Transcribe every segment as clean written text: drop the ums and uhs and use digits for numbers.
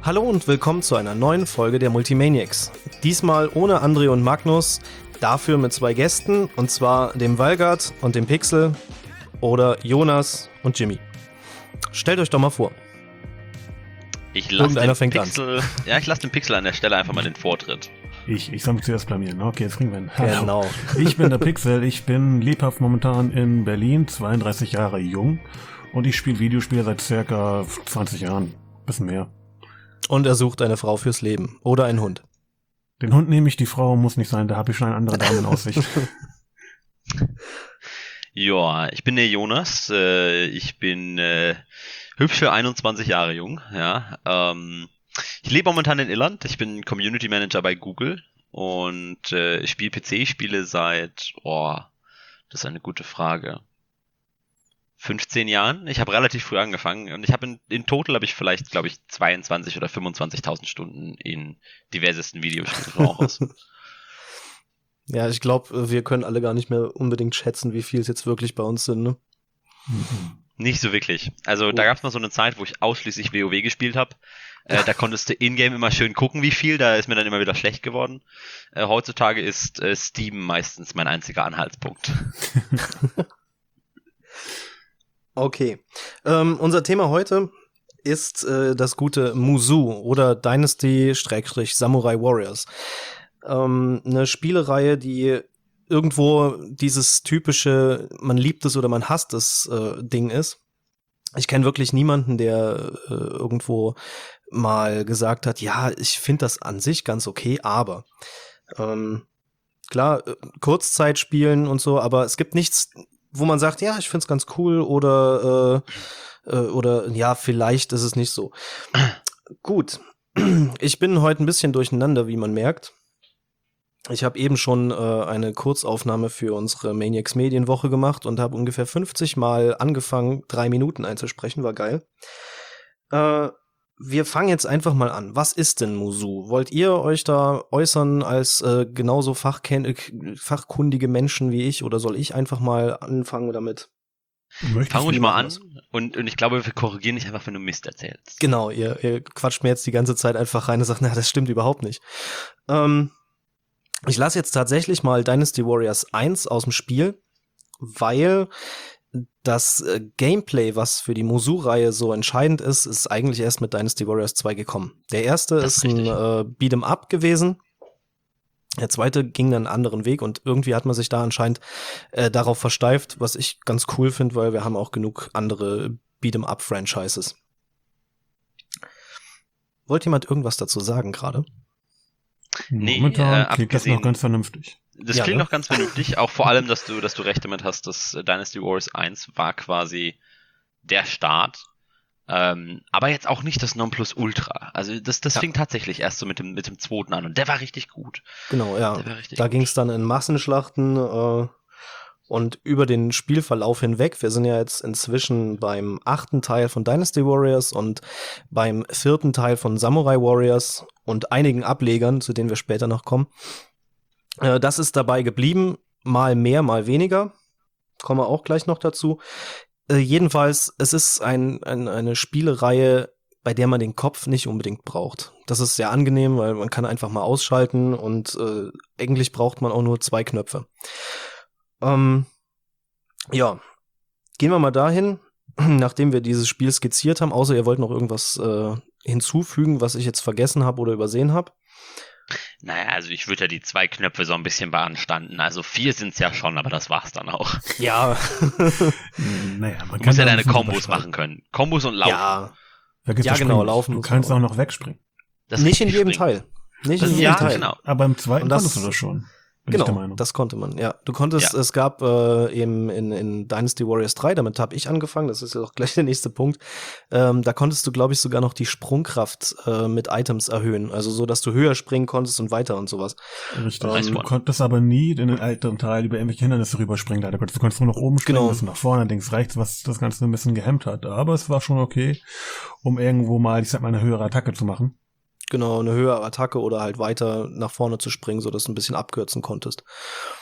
Hallo und willkommen zu einer neuen Folge der Multimaniacs. Diesmal ohne André und Magnus, dafür mit zwei Gästen, und zwar dem Valgard und dem Pixel oder Jonas und Jimmy. Stellt euch doch mal vor. Ich lasse den Pixel an der Stelle einfach mal den Vortritt. Ich soll mich zuerst blamieren. Okay, jetzt kriegen wir ihn. Genau. Ich bin der Pixel, ich bin lebhaft momentan in Berlin, 32 Jahre jung und ich spiele Videospiele seit circa 20 Jahren. Bisschen mehr. Und er sucht eine Frau fürs Leben oder einen Hund. Den Hund nehme ich, die Frau muss nicht sein, da habe ich schon eine andere Dame in Aussicht. Ja, ich bin der Jonas, ich bin hübsch für 21 Jahre jung, ja. Ich lebe momentan in Irland, ich bin Community Manager bei Google und ich spiele PC-Spiele seit, das ist eine gute Frage, 15 Jahren. Ich habe relativ früh angefangen und ich habe in total habe ich vielleicht, glaube ich, 22 oder 25.000 Stunden in diversesten Videospielgenres. Ja, ich glaube, wir können alle gar nicht mehr unbedingt schätzen, wie viel es jetzt wirklich bei uns sind, ne? Nicht so wirklich. Also da gab es mal so eine Zeit, wo ich ausschließlich WoW gespielt habe. Da konntest du in-game immer schön gucken, wie viel. Da ist mir dann immer wieder schlecht geworden. Heutzutage ist Steam meistens mein einziger Anhaltspunkt. Okay. Unser Thema heute ist das gute Musou oder Dynasty-Samurai Warriors. Eine Spielereihe, die irgendwo dieses typische man liebt es oder man hasst es Ding ist. Ich kenne wirklich niemanden, der irgendwo mal gesagt hat, ja, ich finde das an sich ganz okay, aber klar, Kurzzeit spielen und so, aber es gibt nichts, wo man sagt, ja, ich find's ganz cool oder ja, vielleicht ist es nicht so. Gut, ich bin heute ein bisschen durcheinander, wie man merkt. Ich habe eben schon eine Kurzaufnahme für unsere Maniacs Medienwoche gemacht und habe ungefähr 50 Mal angefangen, 3 Minuten einzusprechen, war geil. Wir fangen jetzt einfach mal an. Was ist denn Musou? Wollt ihr euch da äußern als genauso fachkundige Menschen wie ich oder soll ich einfach mal anfangen damit? Fang ruhig mal an und ich glaube, wir korrigieren dich einfach, wenn du Mist erzählst. Genau, ihr quatscht mir jetzt die ganze Zeit einfach rein und sagt, na, das stimmt überhaupt nicht. Ich lasse jetzt tatsächlich mal Dynasty Warriors 1 aus dem Spiel, weil das Gameplay, was für die Musou-Reihe so entscheidend ist eigentlich erst mit Dynasty Warriors 2 gekommen. Der erste ist ein Beat'em-up gewesen. Der zweite ging dann einen anderen Weg und irgendwie hat man sich da anscheinend darauf versteift, was ich ganz cool finde, weil wir haben auch genug andere Beat'em-up-Franchises. Wollt jemand irgendwas dazu sagen gerade? Nee, momentan klingt das noch ganz vernünftig. Das klingt noch ganz vernünftig, auch vor allem, dass du recht damit hast, dass Dynasty Warriors 1 war quasi der Start, aber jetzt auch nicht das Nonplusultra. Also das fing tatsächlich erst so mit dem zweiten an und der war richtig gut. Genau, ja. Da ging es dann in Massenschlachten und über den Spielverlauf hinweg. Wir sind ja jetzt inzwischen beim 8. Teil von Dynasty Warriors und beim 4. Teil von Samurai Warriors und einigen Ablegern, zu denen wir später noch kommen. Das ist dabei geblieben, mal mehr, mal weniger. Kommen wir auch gleich noch dazu. Jedenfalls, es ist eine Spielereihe, bei der man den Kopf nicht unbedingt braucht. Das ist sehr angenehm, weil man kann einfach mal ausschalten und eigentlich braucht man auch nur 2 Knöpfe. Ja, gehen wir mal dahin, nachdem wir dieses Spiel skizziert haben, außer ihr wollt noch irgendwas hinzufügen, was ich jetzt vergessen habe oder übersehen habe. Naja, also ich würde ja die 2 Knöpfe so ein bisschen beanstanden. Also 4 sind's ja schon, aber das war's dann auch. Ja. Naja, man du musst ja deine Kombos machen können. Kombos und Laufen. Ja, genau, Laufen. Du kannst auch noch wegspringen. Nicht in jedem Teil. Nicht in jedem Teil. Genau. Aber im zweiten konntest du das schon. Genau, das konnte man, ja. Du konntest, es gab eben in Dynasty Warriors 3, damit habe ich angefangen, das ist ja auch gleich der nächste Punkt, da konntest du, glaube ich, sogar noch die Sprungkraft mit Items erhöhen, also so, dass du höher springen konntest und weiter und sowas. Richtig, du konntest aber nie in den älteren Teil über irgendwelche Hindernisse rüberspringen, leider. Du konntest nur nach oben springen, genau. Nach vorne, links, rechts, was das Ganze ein bisschen gehemmt hat, aber es war schon okay, um irgendwo mal, ich sag mal, eine höhere Attacke zu machen. Genau, eine höhere Attacke oder halt weiter nach vorne zu springen, sodass du ein bisschen abkürzen konntest.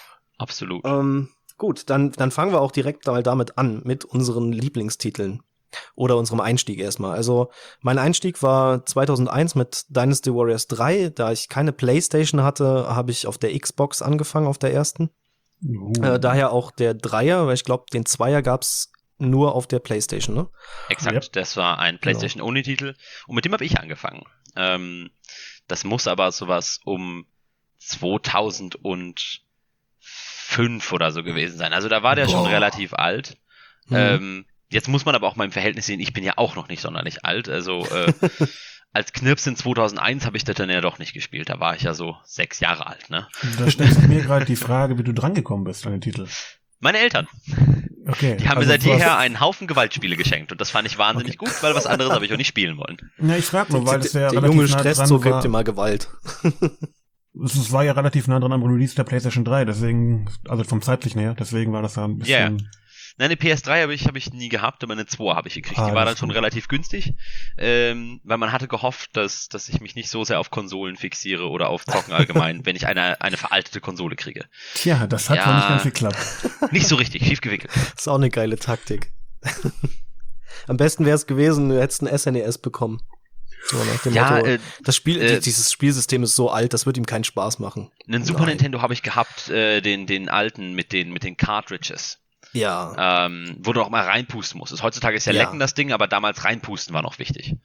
Absolut. Gut, dann fangen wir auch direkt mal damit an, mit unseren Lieblingstiteln. oder unserem Einstieg erstmal. Also mein Einstieg war 2001 mit Dynasty Warriors 3. Da ich keine Playstation hatte, habe ich auf der Xbox angefangen, auf der ersten. Daher auch der Dreier, weil ich glaube, den Zweier gab's nur auf der Playstation, ne? Exakt, das war ein PlayStation-Only-Titel und mit dem habe ich angefangen. Das muss aber sowas um 2005 oder so gewesen sein. Also da war der schon relativ alt. Jetzt muss man aber auch mal im Verhältnis sehen, ich bin ja auch noch nicht sonderlich alt. Also als Knirps in 2001 habe ich das dann ja doch nicht gespielt. Da war ich ja so 6 Jahre alt, ne? Da stellt sich mir gerade die Frage, wie du drangekommen bist an den Titel. Meine Eltern. Okay. Die haben mir seit jeher einen Haufen Gewaltspiele geschenkt und das fand ich wahnsinnig gut, weil was anderes habe ich auch nicht spielen wollen. Ja, ich frag nur, weil es ja der junge Stresszug gibt dir mal Gewalt. Es war ja relativ nah dran am Release der PlayStation 3, deswegen, also vom zeitlichen her, deswegen war das ja ein bisschen... Yeah. Nein, eine PS3 habe ich nie gehabt, aber eine 2 habe ich gekriegt. Die war dann schon relativ günstig, weil man hatte gehofft, dass ich mich nicht so sehr auf Konsolen fixiere oder auf Zocken allgemein, wenn ich eine veraltete Konsole kriege. Tja, das hat wohl nicht ganz geklappt. Nicht so richtig, schief gewickelt. Ist auch eine geile Taktik. Am besten wäre es gewesen, du hättest ein SNES bekommen. So nach dem Motto, das Spiel, dieses Spielsystem ist so alt, das wird ihm keinen Spaß machen. Einen Super Nintendo habe ich gehabt, den alten mit den Cartridges. Ja. Wo du auch mal reinpusten musstest. Heutzutage ist ja lecken das Ding, aber damals reinpusten war noch wichtig.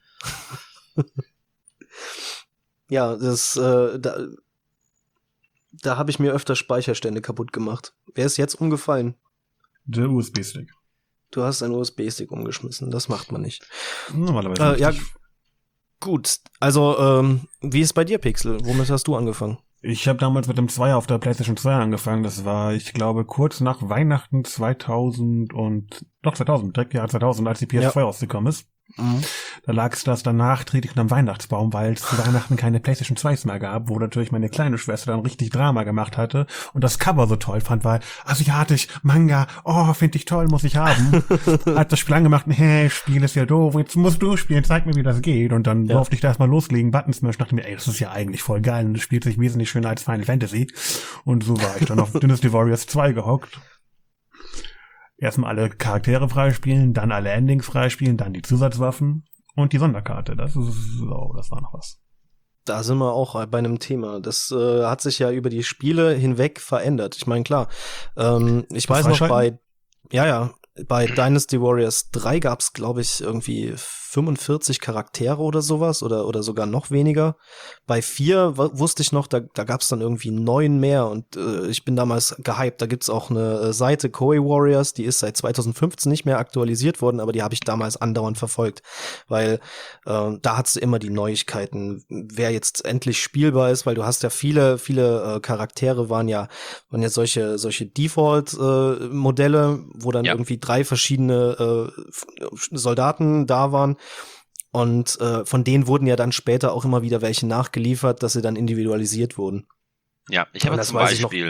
Ja, da habe ich mir öfter Speicherstände kaputt gemacht. Wer ist jetzt umgefallen? Der USB-Stick. Du hast einen USB-Stick umgeschmissen, das macht man nicht. Normalerweise nicht. Ja, gut. Also, wie ist bei dir, Pixel? Womit hast du angefangen? Ich habe damals mit dem Zweier auf der PlayStation 2 angefangen. Das war, ich glaube, kurz nach Weihnachten 2000, direkt Jahr 2000, als die PS2 rausgekommen ist. Mhm. Da lag es das dann nachträglich unterm Weihnachtsbaum, weil es zu Weihnachten keine PlayStation 2s mehr gab, wo natürlich meine kleine Schwester dann richtig Drama gemacht hatte und das Cover so toll fand, weil asiatisch, Manga, oh, finde ich toll, muss ich haben. Hat das Spiel angemacht, hey, Spiel ist ja doof, jetzt musst du spielen, zeig mir, wie das geht. Und dann durfte ich da erstmal loslegen, Button Smash, dachte mir, ey, das ist ja eigentlich voll geil und das spielt sich wesentlich schöner als Final Fantasy. Und so war ich dann auf Dynasty Warriors 2 gehockt. Erstmal alle Charaktere freispielen, dann alle Endings freispielen, dann die Zusatzwaffen und die Sonderkarte. Das war noch was. Da sind wir auch bei einem Thema. Das hat sich ja über die Spiele hinweg verändert. Ich meine, klar, ich weiß noch bei Dynasty Warriors 3 gab's, glaube ich, irgendwie 45 Charaktere oder sowas oder sogar noch weniger. Bei 4 wusste ich noch, da gab's dann irgendwie 9 mehr und ich bin damals gehypt. Da gibt's auch eine Seite, Koei Warriors, die ist seit 2015 nicht mehr aktualisiert worden, aber die habe ich damals andauernd verfolgt, weil da hattest du immer die Neuigkeiten, wer jetzt endlich spielbar ist, weil du hast ja viele Charaktere waren ja solche Default Modelle, wo dann irgendwie 3 verschiedene Soldaten da waren. Und von denen wurden ja dann später auch immer wieder welche nachgeliefert, dass sie dann individualisiert wurden. Ja, ich habe zum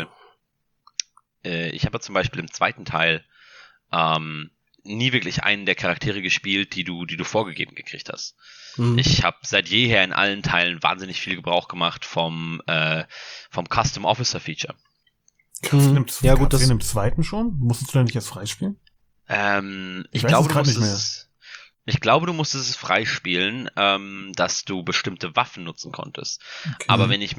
Beispiel im zweiten Teil nie wirklich einen der Charaktere gespielt, die du vorgegeben gekriegt hast. Mhm. Ich habe seit jeher in allen Teilen wahnsinnig viel Gebrauch gemacht vom Custom Officer Feature. Ja gut, das in dem zweiten schon? Musstest du denn nicht erst freispielen? Ich glaube, du musstest es freispielen, dass du bestimmte Waffen nutzen konntest. Okay. Aber wenn ich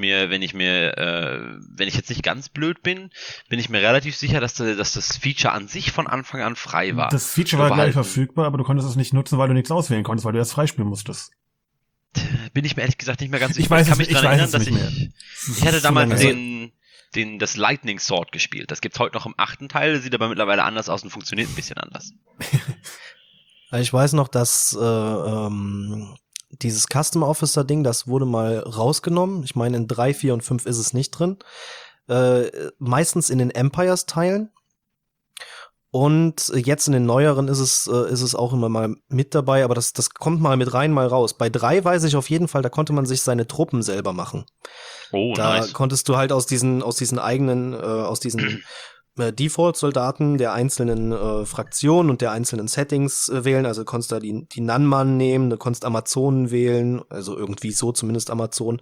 jetzt nicht ganz blöd bin ich mir relativ sicher, dass das Feature an sich von Anfang an frei war. Das Feature war gleich verfügbar, aber du konntest es nicht nutzen, weil du nichts auswählen konntest, weil du erst freispielen musstest. Bin ich mir ehrlich gesagt nicht mehr ganz sicher. Ich kann mich daran erinnern, dass ich hatte damals das Lightning Sword gespielt. Das gibt's heute noch im 8. Teil, sieht aber mittlerweile anders aus und funktioniert ein bisschen anders. Ich weiß noch, dass dieses Custom Officer Ding, das wurde mal rausgenommen. Ich meine, in 3, 4 und 5 ist es nicht drin. Meistens in den Empires Teilen. Und jetzt in den neueren ist es auch immer mal mit dabei, aber das kommt mal mit rein, mal raus. Bei 3 weiß ich auf jeden Fall, da konnte man sich seine Truppen selber machen. Oh, da nice. Konntest du halt aus diesen Default-Soldaten der einzelnen Fraktionen und der einzelnen Settings wählen. Also du konntest da die Nanman nehmen, du konntest Amazonen wählen, also irgendwie so zumindest Amazonen.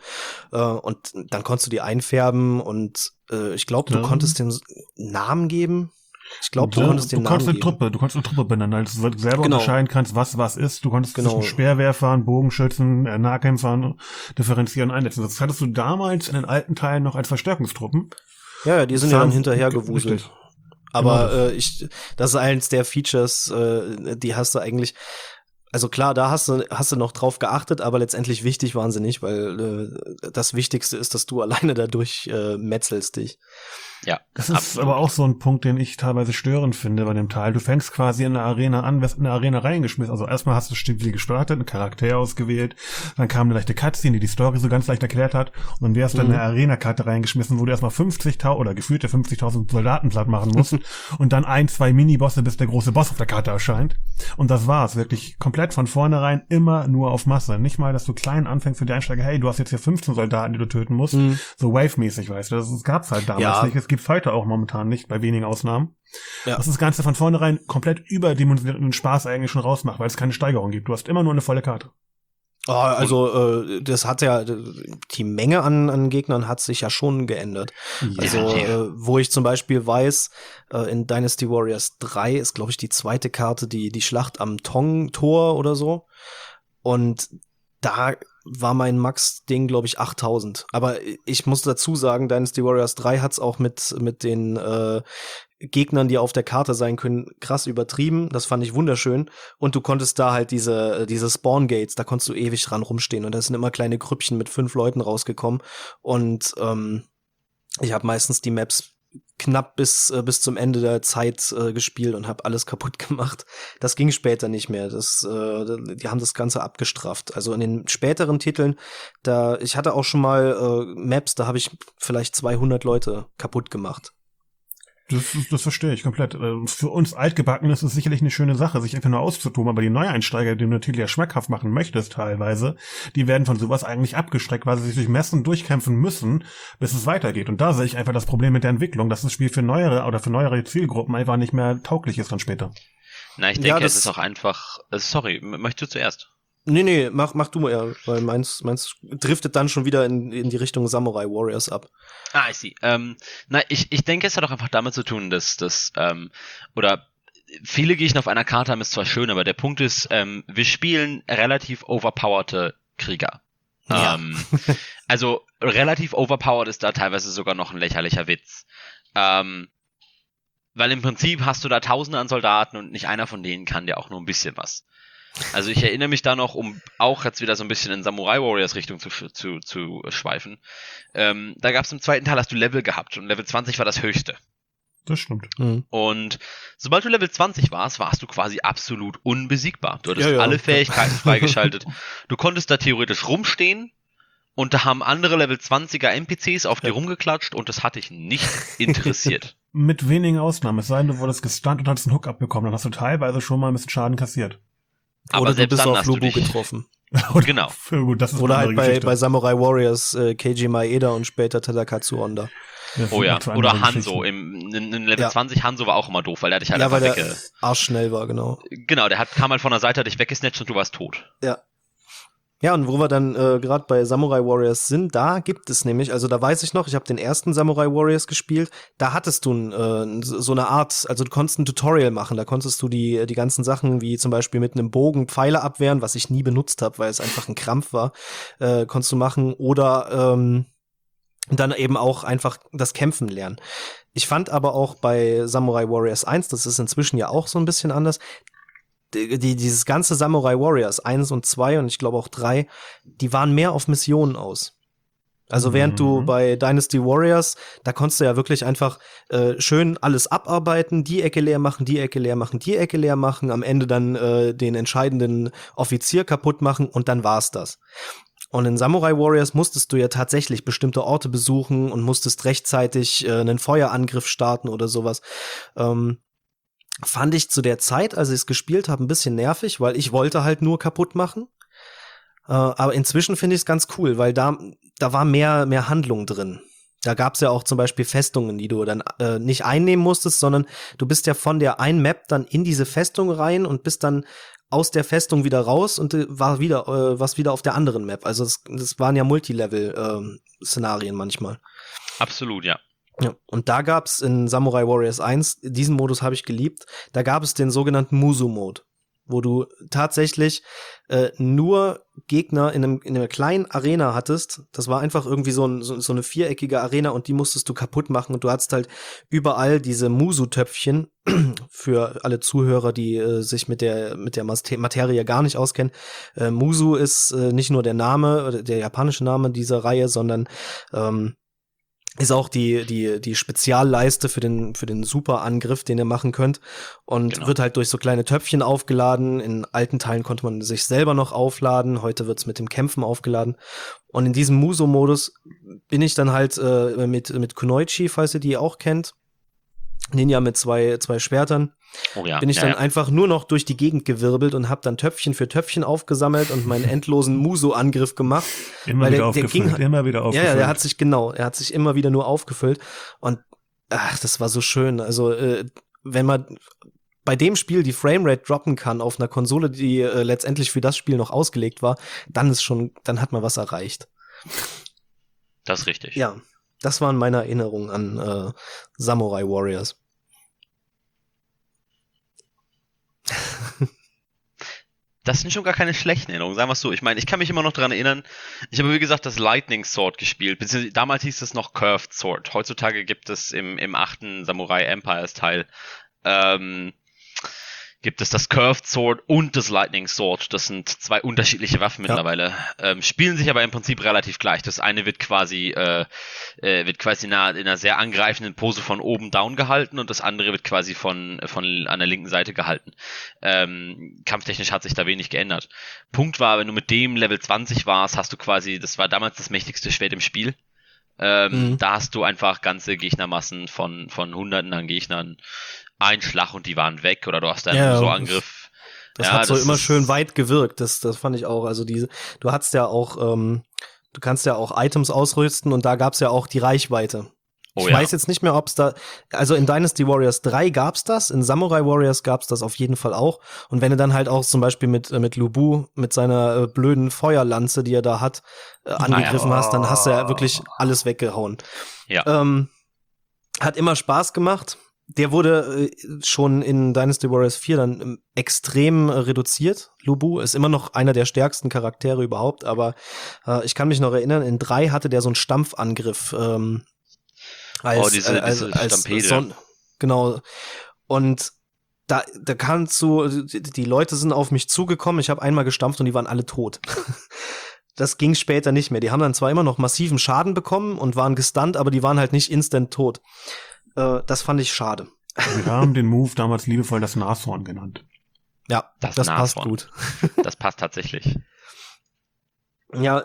Und dann konntest du die einfärben und ich glaube, du konntest dem Namen geben. Ich glaube, du konntest den Namen geben. Du konntest eine Truppe benennen, als du selber unterscheiden kannst, was ist. Du konntest zwischen Speerwerfern, Bogenschützen, Nahkämpfern differenzieren, einsetzen. Das hattest du damals in den alten Teilen noch als Verstärkungstruppen. Ja, die sind ja dann hinterher gewuselt. Aber das ist eins der Features, die hast du eigentlich. Also klar, da hast du noch drauf geachtet, aber letztendlich wichtig waren sie nicht, weil das Wichtigste ist, dass du alleine dadurch metzelst dich. Ja, das ist aber auch so ein Punkt, den ich teilweise störend finde bei dem Teil. Du fängst quasi in der Arena an, wirst in der Arena reingeschmissen. Also erstmal hast du Spiel gestartet, einen Charakter ausgewählt, dann kam eine leichte Cutscene, die Story so ganz leicht erklärt hat, und dann wärst du in eine Arena-Karte reingeschmissen, wo du erstmal 50.000 oder gefühlte 50.000 Soldaten platt machen musst und dann 1-2 Minibosse, bis der große Boss auf der Karte erscheint. Und das war's, wirklich komplett von vornherein immer nur auf Masse. Nicht mal, dass du klein anfängst für die Einsteiger, hey, du hast jetzt hier 15 Soldaten, die du töten musst. So Wave-mäßig, weißt du. Das gab's halt damals nicht. Es gibt's heute auch momentan nicht, bei wenigen Ausnahmen. Ja. Das Ganze von vornherein komplett überdimensionierten Spaß eigentlich schon rausmacht, weil es keine Steigerung gibt. Du hast immer nur eine volle Karte. Also das hat ja, die Menge an Gegnern hat sich ja schon geändert. Ja. Also wo ich zum Beispiel weiß, in Dynasty Warriors 3 ist, glaube ich, die zweite Karte die Schlacht am Tong-Tor oder so. Und da war mein Max-Ding, glaube ich, 8.000. Aber ich muss dazu sagen, Dynasty Warriors 3 hat's auch mit den Gegnern, die auf der Karte sein können, krass übertrieben. Das fand ich wunderschön. Und du konntest da halt diese Spawn-Gates, da konntest du ewig dran rumstehen. Und da sind immer kleine Grüppchen mit 5 Leuten rausgekommen. Und ich habe meistens die Maps knapp bis zum Ende der Zeit gespielt und habe alles kaputt gemacht. Das ging später nicht mehr. Die haben das Ganze abgestrafft. Also in den späteren Titeln, ich hatte auch schon mal Maps, da habe ich vielleicht 200 Leute kaputt gemacht. Das verstehe ich komplett. Für uns Altgebackene ist es sicherlich eine schöne Sache, sich einfach nur auszutoben, aber die Neueinsteiger, die du natürlich ja schmackhaft machen möchtest teilweise, die werden von sowas eigentlich abgestreckt, weil sie sich durch Messen durchkämpfen müssen, bis es weitergeht. Und da sehe ich einfach das Problem mit der Entwicklung, dass das Spiel für neuere Zielgruppen einfach nicht mehr tauglich ist dann später. Na, ich denke, es ist auch einfach. Sorry, möchtest du zuerst? Nee, mach du mal, ja, weil meins driftet dann schon wieder in die Richtung Samurai Warriors ab. I see. Ich denke, es hat auch einfach damit zu tun, dass oder viele Gegner auf einer Karte haben, ist zwar schön, aber der Punkt ist, wir spielen relativ overpowerte Krieger. Ja. Also relativ overpowered ist da teilweise sogar noch ein lächerlicher Witz. Weil im Prinzip hast du da Tausende an Soldaten und nicht einer von denen kann dir auch nur ein bisschen was. Also ich erinnere mich da noch, um auch jetzt wieder so ein bisschen in Samurai Warriors Richtung zu schweifen. Da gab es im zweiten Teil, hast du Level gehabt und Level 20 war das höchste. Das stimmt. Und sobald du Level 20 warst du quasi absolut unbesiegbar. Du hattest alle Fähigkeiten freigeschaltet. Du konntest da theoretisch rumstehen und da haben andere Level 20er NPCs auf dir rumgeklatscht und das hat dich nicht interessiert. Mit wenigen Ausnahmen. Es sei denn, du wurdest gestunt und hast einen Hook abbekommen. Dann hast du teilweise schon mal ein bisschen Schaden kassiert. Aber du bist auf Lubu getroffen. Genau. Gut, das ist oder halt bei Samurai Warriors Keiji Maeda und später Tadakatsu Honda. Ja, oder Hanzo. In Level 20 Hanzo war auch immer doof, weil der dich halt einfach weil der arschschnell war, genau. Genau, kam halt von der Seite, hat dich weggesnatcht und du warst tot. Ja, und wo wir dann gerade bei Samurai Warriors sind, da gibt es nämlich, also da weiß ich noch, ich habe den ersten Samurai Warriors gespielt, da hattest du so eine Art, also du konntest ein Tutorial machen, da konntest du die ganzen Sachen, wie zum Beispiel mit einem Bogen Pfeile abwehren, was ich nie benutzt habe, weil es einfach ein Krampf war, konntest du machen, oder dann eben auch einfach das Kämpfen lernen. Ich fand aber auch bei Samurai Warriors 1, das ist inzwischen ja auch so ein bisschen anders, dieses ganze Samurai Warriors 1 und 2 und ich glaube auch 3, die waren mehr auf Missionen aus. Also während du bei Dynasty Warriors, da konntest du ja wirklich einfach schön alles abarbeiten, die Ecke leer machen, die Ecke leer machen, die Ecke leer machen, am Ende dann den entscheidenden Offizier kaputt machen und dann war's das. Und in Samurai Warriors musstest du ja tatsächlich bestimmte Orte besuchen und musstest rechtzeitig einen Feuerangriff starten oder sowas. Fand ich zu der Zeit, als ich es gespielt habe, ein bisschen nervig, weil ich wollte halt nur kaputt machen. Aber inzwischen finde ich es ganz cool, weil da war mehr Handlung drin. Da gab es ja auch zum Beispiel Festungen, die du dann nicht einnehmen musstest, sondern du bist ja von der einen Map dann in diese Festung rein und bist dann aus der Festung wieder raus und warst wieder auf der anderen Map. Also das waren ja Multilevel-Szenarien manchmal. Absolut, ja. Ja, und da gab's in Samurai Warriors 1, diesen Modus habe ich geliebt, da gab es den sogenannten Musu-Mode, wo du tatsächlich nur Gegner in einer kleinen Arena hattest. Das war einfach irgendwie so eine viereckige Arena und die musstest du kaputt machen und du hattest halt überall diese Musu-Töpfchen für alle Zuhörer, die sich mit der Materie gar nicht auskennen. Musu ist nicht nur der Name, der japanische Name dieser Reihe, sondern ist auch die Spezialleiste für den Superangriff, den ihr machen könnt. Und wird halt durch so kleine Töpfchen aufgeladen. In alten Teilen konnte man sich selber noch aufladen. Heute wird's mit dem Kämpfen aufgeladen. Und in diesem Muso-Modus bin ich dann halt mit Kunoichi, falls ihr die auch kennt. Ninja mit zwei Schwertern. Oh ja, bin ich dann einfach nur noch durch die Gegend gewirbelt und habe dann Töpfchen für Töpfchen aufgesammelt und meinen endlosen Muso-Angriff gemacht. Immer wieder aufgefüllt. Ja, er hat sich immer wieder nur aufgefüllt und das war so schön. Also wenn man bei dem Spiel die Framerate droppen kann auf einer Konsole, die letztendlich für das Spiel noch ausgelegt war, dann hat man was erreicht. Das ist richtig. Ja, das waren meine Erinnerungen an Samurai Warriors. Das sind schon gar keine schlechten Erinnerungen, sagen wir es so. Ich meine, ich kann mich immer noch daran erinnern, ich habe wie gesagt das Lightning Sword gespielt, beziehungsweise damals hieß es noch Curved Sword. Heutzutage gibt es im 8. Samurai Empires Teil gibt es das Curved Sword und das Lightning Sword. Das sind zwei unterschiedliche Waffen mittlerweile. Spielen sich aber im Prinzip relativ gleich. Das eine wird quasi in einer sehr angreifenden Pose von oben down gehalten und das andere wird quasi von an der linken Seite gehalten. Kampftechnisch hat sich da wenig geändert. Punkt war, wenn du mit dem Level 20 warst, hast du quasi, das war damals das mächtigste Schwert im Spiel. Da hast du einfach ganze Gegnermassen von Hunderten an Gegnern, ein Schlag und die waren weg, oder du hast einen Muso-Angriff. Das hat so immer schön weit gewirkt, das fand ich auch. Also du hattest ja auch, du kannst ja auch Items ausrüsten und da gab's ja auch die Reichweite. Ich weiß jetzt nicht mehr, ob's da, also in Dynasty Warriors 3 gab's das, in Samurai Warriors gab's das auf jeden Fall auch. Und wenn du dann halt auch zum Beispiel mit Lu Bu, mit seiner blöden Feuerlanze, die er da hat, angegriffen hast, dann hast du ja wirklich alles weggehauen. Ja. Hat immer Spaß gemacht. Der wurde schon in Dynasty Warriors 4 dann extrem reduziert. Lu Bu ist immer noch einer der stärksten Charaktere überhaupt, aber ich kann mich noch erinnern, in 3 hatte der so einen Stampfangriff diese Stampede. Genau. Und da kannst du, die Leute sind auf mich zugekommen, ich habe einmal gestampft und die waren alle tot. Das ging später nicht mehr. Die haben dann zwar immer noch massiven Schaden bekommen und waren gestunt, aber die waren halt nicht instant tot. Das fand ich schade. Wir haben den Move damals liebevoll das Nashorn genannt. Ja, das passt gut. Das passt tatsächlich. Ja,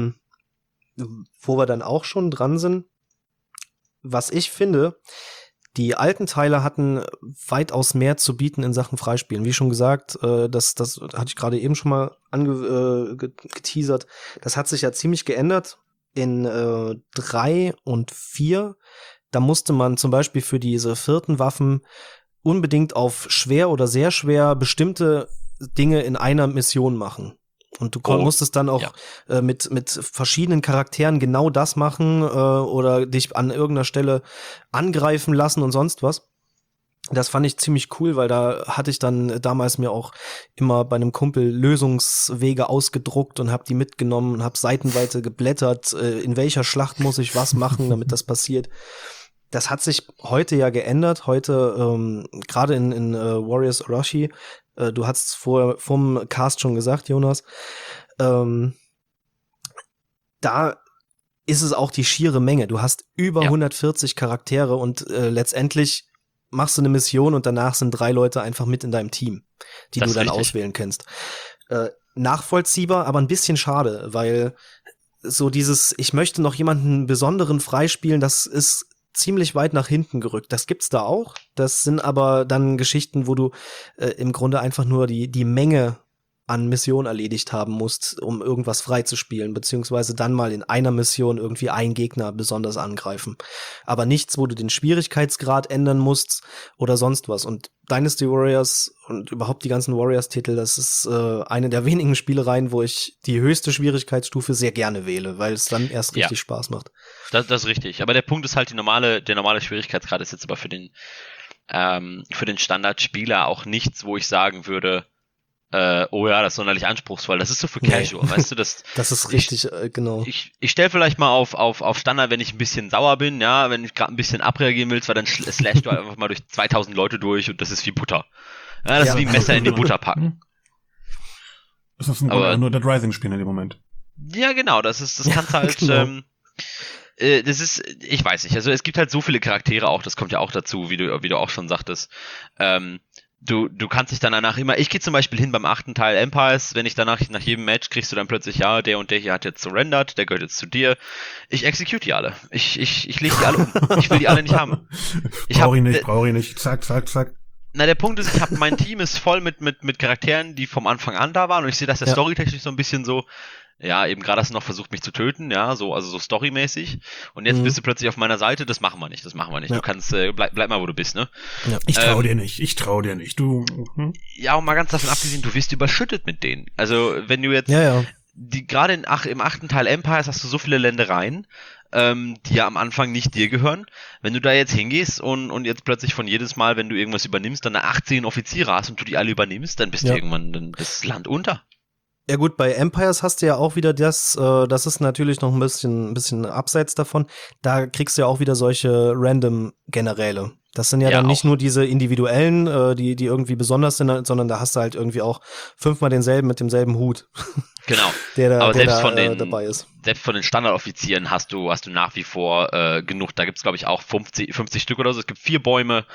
wo wir dann auch schon dran sind, was ich finde, die alten Teile hatten weitaus mehr zu bieten in Sachen Freispielen. Wie schon gesagt, das hatte ich gerade eben schon mal geteasert. Das hat sich ja ziemlich geändert. In 3 und 4 da musste man zum Beispiel für diese 4. Waffen unbedingt auf schwer oder sehr schwer bestimmte Dinge in einer Mission machen. Und du musstest dann auch mit verschiedenen Charakteren genau das machen oder dich an irgendeiner Stelle angreifen lassen und sonst was. Das fand ich ziemlich cool, weil da hatte ich dann damals mir auch immer bei einem Kumpel Lösungswege ausgedruckt und habe die mitgenommen und habe seitenweise geblättert, in welcher Schlacht muss ich was machen, damit das passiert. Das hat sich heute ja geändert. Heute, gerade in Warriors Orochi, du hast es vom Cast schon gesagt, Jonas, da ist es auch die schiere Menge. Du hast über 140 Charaktere und letztendlich machst du eine Mission und danach sind 3 Leute einfach mit in deinem Team, die du dann auswählen kannst. Nachvollziehbar, aber ein bisschen schade, weil so ich möchte noch jemanden besonderen freispielen, das ist ziemlich weit nach hinten gerückt. Das gibt's da auch. Das sind aber dann Geschichten, wo du im Grunde einfach nur die Menge an Mission erledigt haben musst, um irgendwas freizuspielen, beziehungsweise dann mal in einer Mission irgendwie einen Gegner besonders angreifen. Aber nichts, wo du den Schwierigkeitsgrad ändern musst oder sonst was. Und Dynasty Warriors und überhaupt die ganzen Warriors-Titel, das ist eine der wenigen Spielereien, wo ich die höchste Schwierigkeitsstufe sehr gerne wähle, weil es dann erst richtig Spaß macht. Das ist richtig. Aber der Punkt ist halt, der normale Schwierigkeitsgrad ist jetzt aber für den Standardspieler auch nichts, wo ich sagen würde, oh ja, das ist sonderlich anspruchsvoll. Das ist so für Casual, weißt du? Das ist richtig, genau. Ich stelle vielleicht mal auf Standard, wenn ich ein bisschen sauer bin, ja, wenn ich gerade ein bisschen abreagieren willst, weil dann slashst du einfach mal durch 2000 Leute durch und das ist wie Butter. Ja, das ist wie ein Messer in die Butter packen. Das ist nur Dead Rising spielen in dem Moment. Ja, genau, das kannst halt, genau. Ich weiß nicht, also es gibt halt so viele Charaktere auch, das kommt ja auch dazu, wie du auch schon sagtest. Du kannst dich dann danach immer, ich gehe zum Beispiel hin beim 8. Teil Empires, wenn ich danach nach jedem Match kriegst du dann plötzlich, ja, der und der hier hat jetzt surrendered, der gehört jetzt zu dir. Ich execute die alle. Ich lege die alle um. Ich will die alle nicht haben. Brauche ich nicht. Zack. Na, der Punkt ist, mein Team ist voll mit Charakteren, die vom Anfang an da waren und ich sehe, dass der storytechnisch so ein bisschen so, ja, eben gerade hast du noch versucht, mich zu töten, ja, also so storymäßig. Und jetzt bist du plötzlich auf meiner Seite, das machen wir nicht. Ja. Du kannst, bleib mal, wo du bist, ne? Ja. Ich trau dir nicht, du. Ja, und mal ganz davon abgesehen, du wirst überschüttet mit denen. Also, wenn du jetzt, gerade im 8. Teil Empires hast du so viele Ländereien, die ja am Anfang nicht dir gehören. Wenn du da jetzt hingehst und jetzt plötzlich von jedes Mal, wenn du irgendwas übernimmst, dann 18 Offiziere hast und du die alle übernimmst, dann bist du irgendwann dann das Land unter. Ja gut, bei Empires hast du ja auch wieder das ist natürlich noch ein bisschen abseits davon, da kriegst du ja auch wieder solche random Generäle. Das sind ja dann nicht nur diese individuellen, die irgendwie besonders sind, sondern da hast du halt irgendwie auch 5-mal denselben mit demselben Hut. Genau. der dabei ist. Selbst von den Standardoffizieren hast du nach wie vor genug. Da gibt's glaube ich auch 50 Stück oder so. Es gibt 4 Bäume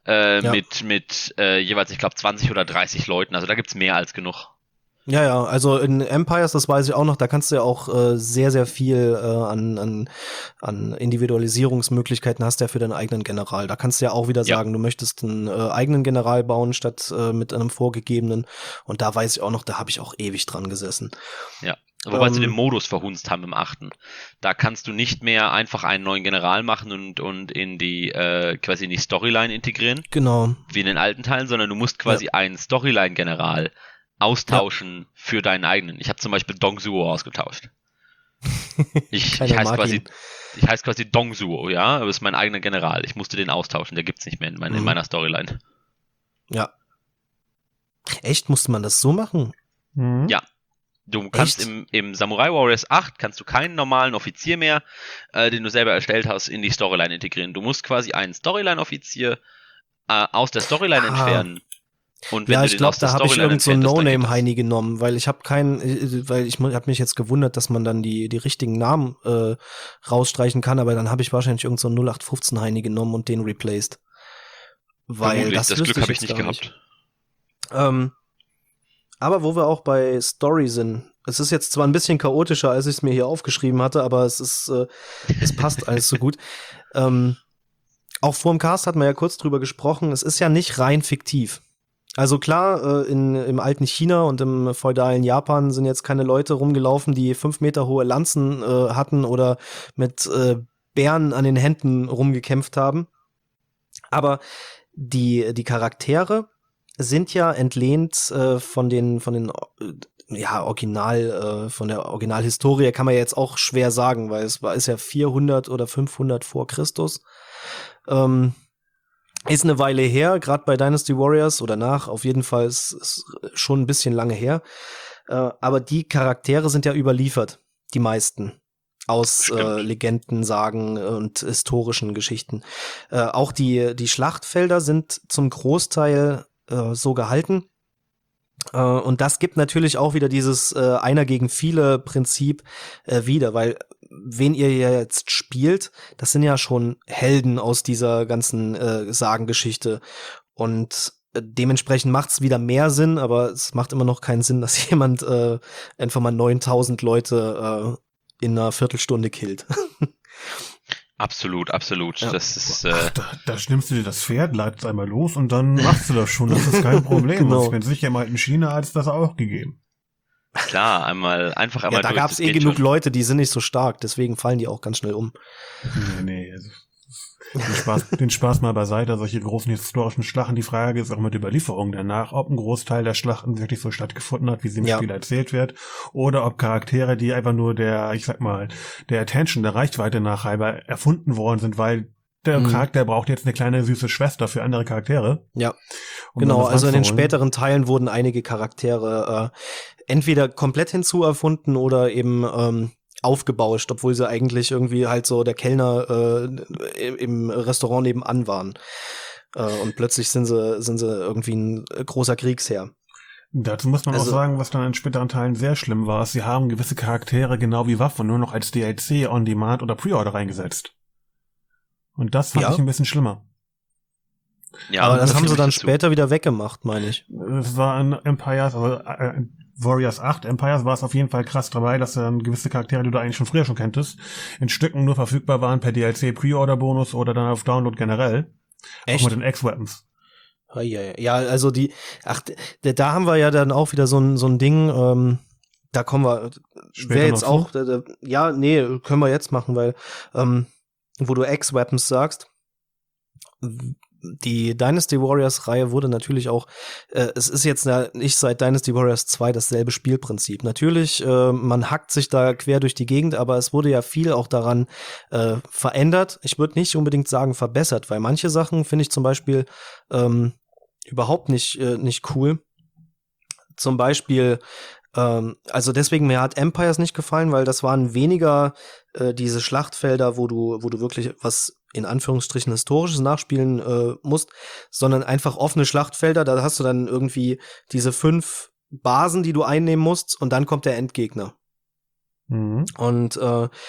mit jeweils, ich glaube, 20 oder 30 Leuten. Also da gibt's mehr als genug. Ja, also in Empires, das weiß ich auch noch, da kannst du ja auch sehr, sehr viel an Individualisierungsmöglichkeiten hast du ja für deinen eigenen General. Da kannst du ja auch wieder sagen, du möchtest einen eigenen General bauen statt mit einem vorgegebenen. Und da weiß ich auch noch, da habe ich auch ewig dran gesessen. Ja, wobei sie den Modus verhunzt haben im 8. Da kannst du nicht mehr einfach einen neuen General machen und in die quasi in die Storyline integrieren. Genau. Wie in den alten Teilen, sondern du musst quasi einen Storyline-General austauschen für deinen eigenen. Ich habe zum Beispiel Dong Suo ausgetauscht. Ich heiße quasi Dong Suo, ja, aber ist mein eigener General. Ich musste den austauschen, der gibt's nicht mehr in meiner Storyline. Ja. Echt? Musste man das so machen? Mhm. Ja. Du kannst im Samurai Warriors 8 kannst du keinen normalen Offizier mehr, den du selber erstellt hast, in die Storyline integrieren. Du musst quasi einen Storyline-Offizier aus der Storyline entfernen. Und wenn ich glaube, da habe ich irgend so ein No-Name-Heini genommen, weil ich habe ich habe mich jetzt gewundert, dass man dann die richtigen Namen rausstreichen kann, aber dann habe ich wahrscheinlich irgend so ein 0815-Heini genommen und den replaced. Weil das Glück habe ich nicht gehabt. Aber wo wir auch bei Story sind, es ist jetzt zwar ein bisschen chaotischer, als ich es mir hier aufgeschrieben hatte, aber es passt alles so gut. Auch vor dem Cast hat man ja kurz drüber gesprochen, es ist ja nicht rein fiktiv. Also klar, im alten China und im feudalen Japan sind jetzt keine Leute rumgelaufen, die 5 Meter hohe Lanzen hatten oder mit Bären an den Händen rumgekämpft haben. Aber die Charaktere sind ja entlehnt von der Originalhistorie, kann man jetzt auch schwer sagen, weil ist ja 400 oder 500 vor Christus. Ist eine Weile her, gerade bei Dynasty Warriors oder auf jeden Fall ist schon ein bisschen lange her. Aber die Charaktere sind ja überliefert, die meisten. Aus Legenden, Sagen und historischen Geschichten. Auch die Schlachtfelder sind zum Großteil so gehalten. Und das gibt natürlich auch wieder dieses Einer gegen viele Prinzip wieder, weil wen ihr jetzt spielt, das sind ja schon Helden aus dieser ganzen Sagengeschichte und dementsprechend macht's wieder mehr Sinn, aber es macht immer noch keinen Sinn, dass jemand einfach mal 9000 Leute in einer Viertelstunde killt. Absolut. Ja. Das ist, Da nimmst du dir das Pferd, leitest einmal los und dann machst du das schon. Das ist kein Problem. Genau. Ich bin sicher, im alten China hat es das auch gegeben. klar, einfach Ja, einmal da durch. gab es das geht genug schon. Leute, die sind nicht so stark, deswegen fallen die auch ganz schnell um. Nee. Den Spaß mal beiseite. Solche großen historischen Schlachten, die Frage ist auch mit Überlieferung danach, ob ein Großteil der Schlachten wirklich so stattgefunden hat, wie sie im Spiel erzählt wird, oder ob Charaktere, die einfach nur der Attention, der Reichweite nach halber erfunden worden sind, weil der Charakter braucht jetzt eine kleine süße Schwester für andere Charaktere. Ja, um genau. dann das Also in den ranzuholen. späteren Teilen wurden einige Charaktere entweder komplett hinzuerfunden oder eben aufgebauscht, obwohl sie eigentlich irgendwie halt so der Kellner im Restaurant nebenan waren. Und plötzlich sind sie irgendwie ein großer Kriegsherr. Dazu muss man auch sagen, was dann in späteren Teilen sehr schlimm war, ist, sie haben gewisse Charaktere genau wie Waffen nur noch als DLC, On-Demand oder Pre-Order reingesetzt. Und das fand ich ein bisschen schlimmer. Ja, aber das haben sie dann dazu. später wieder weggemacht, meine ich. Es war in Empires, also Warriors 8 Empires war es auf jeden Fall krass dabei, dass dann gewisse Charaktere, die du eigentlich schon früher schon kenntest, in Stücken nur verfügbar waren per DLC Pre-Order-Bonus oder dann auf Download generell. Echt? Auch mit den X-Weapons. Ja, also da haben wir ja dann auch wieder so ein Ding, da kommen wir, wäre jetzt auch, können wir jetzt machen, weil, wo du X-Weapons sagst, die Dynasty Warriors Reihe wurde natürlich auch, es ist jetzt nicht seit Dynasty Warriors 2 dasselbe Spielprinzip. Natürlich, man hackt sich da quer durch die Gegend, aber es wurde ja viel auch daran verändert. Ich würde nicht unbedingt sagen verbessert, weil manche Sachen finde ich zum Beispiel überhaupt nicht cool. Zum Beispiel, also deswegen, mir hat Empires nicht gefallen, weil das waren weniger diese Schlachtfelder, wo du wirklich was in Anführungsstrichen Historisches nachspielen musst, sondern einfach offene Schlachtfelder. Da hast du dann irgendwie diese 5 Basen, die du einnehmen musst, und dann kommt der Endgegner. Mhm. Und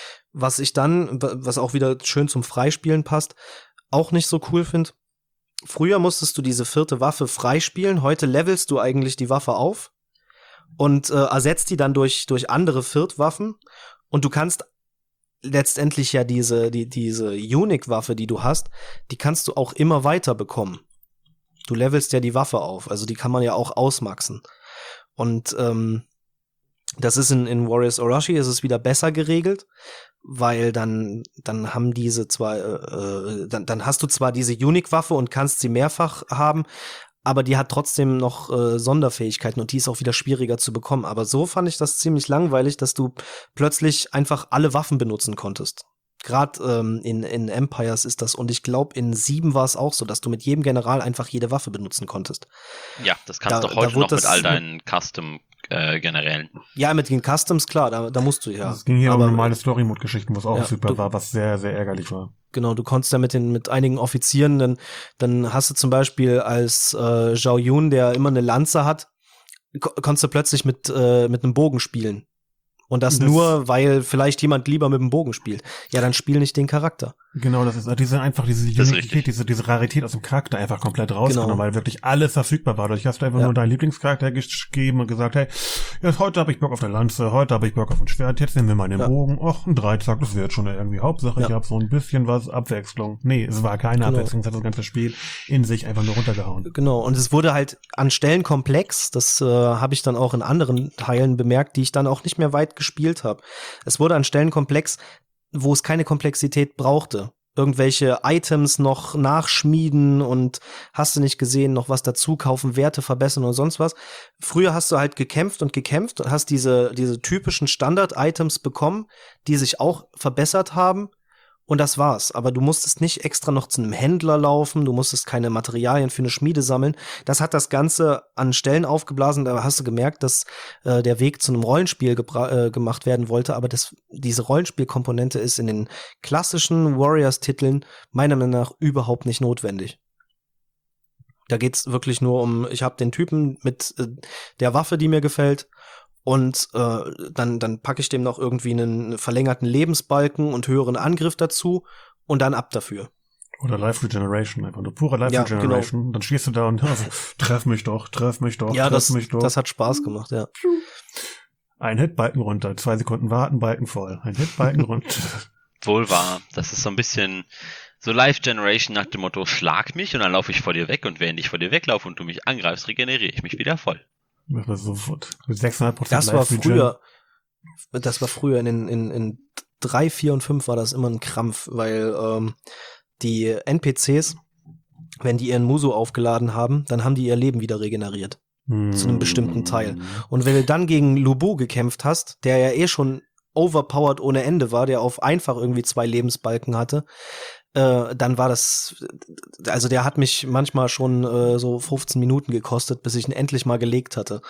was auch wieder schön zum Freispielen passt, auch nicht so cool finde. Früher musstest du diese 4. Waffe freispielen, heute levelst du eigentlich die Waffe auf und ersetzt die dann durch andere Viertwaffen, und du kannst letztendlich ja diese Unique-Waffe, die du hast, die kannst du auch immer weiter bekommen. Du levelst ja die Waffe auf, also die kann man ja auch ausmaxen. Und das ist in Warriors Orochi ist es wieder besser geregelt, weil dann haben diese dann hast du zwar diese Unique-Waffe und kannst sie mehrfach haben, aber die hat trotzdem noch Sonderfähigkeiten, und die ist auch wieder schwieriger zu bekommen. Aber so fand ich das ziemlich langweilig, dass du plötzlich einfach alle Waffen benutzen konntest. Gerade in Empires ist das, und ich glaube in 7 war es auch so, dass du mit jedem General einfach jede Waffe benutzen konntest. Ja, das kannst du heute noch mit all deinen Custom-Generälen. Ja, mit den Customs, klar, da musst du ja. Es ging hier um normale Story-Mode-Geschichten, wo es auch verfügbar war, was sehr, sehr ärgerlich war. Genau, du konntest ja mit einigen Offizieren, dann hast du zum Beispiel als Zhao Yun, der immer eine Lanze hat, konntest du plötzlich mit einem Bogen spielen. Und das nur, weil vielleicht jemand lieber mit dem Bogen spielt. Ja, dann spiel nicht den Charakter. Genau, das ist diese Unikität, diese Rarität aus dem Charakter einfach komplett rausgenommen, weil wirklich alles verfügbar war. Dadurch hast du einfach nur deinen Lieblingscharakter gegeben und gesagt, hey, jetzt heute habe ich Bock auf eine Lanze, heute habe ich Bock auf ein Schwert, jetzt nehmen wir mal den Bogen. Och, ein Dreizack, das wird schon irgendwie. Hauptsache, ich habe so ein bisschen was Abwechslung. Nee, es war keine Abwechslung, es hat das ganze Spiel in sich einfach nur runtergehauen. Genau, und es wurde halt an Stellen komplex, das habe ich dann auch in anderen Teilen bemerkt, die ich dann auch nicht mehr weit gespielt habe. Es wurde an Stellen komplex, wo es keine Komplexität brauchte. Irgendwelche Items noch nachschmieden und hast du nicht gesehen, noch was dazu kaufen, Werte verbessern und sonst was. Früher hast du halt gekämpft und hast diese typischen Standard-Items bekommen, die sich auch verbessert haben. Und das war's. Aber du musstest nicht extra noch zu einem Händler laufen, du musstest keine Materialien für eine Schmiede sammeln. Das hat das Ganze an Stellen aufgeblasen, da hast du gemerkt, dass der Weg zu einem Rollenspiel gemacht werden wollte, aber diese Rollenspielkomponente ist in den klassischen Warriors-Titeln meiner Meinung nach überhaupt nicht notwendig. Da geht's wirklich nur um, ich habe den Typen mit der Waffe, die mir gefällt, und dann packe ich dem noch irgendwie einen verlängerten Lebensbalken und höheren Angriff dazu und dann ab dafür. Oder Life Regeneration, einfach nur pure Life Regeneration. Genau. Dann stehst du da und treff mich doch. Ja, das hat Spaß gemacht, ja. Ein Hitbalken runter, 2 Sekunden warten, Balken voll. Ein Hitbalken runter. Wohl wahr. Das ist so ein bisschen so Life Generation nach dem Motto, schlag mich und dann laufe ich vor dir weg und während ich vor dir weglaufe und du mich angreifst, regeneriere ich mich wieder voll. Das war sofort. Mit 600% Das war früher in 3, 4 und 5 war das immer ein Krampf, weil die NPCs, wenn die ihren Muso aufgeladen haben, dann haben die ihr Leben wieder regeneriert. Zu einem bestimmten Teil. Und wenn du dann gegen Lu Bu gekämpft hast, der ja eh schon overpowered ohne Ende war, der auf einfach irgendwie 2 Lebensbalken hatte, dann war das, also der hat mich manchmal schon so 15 Minuten gekostet, bis ich ihn endlich mal gelegt hatte.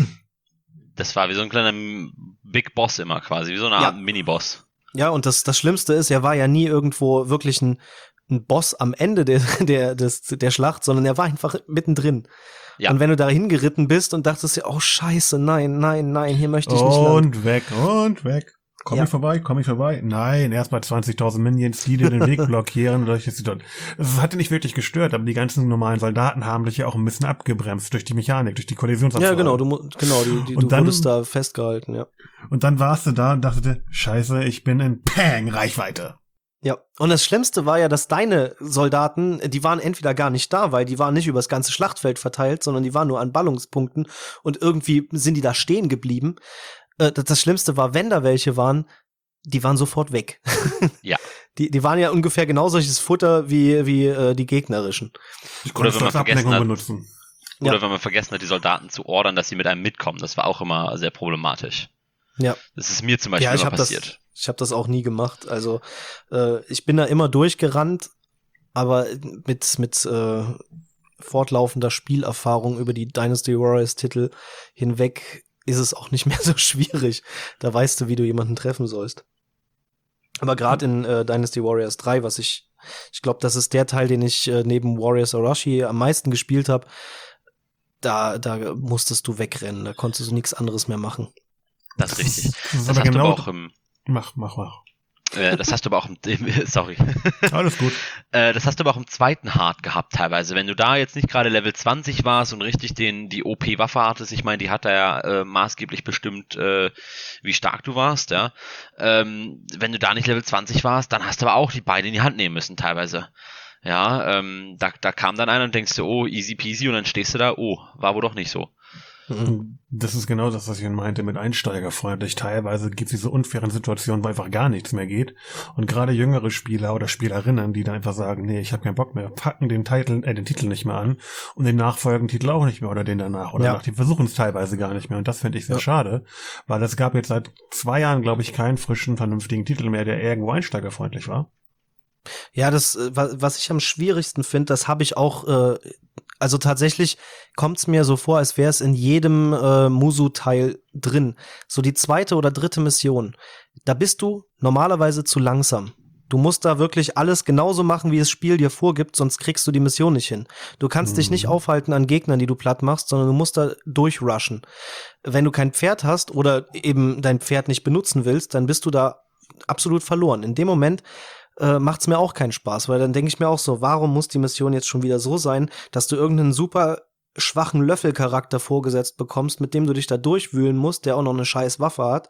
Das war wie so ein kleiner Big Boss immer quasi, wie so eine Art Mini-Boss. Ja, und das Schlimmste ist, er war ja nie irgendwo wirklich ein Boss am Ende der Schlacht, sondern er war einfach mittendrin. Ja. Und wenn du da hingeritten bist und dachtest ja, oh scheiße, nein, hier möchte ich nicht lang. Und weg. Komm ich vorbei? Nein, erst mal 20.000 Minions, die dir den Weg blockieren. Das hat dich nicht wirklich gestört, aber die ganzen normalen Soldaten haben dich ja auch ein bisschen abgebremst durch die Mechanik, durch die Kollisionsabfrage. Ja, genau, du wurdest da festgehalten, ja. Und dann warst du da und dachtest, scheiße, ich bin in Reichweite. Ja, und das Schlimmste war ja, dass deine Soldaten, die waren entweder gar nicht da, weil die waren nicht über das ganze Schlachtfeld verteilt, sondern die waren nur an Ballungspunkten und irgendwie sind die da stehen geblieben. Das Schlimmste war, wenn da welche waren, die waren sofort weg. Ja. Die waren ja ungefähr genau solches Futter wie die gegnerischen. Oder wenn man vergessen hat, die Soldaten zu ordern, dass sie mit einem mitkommen. Das war auch immer sehr problematisch. Ja. Das ist mir zum Beispiel immer passiert. Ich habe das auch nie gemacht. Also ich bin da immer durchgerannt, aber mit fortlaufender Spielerfahrung über die Dynasty Warriors Titel hinweg ist es auch nicht mehr so schwierig. Da weißt du, wie du jemanden treffen sollst. Aber gerade in Dynasty Warriors 3, ich glaube, das ist der Teil, den ich neben Warriors Orochi am meisten gespielt habe, da musstest du wegrennen. Da konntest du nichts anderes mehr machen. Das ist richtig. Das hast du aber auch im... Mach. Das hast du aber auch im... Sorry. Alles gut. Das hast du aber auch im zweiten Hard gehabt teilweise. Wenn du da jetzt nicht gerade Level 20 warst und richtig die OP-Waffe hattest, ich meine, die hat da ja maßgeblich bestimmt, wie stark du warst, ja. Wenn du da nicht Level 20 warst, dann hast du aber auch die Beine in die Hand nehmen müssen teilweise. Ja, da kam dann einer und denkst du, oh, easy peasy, und dann stehst du da, oh, war wohl doch nicht so. Das ist genau das, was ich meinte mit einsteigerfreundlich. Teilweise gibt es diese unfairen Situationen, wo einfach gar nichts mehr geht. Und gerade jüngere Spieler oder Spielerinnen, die dann einfach sagen, nee, ich habe keinen Bock mehr, packen den Titel nicht mehr an und den nachfolgenden Titel auch nicht mehr oder den danach. Oder die versuchen es teilweise gar nicht mehr. Und das finde ich sehr schade, weil es gab jetzt seit 2 Jahren, glaube ich, keinen frischen, vernünftigen Titel mehr, der irgendwo einsteigerfreundlich war. Ja, das, was ich am schwierigsten finde, das habe ich auch, also tatsächlich kommt's mir so vor, als wäre es in jedem Musu-Teil drin. So die 2. oder 3. Mission, da bist du normalerweise zu langsam. Du musst da wirklich alles genauso machen, wie das Spiel dir vorgibt, sonst kriegst du die Mission nicht hin. Du kannst dich nicht aufhalten an Gegnern, die du platt machst, sondern du musst da durchrushen. Wenn du kein Pferd hast oder eben dein Pferd nicht benutzen willst, dann bist du da absolut verloren. In dem Moment macht's mir auch keinen Spaß, weil dann denke ich mir auch so, warum muss die Mission jetzt schon wieder so sein, dass du irgendeinen super schwachen Löffelcharakter vorgesetzt bekommst, mit dem du dich da durchwühlen musst, der auch noch eine scheiß Waffe hat,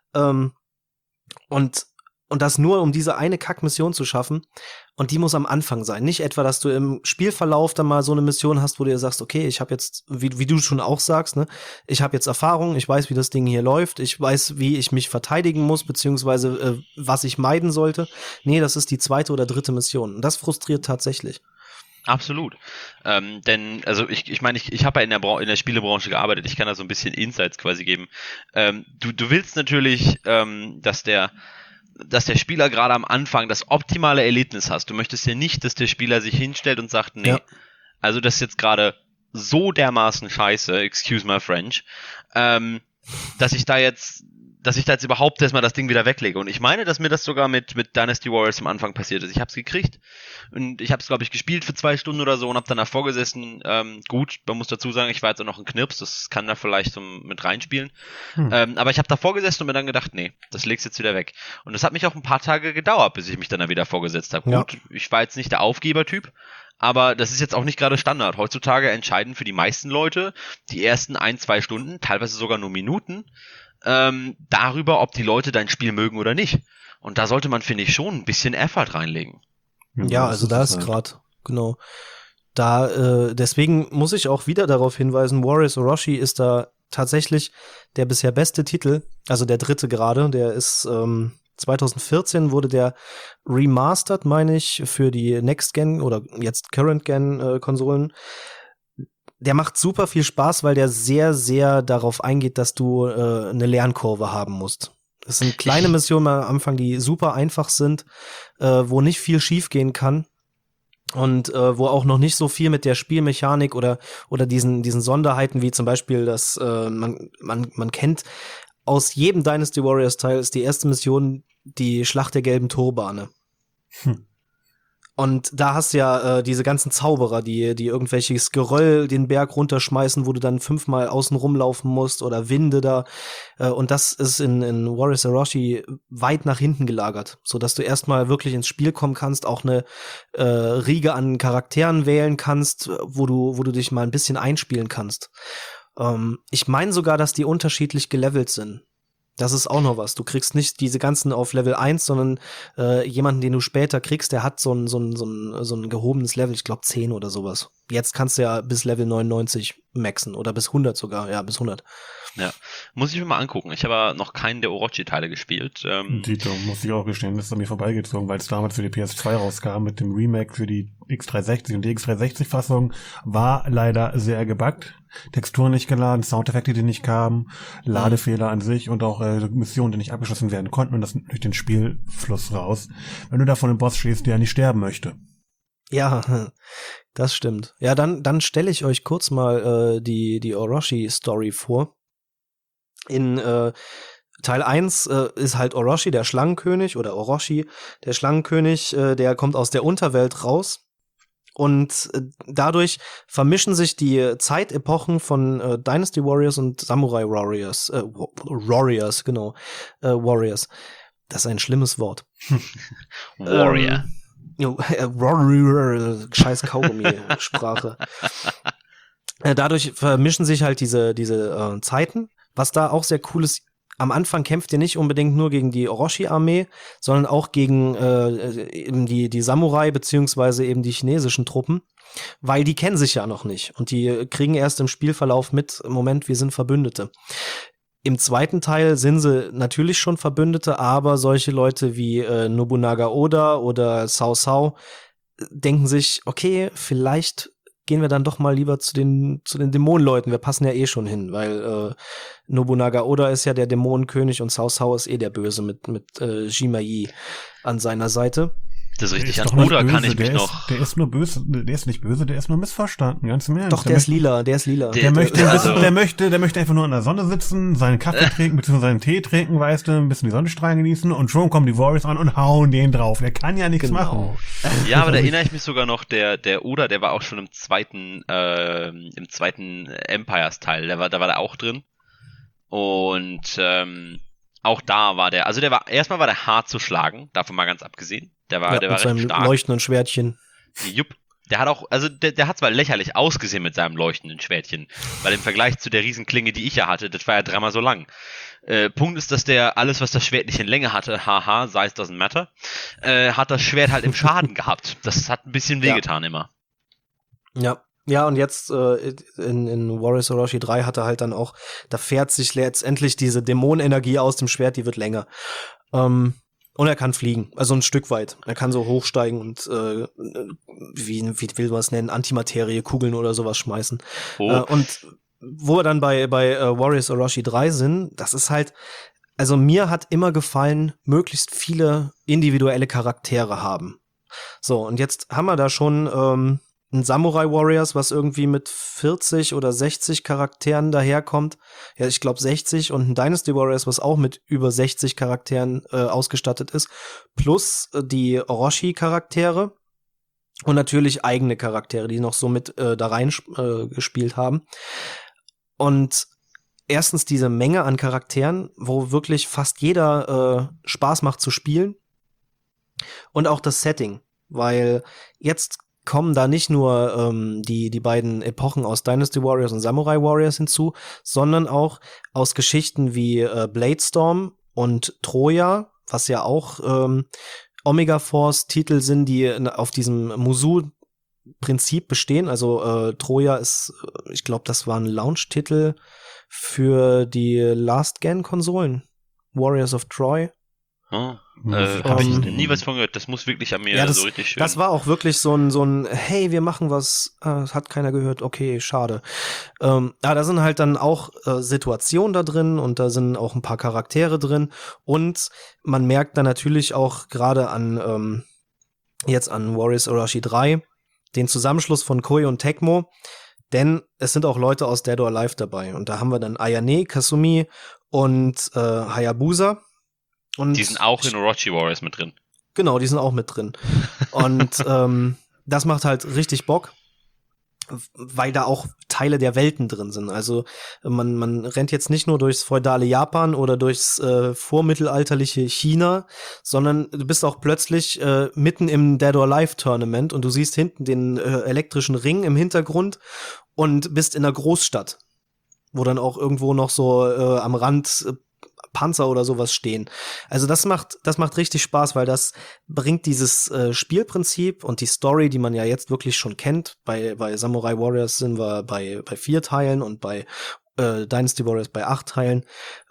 und das nur, um diese eine Kackmission zu schaffen, und die muss am Anfang sein. Nicht etwa, dass du im Spielverlauf dann mal so eine Mission hast, wo du dir sagst, okay, ich habe jetzt, wie du schon auch sagst, ne, ich habe jetzt Erfahrung, ich weiß, wie das Ding hier läuft, ich weiß, wie ich mich verteidigen muss, beziehungsweise was ich meiden sollte. Nee, das ist die 2. oder 3. Mission. Und das frustriert tatsächlich. Absolut. Denn, also ich meine, ich habe ja in der Spielebranche gearbeitet, ich kann da so ein bisschen Insights quasi geben. Du willst natürlich, dass der Spieler gerade am Anfang das optimale Erlebnis hast. Du möchtest ja nicht, dass der Spieler sich hinstellt und sagt, nee, also das ist jetzt gerade so dermaßen scheiße, excuse my French, dass ich da jetzt überhaupt erstmal das Ding wieder weglege. Und ich meine, dass mir das sogar mit Dynasty Warriors am Anfang passiert ist. Ich hab's gekriegt und ich hab's, glaube ich, gespielt für 2 Stunden oder so und hab dann davor gesessen. Gut, man muss dazu sagen, ich war jetzt auch noch ein Knirps, das kann da vielleicht so mit reinspielen. Aber ich habe davor gesessen und mir dann gedacht, nee, das legst jetzt wieder weg. Und das hat mich auch ein paar Tage gedauert, bis ich mich dann da wieder vorgesetzt habe. Gut, ich war jetzt nicht der Aufgebertyp, aber das ist jetzt auch nicht gerade Standard. Heutzutage entscheiden für die meisten Leute die ersten 1-2 Stunden, teilweise sogar nur Minuten, darüber, ob die Leute dein Spiel mögen oder nicht. Und da sollte man, finde ich, schon ein bisschen Effort reinlegen. Ja, also da ist gerade, genau. Da, deswegen muss ich auch wieder darauf hinweisen, Warriors Orochi ist da tatsächlich der bisher beste Titel, also der dritte gerade, der ist 2014 wurde der remastered, meine ich, für die Next-Gen oder jetzt Current-Gen-Konsolen. Der macht super viel Spaß, weil der sehr, sehr darauf eingeht, dass du eine Lernkurve haben musst. Es sind kleine Missionen am Anfang, die super einfach sind, wo nicht viel schief gehen kann. Und wo auch noch nicht so viel mit der Spielmechanik oder diesen Sonderheiten wie zum Beispiel, dass man kennt aus jedem Dynasty Warriors Teil ist die erste Mission die Schlacht der gelben Turbane. Und da hast du ja diese ganzen Zauberer, die irgendwelches Geröll den Berg runterschmeißen, wo du dann 5-mal außen rumlaufen musst oder Winde da. Und das ist in Warriors Orochi weit nach hinten gelagert, sodass du erstmal wirklich ins Spiel kommen kannst, auch eine Riege an Charakteren wählen kannst, wo du dich mal ein bisschen einspielen kannst. Ich meine sogar, dass die unterschiedlich gelevelt sind. Das ist auch noch was. Du kriegst nicht diese ganzen auf Level 1, sondern jemanden, den du später kriegst, der hat so ein gehobenes Level, ich glaube 10 oder sowas. Jetzt kannst du ja bis Level 99 maxen oder bis 100 sogar, ja, bis 100. Ja, muss ich mir mal angucken. Ich habe noch keinen der Orochi-Teile gespielt. Dito, muss ich auch gestehen, das ist an mir vorbeigezogen, weil es damals für die PS2 rauskam mit dem Remake für die X360 und die X360-Fassung war leider sehr gebuggt. Texturen nicht geladen, Soundeffekte, die nicht kamen, Ladefehler an sich und auch Missionen, die nicht abgeschlossen werden konnten und das durch den Spielfluss raus. Wenn du da vor einem Boss stehst, der nicht sterben möchte. Ja, das stimmt. Ja, dann stelle ich euch kurz mal die Orochi-Story vor. In Teil 1 ist halt Orochi, der Schlangenkönig, oder Orochi, der Schlangenkönig, der kommt aus der Unterwelt raus. Und dadurch vermischen sich die Zeitepochen von Dynasty Warriors und Samurai Warriors. Warriors, genau. Warriors. Das ist ein schlimmes Wort. Warrior. Warrior, scheiß Kaugummi-Sprache. Dadurch vermischen sich halt diese Zeiten. Was da auch sehr cool ist, am Anfang kämpft ihr nicht unbedingt nur gegen die Orochi-Armee, sondern auch gegen eben die Samurai beziehungsweise eben die chinesischen Truppen, weil die kennen sich ja noch nicht und die kriegen erst im Spielverlauf mit, Moment, wir sind Verbündete. Im zweiten Teil sind sie natürlich schon Verbündete, aber solche Leute wie Nobunaga Oda oder Cao Cao denken sich, okay, vielleicht gehen wir dann doch mal lieber zu den Dämonenleuten. Wir passen ja eh schon hin, weil Nobunaga Oda ist ja der Dämonenkönig und Cao Cao ist eh der Böse mit Jimayi an seiner Seite. Das ist richtig. An Oda kann ich mich noch. Der ist nur böse, der ist nicht böse, der ist nur missverstanden, ganz im Ernst. Doch, der ist lila. Der möchte einfach nur in der Sonne sitzen, seinen Kaffee trinken, beziehungsweise seinen Tee trinken, weißt du, ein bisschen die Sonnenstrahlen genießen und schon kommen die Warriors an und hauen den drauf. Der kann ja nichts machen. Ja, aber da erinnere ich mich sogar noch, der Oda, der war auch schon im zweiten Empires-Teil, da war der auch drin. Und auch da war erstmal war der hart zu schlagen, davon mal ganz abgesehen. Der war mit recht seinem stark. leuchtenden Schwertchen. Jupp. Der hat auch, also der hat zwar lächerlich ausgesehen mit seinem leuchtenden Schwertchen, weil im Vergleich zu der Riesenklinge, die ich ja hatte, das war ja 3-mal so lang. Punkt ist, dass der alles, was das Schwert nicht in Länge hatte, haha, size doesn't matter, hat das Schwert halt im Schaden gehabt. Das hat ein bisschen wehgetan immer. Ja. Ja, und jetzt in Warriors Orochi 3 hat er halt dann auch, da fährt sich letztendlich diese Dämonenenergie aus dem Schwert, die wird länger. Und er kann fliegen, also ein Stück weit. Er kann so hochsteigen und wie will man es nennen, Antimaterie, Kugeln oder sowas schmeißen. Oh. Und wo wir dann bei Warriors Orochi 3 sind, das ist halt, also mir hat immer gefallen, möglichst viele individuelle Charaktere haben. So, und jetzt haben wir da schon ein Samurai Warriors, was irgendwie mit 40 oder 60 Charakteren daherkommt. Ja, ich glaube 60. Und ein Dynasty Warriors, was auch mit über 60 Charakteren ausgestattet ist. Plus die Orochi-Charaktere. Und natürlich eigene Charaktere, die noch so mit da rein gespielt haben. Und erstens diese Menge an Charakteren, wo wirklich fast jeder Spaß macht zu spielen. Und auch das Setting. Weil jetzt kommen da nicht nur die beiden Epochen aus Dynasty Warriors und Samurai Warriors hinzu, sondern auch aus Geschichten wie Bladestorm und Troja was ja auch Omega Force Titel sind, die auf diesem Musou-Prinzip bestehen. Also Troja ist, ich glaube, das war ein Launch-Titel für die Last-Gen-Konsolen. Warriors of Troy. Habe ich nie was von gehört. Das muss wirklich an mir so richtig schön. Das war auch wirklich so ein hey, wir machen was, hat keiner gehört, okay, schade. Da sind halt dann auch Situationen da drin und da sind auch ein paar Charaktere drin und man merkt dann natürlich auch gerade an jetzt an Warriors Orochi 3 den Zusammenschluss von Koei und Tecmo, denn es sind auch Leute aus Dead or Alive dabei und da haben wir dann Ayane, Kasumi und Hayabusa. Und die sind auch in Orochi Warriors mit drin. Genau, die sind auch mit drin. Und das macht halt richtig Bock, weil da auch Teile der Welten drin sind. Also man rennt jetzt nicht nur durchs feudale Japan oder durchs vormittelalterliche China, sondern du bist auch plötzlich mitten im Dead or Alive Tournament und du siehst hinten den elektrischen Ring im Hintergrund und bist in einer Großstadt, wo dann auch irgendwo noch so am Rand Panzer oder sowas stehen. Also das macht richtig Spaß, weil das bringt dieses Spielprinzip und die Story, die man ja jetzt wirklich schon kennt. Bei Samurai Warriors sind wir bei 4 Teilen und bei Dynasty Warriors bei 8 Teilen.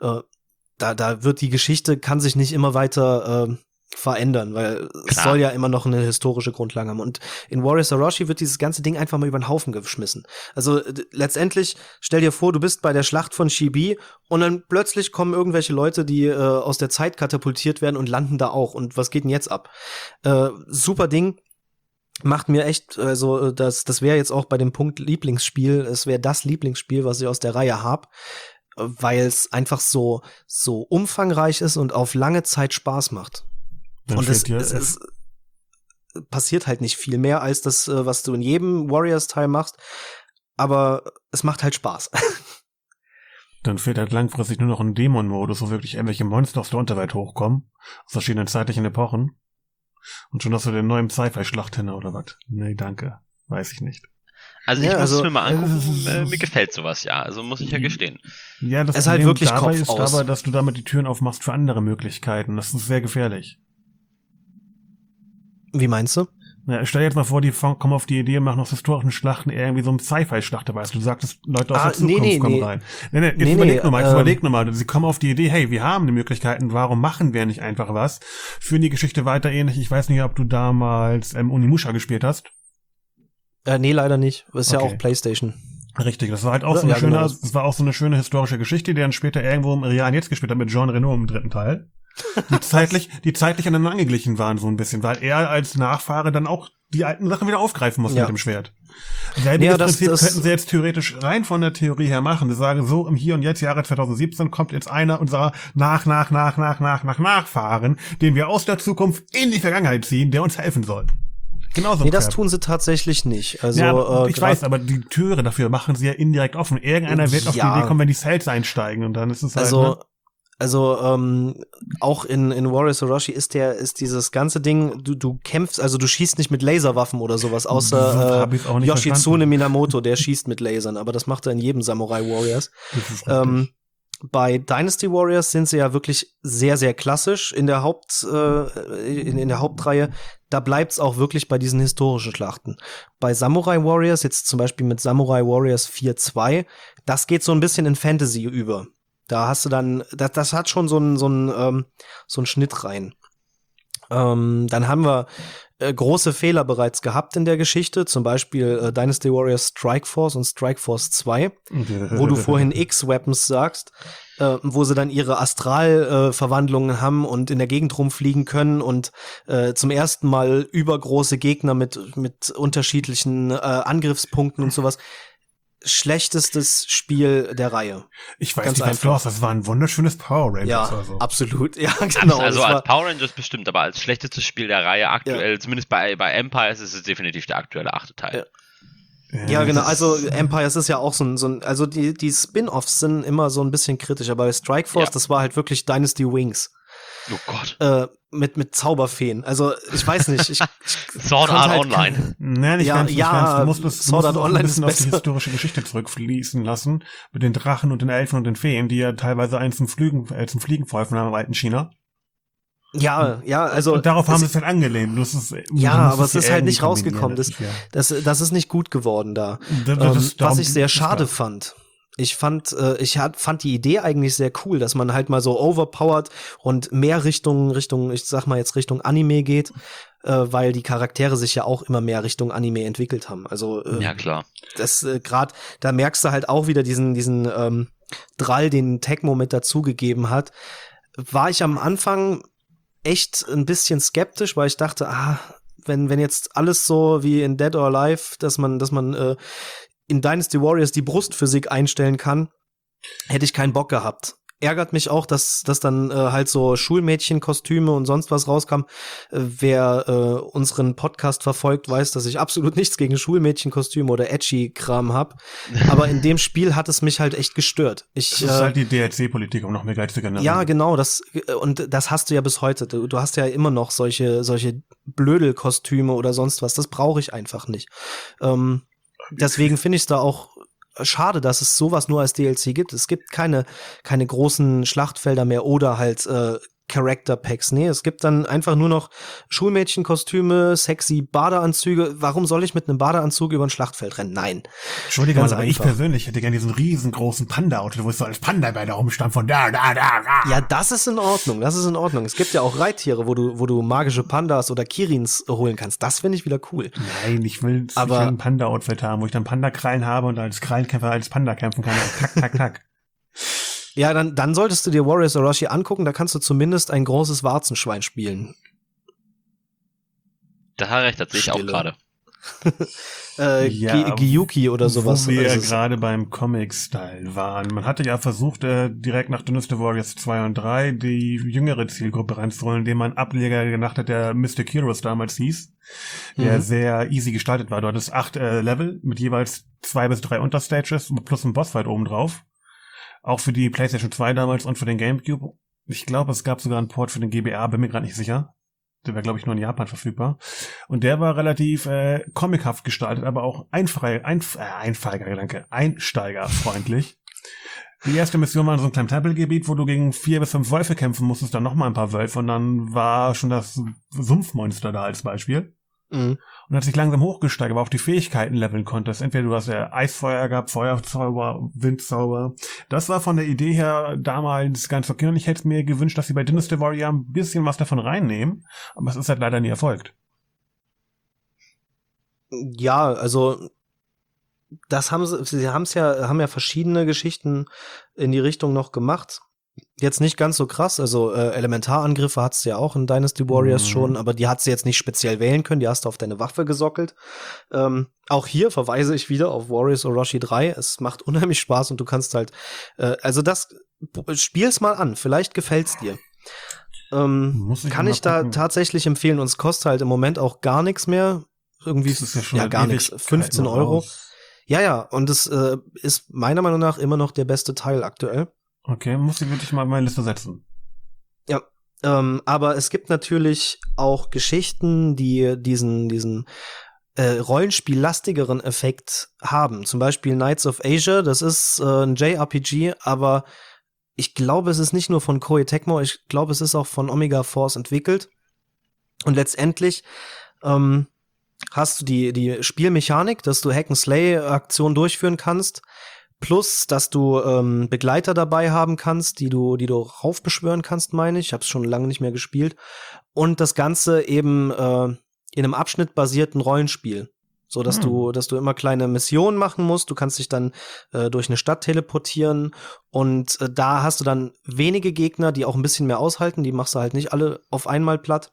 Da wird die Geschichte, kann sich nicht immer weiter verändern, weil es soll ja immer noch eine historische Grundlage haben. Und in Warriors Orochi wird dieses ganze Ding einfach mal über den Haufen geschmissen. Also letztendlich, stell dir vor, du bist bei der Schlacht von Shibi und dann plötzlich kommen irgendwelche Leute, die aus der Zeit katapultiert werden und landen da auch. Und was geht denn jetzt ab? Super Ding. Macht mir echt, also das wäre jetzt auch bei dem Punkt Lieblingsspiel, es wäre das Lieblingsspiel, was ich aus der Reihe hab, weil es einfach so umfangreich ist und auf lange Zeit Spaß macht. Und es passiert halt nicht viel mehr als das, was du in jedem Warriors-Teil machst, aber es macht halt Spaß. Dann fehlt halt langfristig nur noch ein Dämon-Modus, wo wirklich irgendwelche Monster aus der Unterwelt hochkommen, aus verschiedenen zeitlichen Epochen. Und schon hast du den neuen Sci-Fi-Schlacht hin, oder was? Nee, danke. Weiß ich nicht. Also ich muss es mir mal angucken, mir gefällt sowas, ja, also muss ich ja gestehen. Ja, das ist halt wirklich dabei Kopf ist aus. Aber, dass du damit die Türen aufmachst für andere Möglichkeiten. Das ist sehr gefährlich. Wie meinst du? Ja, stell dir jetzt mal vor, die kommen auf die Idee und machen aus historischen Schlachten irgendwie so ein Sci-Fi-Schlacht dabei. Du sagtest, Leute aus der Zukunft kommen rein. Überleg nur mal. Sie kommen auf die Idee, hey, wir haben die Möglichkeiten, warum machen wir nicht einfach was? Führen die Geschichte weiter ähnlich. Ich weiß nicht, ob du damals Onimusha gespielt hast. Nee, leider nicht. Das ist ja auch PlayStation. Richtig, das war halt auch so eine schöne, das war auch so eine schöne historische Geschichte, die dann später irgendwo im Real jetzt gespielt hat mit Jean Reno im 3. Teil. Die zeitlich aneinander angeglichen waren so ein bisschen, weil er als Nachfahre dann auch die alten Sachen wieder aufgreifen musste mit dem Schwert. Selbiges Prinzip könnten sie jetzt theoretisch rein von der Theorie her machen. Sie sagen so, im Hier und Jetzt, Jahre 2017, kommt jetzt einer unserer Nachfahren, den wir aus der Zukunft in die Vergangenheit ziehen, der uns helfen soll. Genauso. Nee, das tun sie tatsächlich nicht. Also, ja, ich weiß, aber die Türe dafür machen sie ja indirekt offen. Irgendeiner wird auf die Idee kommen, wenn die Cells einsteigen und dann ist es halt, auch in Warriors Orochi ist dieses ganze Ding, du kämpfst, also du schießt nicht mit Laserwaffen oder sowas, außer Yoshitsune Minamoto, der schießt mit Lasern, aber das macht er in jedem Samurai Warriors. Bei Dynasty Warriors sind sie ja wirklich sehr, sehr klassisch in der in der Hauptreihe. Da bleibt's auch wirklich bei diesen historischen Schlachten. Bei Samurai Warriors, jetzt zum Beispiel mit Samurai Warriors 4.2, das geht so ein bisschen in Fantasy über. Da hast du dann, das hat schon so einen Schnitt rein. Dann haben wir große Fehler bereits gehabt in der Geschichte, zum Beispiel Dynasty Warriors Strike Force und Strike Force 2, wo du vorhin X-Weapons sagst, wo sie dann ihre Astralverwandlungen haben und in der Gegend rumfliegen können und zum ersten Mal übergroße Gegner mit unterschiedlichen Angriffspunkten und sowas. Schlechtestes Spiel der Reihe. Ich weiß nicht, was du hast. Das war ein wunderschönes Power Rangers. Ja, also. Absolut. Ja, genau. Also als Power Rangers bestimmt, aber als schlechtestes Spiel der Reihe aktuell, zumindest bei Empires, ist es definitiv der aktuelle 8. Teil. Ja, genau. Also Empires ist ja auch so ein also die Spin-Offs sind immer so ein bisschen kritisch, aber bei Strike Force, das war halt wirklich Dynasty Wings. Oh Gott. Mit Zauberfeen. Also, ich weiß nicht. Sword Art Online. Nein, nicht ganz. Du musst Sword Art Online ein bisschen auf die historische Geschichte zurückfließen lassen. Mit den Drachen und den Elfen und den Feen, die ja teilweise einen zum Fliegen verholfen haben im alten China. Ja, also. Und darauf haben sie es halt angelehnt. Aber es ist halt nicht rausgekommen. Das ist nicht gut geworden da. Was ich sehr schade fand. Ich fand die Idee eigentlich sehr cool, dass man halt mal so overpowered und mehr Richtung Anime geht, weil die Charaktere sich ja auch immer mehr Richtung Anime entwickelt haben. Also ja, klar. Das gerade, da merkst du halt auch wieder diesen Drall, den Tecmo mit dazugegeben hat. War ich am Anfang echt ein bisschen skeptisch, weil ich dachte, wenn jetzt alles so wie in Dead or Alive, dass man in Dynasty Warriors die Brustphysik einstellen kann, hätte ich keinen Bock gehabt. Ärgert mich auch, dass dann halt so Schulmädchenkostüme und sonst was rauskam. Wer unseren Podcast verfolgt, weiß, dass ich absolut nichts gegen Schulmädchenkostüme oder Edgy-Kram hab. Aber in dem Spiel hat es mich halt echt gestört. Das ist halt die DLC-Politik, um noch mehr Geld zu generieren. Ja, genau. Das hast du ja bis heute. Du hast ja immer noch solche Blödelkostüme oder sonst was. Das brauche ich einfach nicht. Deswegen finde ich es da auch schade, dass es sowas nur als DLC gibt. Es gibt keine großen Schlachtfelder mehr oder halt Character Packs. Nee, es gibt dann einfach nur noch Schulmädchenkostüme, sexy Badeanzüge. Warum soll ich mit einem Badeanzug über ein Schlachtfeld rennen? Nein. Entschuldigung, aber ich persönlich hätte gerne diesen riesengroßen Panda-Auto, wo es so als Panda bei da rumstand von da. Ja, das ist in Ordnung. Es gibt ja auch Reittiere, wo du magische Pandas oder Kirins holen kannst. Das finde ich wieder cool. Nein, ich will ein Panda-Outfit haben, wo ich dann Panda-Krallen habe und als Krallenkämpfer als Panda kämpfen kann. Tak. Ja, dann solltest du dir Warriors Orochi angucken, da kannst du zumindest ein großes Warzenschwein spielen. Da hat recht, das sehe ich auch gerade. Gyuki oder sowas. Wo wir ja gerade beim Comic-Style waren. Man hatte ja versucht, direkt nach Dynasty Warriors 2 und 3 die jüngere Zielgruppe reinzuholen, indem man Ableger gemacht hat, der Mystic Heroes damals hieß, der sehr easy gestaltet war. Du hattest 8 Level mit jeweils 2 bis 3 Unterstages plus ein Bossfight obendrauf. Auch für die PlayStation 2 damals und für den GameCube. Ich glaube, es gab sogar einen Port für den GBA, bin mir gerade nicht sicher. Der war, glaube ich, nur in Japan verfügbar. Und der war relativ comichaft gestaltet, aber auch einsteigerfreundlich. Die erste Mission war in so einem kleinen Tempelgebiet, wo du gegen 4 bis 5 Wölfe kämpfen musstest, dann nochmal ein paar Wölfe und dann war schon das Sumpfmonster da als Beispiel. Und hat sich langsam hochgesteigert, aber auch die Fähigkeiten leveln konntest. Entweder du hast ja Eisfeuer gehabt, Feuerzauber, Windzauber. Das war von der Idee her damals ganz okay und ich hätte mir gewünscht, dass sie bei Dynasty Warrior ein bisschen was davon reinnehmen, aber es ist halt leider nie erfolgt. Ja, also haben ja verschiedene Geschichten in die Richtung noch gemacht. Jetzt nicht ganz so krass, also Elementarangriffe hat's ja auch in Dynasty Warriors schon, aber die hast du jetzt nicht speziell wählen können, die hast du auf deine Waffe gesockelt. Auch hier verweise ich wieder auf Warriors Orochi 3, es macht unheimlich Spaß und du kannst halt, spiel's mal an, vielleicht gefällt's dir. Kann ich da tatsächlich empfehlen und es kostet halt im Moment auch gar nichts mehr, irgendwie gar nichts, 15 Euro. Ja, und es ist meiner Meinung nach immer noch der beste Teil aktuell. Okay, muss ich wirklich mal in meine Liste setzen. Ja, aber es gibt natürlich auch Geschichten, die diesen Rollenspiellastigeren Effekt haben. Zum Beispiel Knights of Asia, das ist ein JRPG, aber ich glaube, es ist nicht nur von Koei Tecmo, ich glaube, es ist auch von Omega Force entwickelt. Und letztendlich hast du die Spielmechanik, dass du Hack-and-Slay-Aktionen durchführen kannst, plus, dass du Begleiter dabei haben kannst, die du raufbeschwören kannst, meine ich. Ich habe es schon lange nicht mehr gespielt. Und das Ganze eben in einem abschnittbasierten Rollenspiel. So, dass du immer kleine Missionen machen musst. Du kannst dich dann durch eine Stadt teleportieren. Und da hast du dann wenige Gegner, die auch ein bisschen mehr aushalten. Die machst du halt nicht alle auf einmal platt.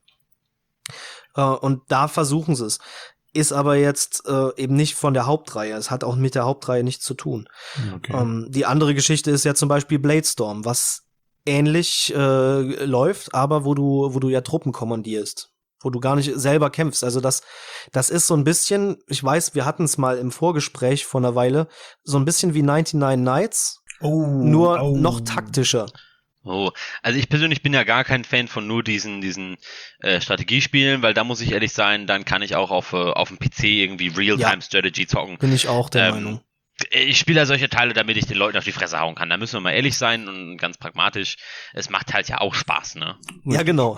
Und da versuchen sie es. Ist aber jetzt eben nicht von der Hauptreihe. Es hat auch mit der Hauptreihe nichts zu tun. Okay. Die andere Geschichte ist ja zum Beispiel Bladestorm, was ähnlich läuft, aber wo du ja Truppen kommandierst, wo du gar nicht selber kämpfst. Also das ist so ein bisschen, ich weiß, wir hatten es mal im Vorgespräch vor einer Weile, so ein bisschen wie 99 Nights, nur noch taktischer. Oh, also ich persönlich bin ja gar kein Fan von nur diesen Strategiespielen, weil da muss ich ehrlich sein, dann kann ich auch auf dem PC irgendwie Real-Time-Strategy zocken. Bin ich auch der Meinung. Ich spiele ja solche Teile, damit ich den Leuten auf die Fresse hauen kann. Da müssen wir mal ehrlich sein und ganz pragmatisch. Es macht halt ja auch Spaß, ne? Ja, genau.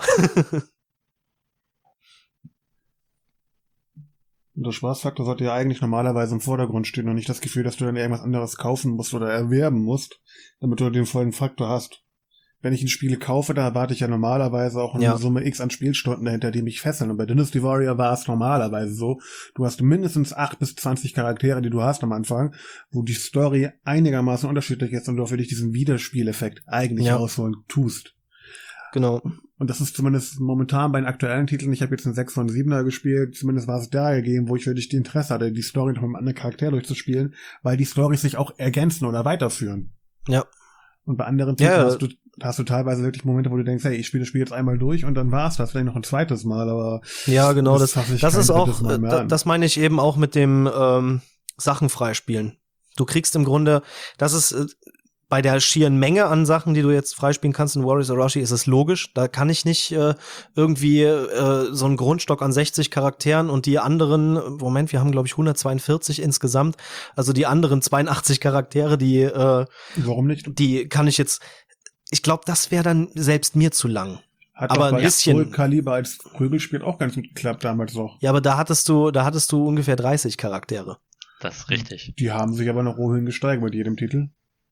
Und der Spaßfaktor sollte ja eigentlich normalerweise im Vordergrund stehen und nicht das Gefühl, dass du dann irgendwas anderes kaufen musst oder erwerben musst, damit du den vollen Faktor hast. Wenn ich ein Spiel kaufe, da erwarte ich ja normalerweise auch eine Summe X an Spielstunden dahinter, die mich fesseln. Und bei Dynasty Warrior war es normalerweise so, du hast mindestens 8 bis 20 Charaktere, die du hast am Anfang, wo die Story einigermaßen unterschiedlich ist und du auch für dich diesen Wiederspieleffekt eigentlich rausholen tust. Genau. Und das ist zumindest momentan bei den aktuellen Titeln, ich habe jetzt einen 6 von 7er gespielt, zumindest war es da gegeben, wo ich wirklich die Interesse hatte, die Story noch mit einem anderen Charakter durchzuspielen, weil die Storys sich auch ergänzen oder weiterführen. Ja. Und bei anderen Titeln hast du teilweise wirklich Momente, wo du denkst, hey, ich spiele das Spiel jetzt einmal durch und dann war's das, vielleicht noch ein zweites Mal, aber ja, genau, das ist auch, das meine ich eben auch mit dem Sachen freispielen. Du kriegst im Grunde, das ist bei der schieren Menge an Sachen, die du jetzt freispielen kannst in Warriors Orochi, ist es logisch. Da kann ich nicht irgendwie so einen Grundstock an 60 Charakteren und die anderen, Moment, wir haben glaube ich 142 insgesamt, also die anderen 82 Charaktere, die warum nicht? Die kann ich jetzt, ich glaube, das wäre dann selbst mir zu lang. Hat aber ein bisschen Soul Calibur als Prügelspiel auch ganz gut geklappt damals noch. Ja, aber da hattest du ungefähr 30 Charaktere. Das ist richtig. Die haben sich aber noch wohin gesteigert mit jedem Titel.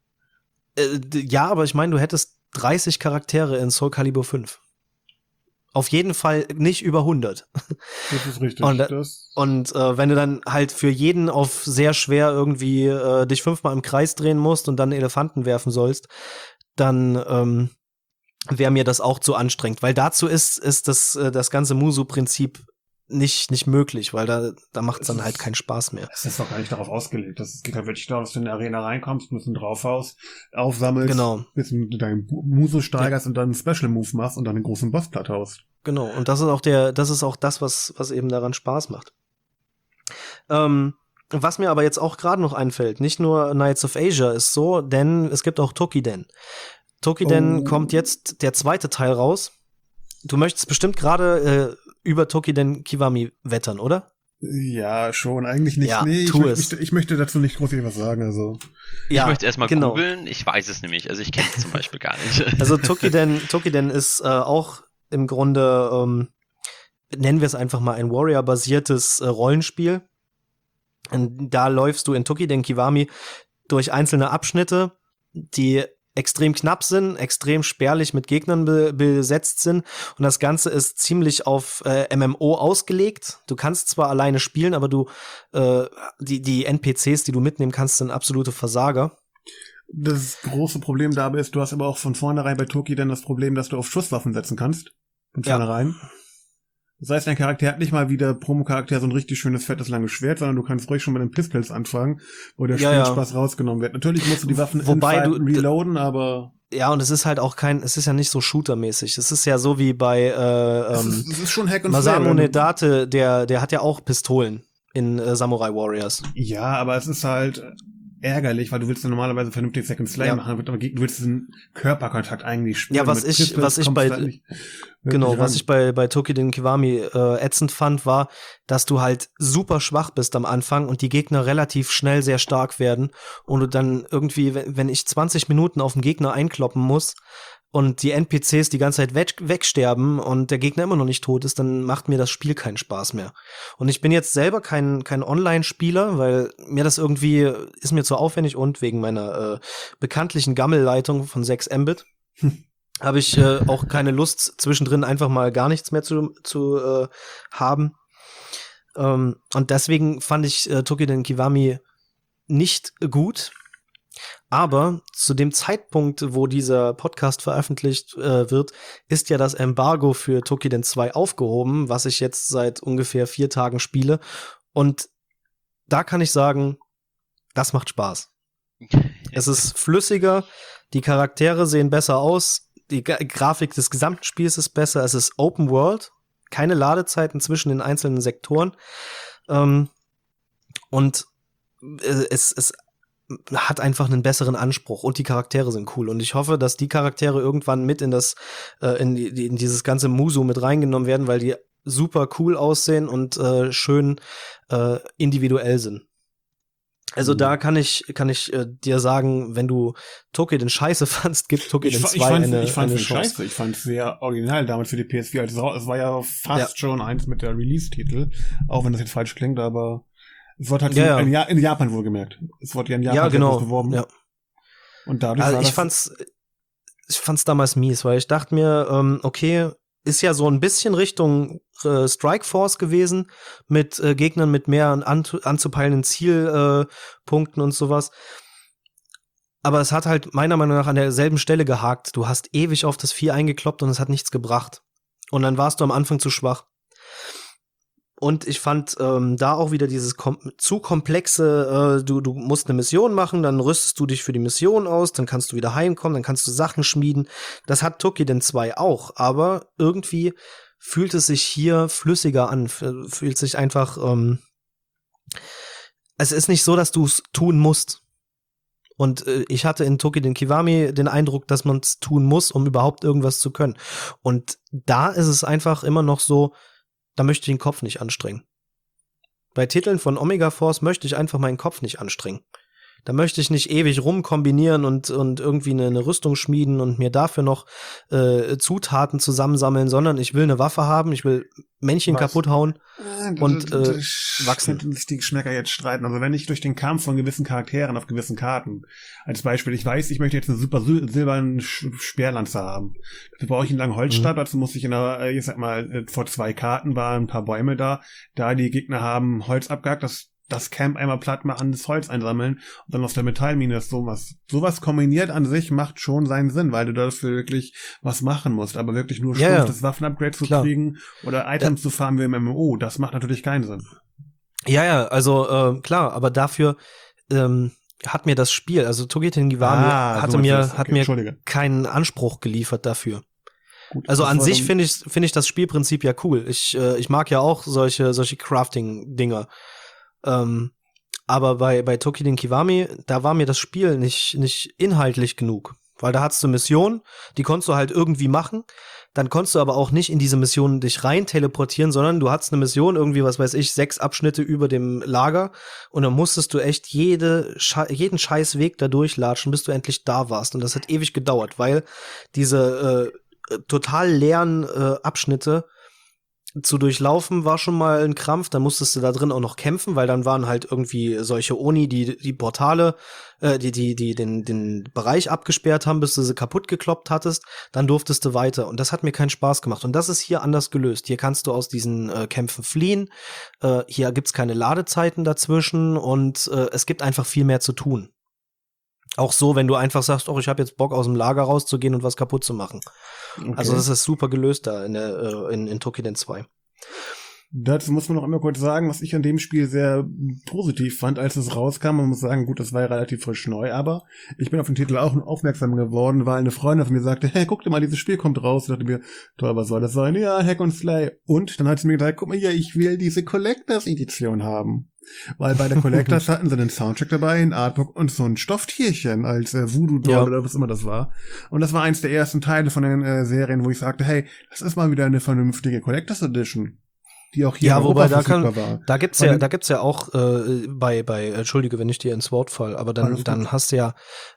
Ja, aber ich meine, du hättest 30 Charaktere in Soul Calibur 5. Auf jeden Fall nicht über 100. Das ist richtig. Und wenn du dann halt für jeden auf sehr schwer irgendwie dich 5-mal im Kreis drehen musst und dann Elefanten werfen sollst, dann wäre mir das auch zu anstrengend. Weil dazu ist das ganze Musu-Prinzip nicht möglich, weil da macht es dann halt keinen Spaß mehr. Es ist doch gar nicht darauf ausgelegt. Das geht halt wirklich darum, dass du in die Arena reinkommst, ein bisschen draufhaust, aufsammelst, ein bisschen deinen Muso steigerst und dann einen Special Move machst und dann einen großen Boss platt haust. Genau, und das ist auch das, was eben daran Spaß macht. Was mir aber jetzt auch gerade noch einfällt, nicht nur Knights of Asia ist so, denn es gibt auch Tokiden. Tokiden kommt jetzt der zweite Teil raus. Du möchtest bestimmt gerade über Tokiden Kiwami wettern, oder? Ja, schon, eigentlich nicht. Ja, nee, ich möchte dazu nicht groß was sagen, also. Ja, ich möchte erstmal googeln, ich weiß es nämlich, also ich kenne es zum Beispiel gar nicht. Also Tokiden ist auch im Grunde, nennen wir es einfach mal ein Warrior-basiertes Rollenspiel. Und da läufst du in Tokiden Kiwami durch einzelne Abschnitte, die extrem knapp sind, extrem spärlich mit Gegnern besetzt sind und das Ganze ist ziemlich auf MMO ausgelegt. Du kannst zwar alleine spielen, aber die NPCs, die du mitnehmen kannst, sind absolute Versager. Das große Problem dabei ist, du hast aber auch von vornherein bei Tokiden das Problem, dass du auf Schusswaffen setzen kannst. Von vornherein. Ja. Das heißt, dein Charakter hat nicht mal wie der Promo-Charakter so ein richtig schönes, fettes, langes Schwert, sondern du kannst ruhig schon mit den Pistols anfangen, wo der Spielspaß rausgenommen wird. Natürlich musst du die Waffen reloaden, aber... Ja, und es ist halt auch es ist ja nicht so shootermäßig. Es ist ja so wie bei es ist schon Hack and Masamu Nedate, der hat ja auch Pistolen in Samurai Warriors. Ja, aber es ist halt ärgerlich, weil du willst ja normalerweise vernünftig Second Slay machen, aber du willst diesen Körperkontakt eigentlich spüren. Ja, was ich bei Tokiden Kiwami ätzend fand, war, dass du halt super schwach bist am Anfang und die Gegner relativ schnell sehr stark werden und du dann irgendwie, wenn ich 20 Minuten auf den Gegner einkloppen muss und die NPCs die ganze Zeit wegsterben und der Gegner immer noch nicht tot ist, dann macht mir das Spiel keinen Spaß mehr. Und ich bin jetzt selber kein Online-Spieler, weil mir das irgendwie ist mir zu aufwendig und wegen meiner bekanntlichen Gammelleitung von 6 Mbit habe ich auch keine Lust, zwischendrin einfach mal gar nichts mehr zu haben. Und deswegen fand ich Tokiden Kiwami nicht gut. Aber zu dem Zeitpunkt, wo dieser Podcast veröffentlicht wird, ist ja das Embargo für Tokiden 2 aufgehoben, was ich jetzt seit ungefähr 4 Tagen spiele. Und da kann ich sagen, das macht Spaß. Es ist flüssiger, die Charaktere sehen besser aus, die Grafik des gesamten Spiels ist besser, es ist Open World, keine Ladezeiten zwischen den einzelnen Sektoren. Und es hat einfach einen besseren Anspruch und die Charaktere sind cool und ich hoffe, dass die Charaktere irgendwann mit in dieses ganze Musu mit reingenommen werden, weil die super cool aussehen und schön individuell sind. Also da kann ich dir sagen, wenn du Tokiden scheiße fandst, gibt Tokiden 2 eine Chance. Scheiße. Ich fand es sehr original damals für die PS4. Also es war ja fast schon eins mit der Release-Titel, auch wenn das jetzt falsch klingt, aber es wurde halt in Japan wohlgemerkt. Es wurde ja in Japan beworben. Ja. Und dadurch also ich fand's damals mies, weil ich dachte mir, okay, ist ja so ein bisschen Richtung Strikeforce gewesen, mit Gegnern mit mehr anzupeilenden Zielpunkten und sowas. Aber es hat halt meiner Meinung nach an derselben Stelle gehakt. Du hast ewig auf das Vieh eingekloppt und es hat nichts gebracht. Und dann warst du am Anfang zu schwach. Und ich fand da auch wieder dieses zu komplexe, du musst eine Mission machen, dann rüstest du dich für die Mission aus, dann kannst du wieder heimkommen, dann kannst du Sachen schmieden. Das hat Tokiden 2 auch, aber irgendwie fühlt es sich hier flüssiger an, fühlt sich einfach, es ist nicht so, dass du es tun musst. Und ich hatte in Tokiden Kiwami den Eindruck, dass man es tun muss, um überhaupt irgendwas zu können. Und da ist es einfach immer noch so, da möchte ich den Kopf nicht anstrengen. Bei Titeln von Omega Force möchte ich einfach meinen Kopf nicht anstrengen. Da möchte ich nicht ewig rumkombinieren und irgendwie eine Rüstung schmieden und mir dafür noch Zutaten zusammensammeln, sondern ich will eine Waffe haben, ich will Männchen kaputt hauen und wachsen. Könnten sich die Geschmäcker jetzt streiten. Also wenn ich durch den Kampf von gewissen Charakteren auf gewissen Karten, als Beispiel, ich weiß, ich möchte jetzt einen super silbernen Speerlanzer haben. Dafür brauche ich einen langen Holzstab, dazu muss ich ich sag mal, vor 2 Karten waren ein paar Bäume da die Gegner haben Holz abgehackt, das Camp einmal platt machen, das Holz einsammeln und dann aus der Metallmine sowas kombiniert an sich macht schon seinen Sinn, weil du dafür wirklich was machen musst, aber wirklich nur das Waffenupgrade zu kriegen oder Items zu farmen wie im MMO, das macht natürlich keinen Sinn. Ja, also klar, aber dafür hat mir das Spiel, also Tokiden Kiwami hat mir keinen Anspruch geliefert dafür. Gut, also an sich finde ich das Spielprinzip ja cool. Ich mag ja auch solche Crafting-Dinger. Aber bei Tokiden Kiwami, da war mir das Spiel nicht inhaltlich genug. Weil da hattest du Missionen, die konntest du halt irgendwie machen. Dann konntest du aber auch nicht in diese Mission dich rein teleportieren, sondern du hattest eine Mission irgendwie, 6 Abschnitte über dem Lager. Und dann musstest du echt jeden scheiß Weg da durchlatschen, bis du endlich da warst. Und das hat ewig gedauert, weil diese total leeren Abschnitte zu durchlaufen war schon mal ein Krampf, dann musstest du da drin auch noch kämpfen, weil dann waren halt irgendwie solche Oni, die Portale, die den Bereich abgesperrt haben, bis du sie kaputt gekloppt hattest, dann durftest du weiter und das hat mir keinen Spaß gemacht und das ist hier anders gelöst. Hier kannst du aus diesen Kämpfen fliehen, hier gibt's keine Ladezeiten dazwischen und es gibt einfach viel mehr zu tun. Auch so, wenn du einfach sagst, ich habe jetzt Bock aus dem Lager rauszugehen und was kaputt zu machen. Okay. Also das ist super gelöst da in Tokiden 2. Dazu muss man noch einmal kurz sagen, was ich an dem Spiel sehr positiv fand, als es rauskam. Man muss sagen, gut, das war ja relativ frisch neu, aber ich bin auf den Titel auch aufmerksam geworden, weil eine Freundin von mir sagte, hey, guck dir mal, dieses Spiel kommt raus. Ich dachte mir, toll, was soll das sein? Ja, Hack and Slay. Und dann hat sie mir gesagt, guck mal hier, ich will diese Collectors Edition haben. Weil bei der Collectors hatten sie einen Soundtrack dabei, ein Artbook und so ein Stofftierchen als Voodoo-Doll oder was immer das war. Und das war eins der ersten Teile von den Serien, wo ich sagte, hey, das ist mal wieder eine vernünftige Collectors Edition. Die auch hier wobei da gibt's ja auch bei entschuldige, wenn ich dir ins Wort fall, aber dann hast du ja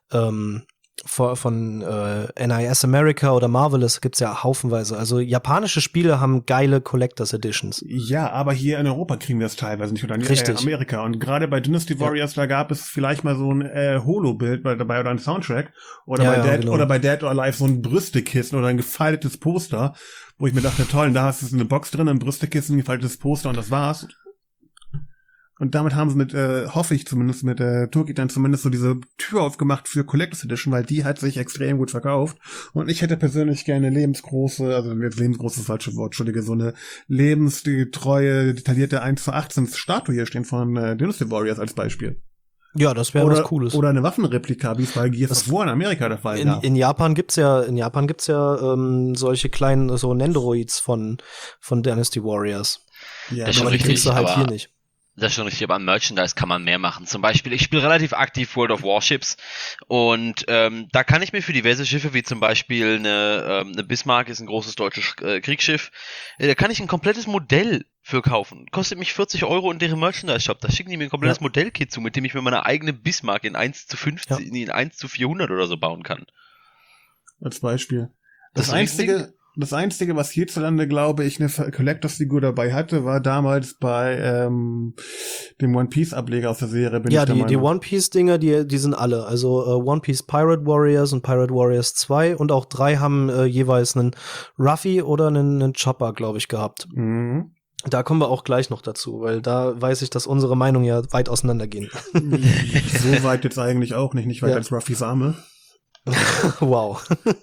von NIS America oder Marvelous gibt's ja haufenweise. Also japanische Spiele haben geile Collectors Editions. Ja, aber hier in Europa kriegen wir es teilweise nicht oder in Amerika. Und gerade bei Dynasty Warriors, da gab es vielleicht mal so ein Holo-Bild dabei oder ein Soundtrack oder bei Dead or Alive so ein Brüstekissen oder ein gefaltetes Poster, wo ich mir dachte, toll, da hast du eine Box drin, ein Brüstekissen, ein gefaltetes Poster und das war's. Und damit haben sie hoffe ich zumindest, mit Turkey dann zumindest so diese Tür aufgemacht für Collectors Edition, weil die hat sich extrem gut verkauft. Und ich hätte persönlich gerne lebensgroße, also jetzt lebensgroßes falsche Wort, entschuldige, so eine lebensgetreue, detaillierte 1:18 Statue hier stehen von Dynasty Warriors als Beispiel. Ja, das wäre was Cooles. Oder eine Waffenreplika, wie es bei Gears of War in Amerika der Fall war. In Japan gibt's ja solche kleinen so Nendoroids von Dynasty Warriors. Ja, aber die kriegst du halt hier nicht. Das ist schon richtig, aber an Merchandise kann man mehr machen. Zum Beispiel, ich spiele relativ aktiv World of Warships und da kann ich mir für diverse Schiffe, wie zum Beispiel eine Bismarck, ist ein großes deutsches Kriegsschiff, da kann ich ein komplettes Modell für kaufen. Kostet mich 40 € in deren Merchandise-Shop. Da schicken die mir ein komplettes Modellkit zu, mit dem ich mir meine eigene Bismarck in 1:50, in 1:400 oder so bauen kann. Als Beispiel. Das Einzige, was hierzulande, glaube ich, eine Collectors-Figur dabei hatte, war damals bei dem One-Piece-Ableger aus der Serie. Die One-Piece-Dinger, die sind alle. Also One Piece Pirate Warriors und Pirate Warriors 2 und auch 3 haben jeweils einen Ruffy oder einen Chopper, glaube ich, gehabt. Mhm. Da kommen wir auch gleich noch dazu, weil da weiß ich, dass unsere Meinungen ja weit auseinandergehen. So weit jetzt eigentlich auch nicht weit als Ruffys Arme. Wow.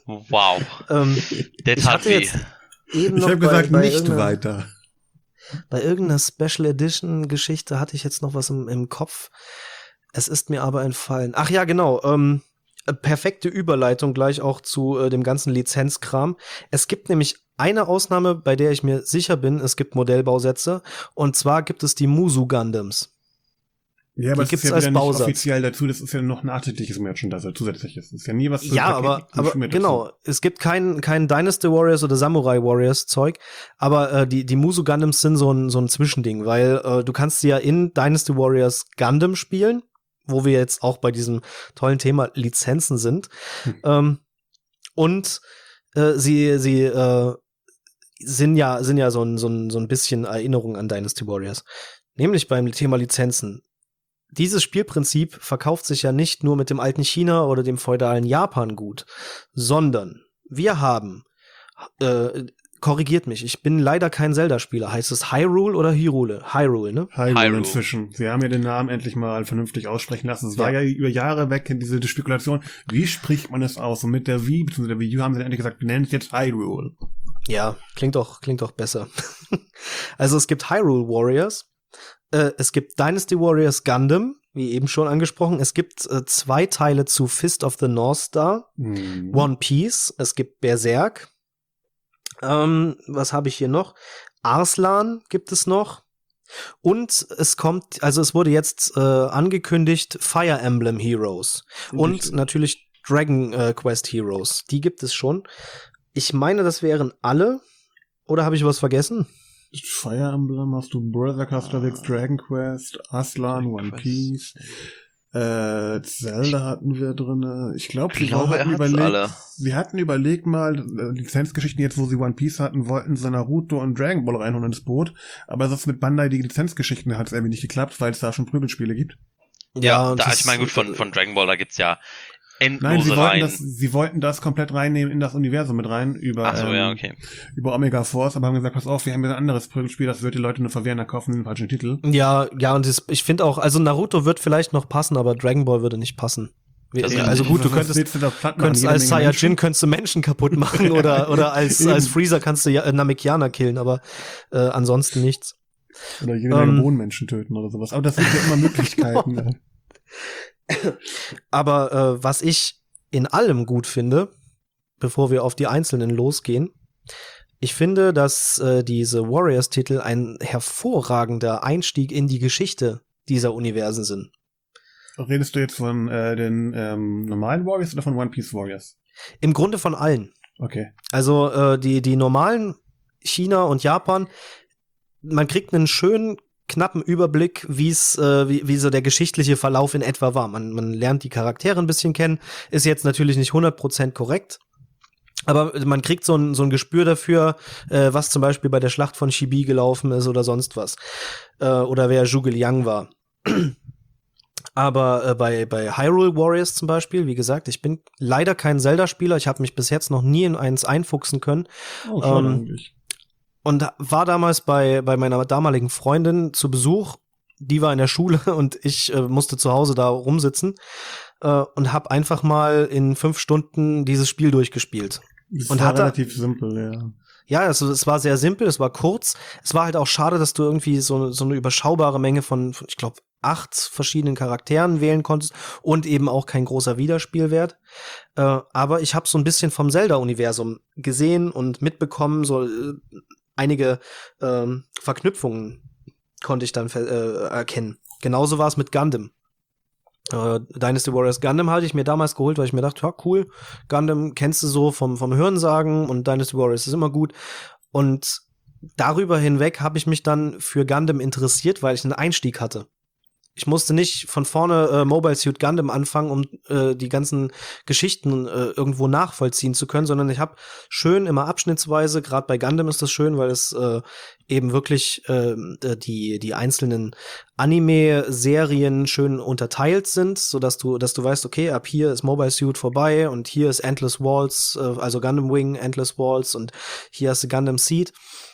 Der tat weh. Ich habe gesagt, nicht weiter. Bei irgendeiner Special Edition Geschichte hatte ich jetzt noch was im Kopf. Es ist mir aber entfallen. Ach ja, genau. Perfekte Überleitung gleich auch zu dem ganzen Lizenzkram. Es gibt nämlich eine Ausnahme, bei der ich mir sicher bin, es gibt Modellbausätze. Und zwar gibt es die Musu Gundams. Ja, aber es ist ja wieder nicht offiziell dazu, das ist ja noch ein nachträgliches Merchandise, zusätzliches. Das ist ja nie was. Ja, aber genau, es gibt kein Dynasty Warriors oder Samurai Warriors Zeug, aber die Musu Gundams sind so ein Zwischending, weil du kannst sie ja in Dynasty Warriors Gundam spielen, wo wir jetzt auch bei diesem tollen Thema Lizenzen sind. Und sie sind ja so ein bisschen Erinnerung an Dynasty Warriors. Nämlich beim Thema Lizenzen. Dieses Spielprinzip verkauft sich ja nicht nur mit dem alten China oder dem feudalen Japan gut, sondern wir haben, korrigiert mich, ich bin leider kein Zelda-Spieler. Heißt es Hyrule oder Hyrule? Hyrule, ne? Hyrule inzwischen. Sie haben ja den Namen endlich mal vernünftig aussprechen lassen. Es war ja über Jahre weg in diese Spekulation. Wie spricht man es aus? Und mit der Wii, bzw. der Wii U haben sie dann endlich gesagt, wir nennen es jetzt Hyrule. Ja, klingt doch besser. Also es gibt Hyrule Warriors. Es gibt Dynasty Warriors Gundam, wie eben schon angesprochen. Es gibt 2 Teile zu Fist of the North Star, One Piece, es gibt Berserk. Was habe ich hier noch? Arslan gibt es noch. Und es wurde jetzt angekündigt Fire Emblem Heroes. Und natürlich Dragon Quest Heroes. Die gibt es schon. Ich meine, das wären alle. Oder habe ich was vergessen? Fire Emblem hast du, Berserk hast du, Dragon Quest, Aslan, One Piece, Zelda hatten wir drin. Ich glaube, sie hatten überlegt mal, Lizenzgeschichten jetzt, wo sie One Piece hatten, wollten sie Naruto und Dragon Ball reinholen ins Boot, aber sonst mit Bandai die Lizenzgeschichten hat es irgendwie nicht geklappt, weil es da schon Prügelspiele gibt. Ja, ich meine, gut, von Dragon Ball, da gibt's ja Nein, sie wollten das komplett reinnehmen in das Universum mit rein, über Omega Force, aber haben gesagt, pass auf, wir haben ein anderes Prügelspiel, das wird die Leute nur verwehren, da kaufen den falschen Titel. Ja, und ich finde auch, also Naruto wird vielleicht noch passen, aber Dragon Ball würde nicht passen. Also gut, du könntest als Saiyajin könntest du Menschen kaputt machen oder als Freezer kannst du Namekianer killen, aber ansonsten nichts. Oder jede Menge Mondmenschen töten oder sowas, aber das sind ja immer Möglichkeiten. Aber was ich in allem gut finde, bevor wir auf die Einzelnen losgehen, ich finde, dass diese Warriors-Titel ein hervorragender Einstieg in die Geschichte dieser Universen sind. Redest du jetzt von den normalen Warriors oder von One Piece Warriors? Im Grunde von allen. Okay. Also die normalen China und Japan, man kriegt einen schönen knappen Überblick, wie so der geschichtliche Verlauf in etwa war. Man lernt die Charaktere ein bisschen kennen, ist jetzt natürlich nicht 100% korrekt, aber man kriegt so ein Gespür dafür, was zum Beispiel bei der Schlacht von Shibi gelaufen ist oder sonst was. Oder wer Zhuge Liang war. Aber bei Hyrule Warriors zum Beispiel, wie gesagt, ich bin leider kein Zelda-Spieler, ich habe mich bis jetzt noch nie in eins einfuchsen können. Oh, schon eigentlich. Und war damals bei meiner damaligen Freundin zu Besuch. Die war in der Schule und ich musste zu Hause da rumsitzen und habe einfach mal in 5 Stunden dieses Spiel durchgespielt. Das war relativ simpel, ja. Ja, also es war sehr simpel, es war kurz. Es war halt auch schade, dass du irgendwie so eine überschaubare Menge von ich glaube, 8 verschiedenen Charakteren wählen konntest und eben auch kein großer Wiederspielwert. Aber ich habe so ein bisschen vom Zelda-Universum gesehen und mitbekommen, so einige Verknüpfungen konnte ich dann erkennen. Genauso war es mit Gundam. Dynasty Warriors Gundam hatte ich mir damals geholt, weil ich mir dachte, ja, cool, Gundam kennst du so vom Hörensagen und Dynasty Warriors ist immer gut. Und darüber hinweg habe ich mich dann für Gundam interessiert, weil ich einen Einstieg hatte. Ich musste nicht von vorne Mobile Suit Gundam anfangen, um die ganzen Geschichten irgendwo nachvollziehen zu können, sondern ich habe schön immer abschnittsweise, gerade bei Gundam ist das schön, weil es eben wirklich die einzelnen Anime-Serien schön unterteilt sind, sodass du weißt, okay, ab hier ist Mobile Suit vorbei und hier ist Endless Waltz, also Gundam Wing, Endless Waltz und hier hast du Gundam Seed.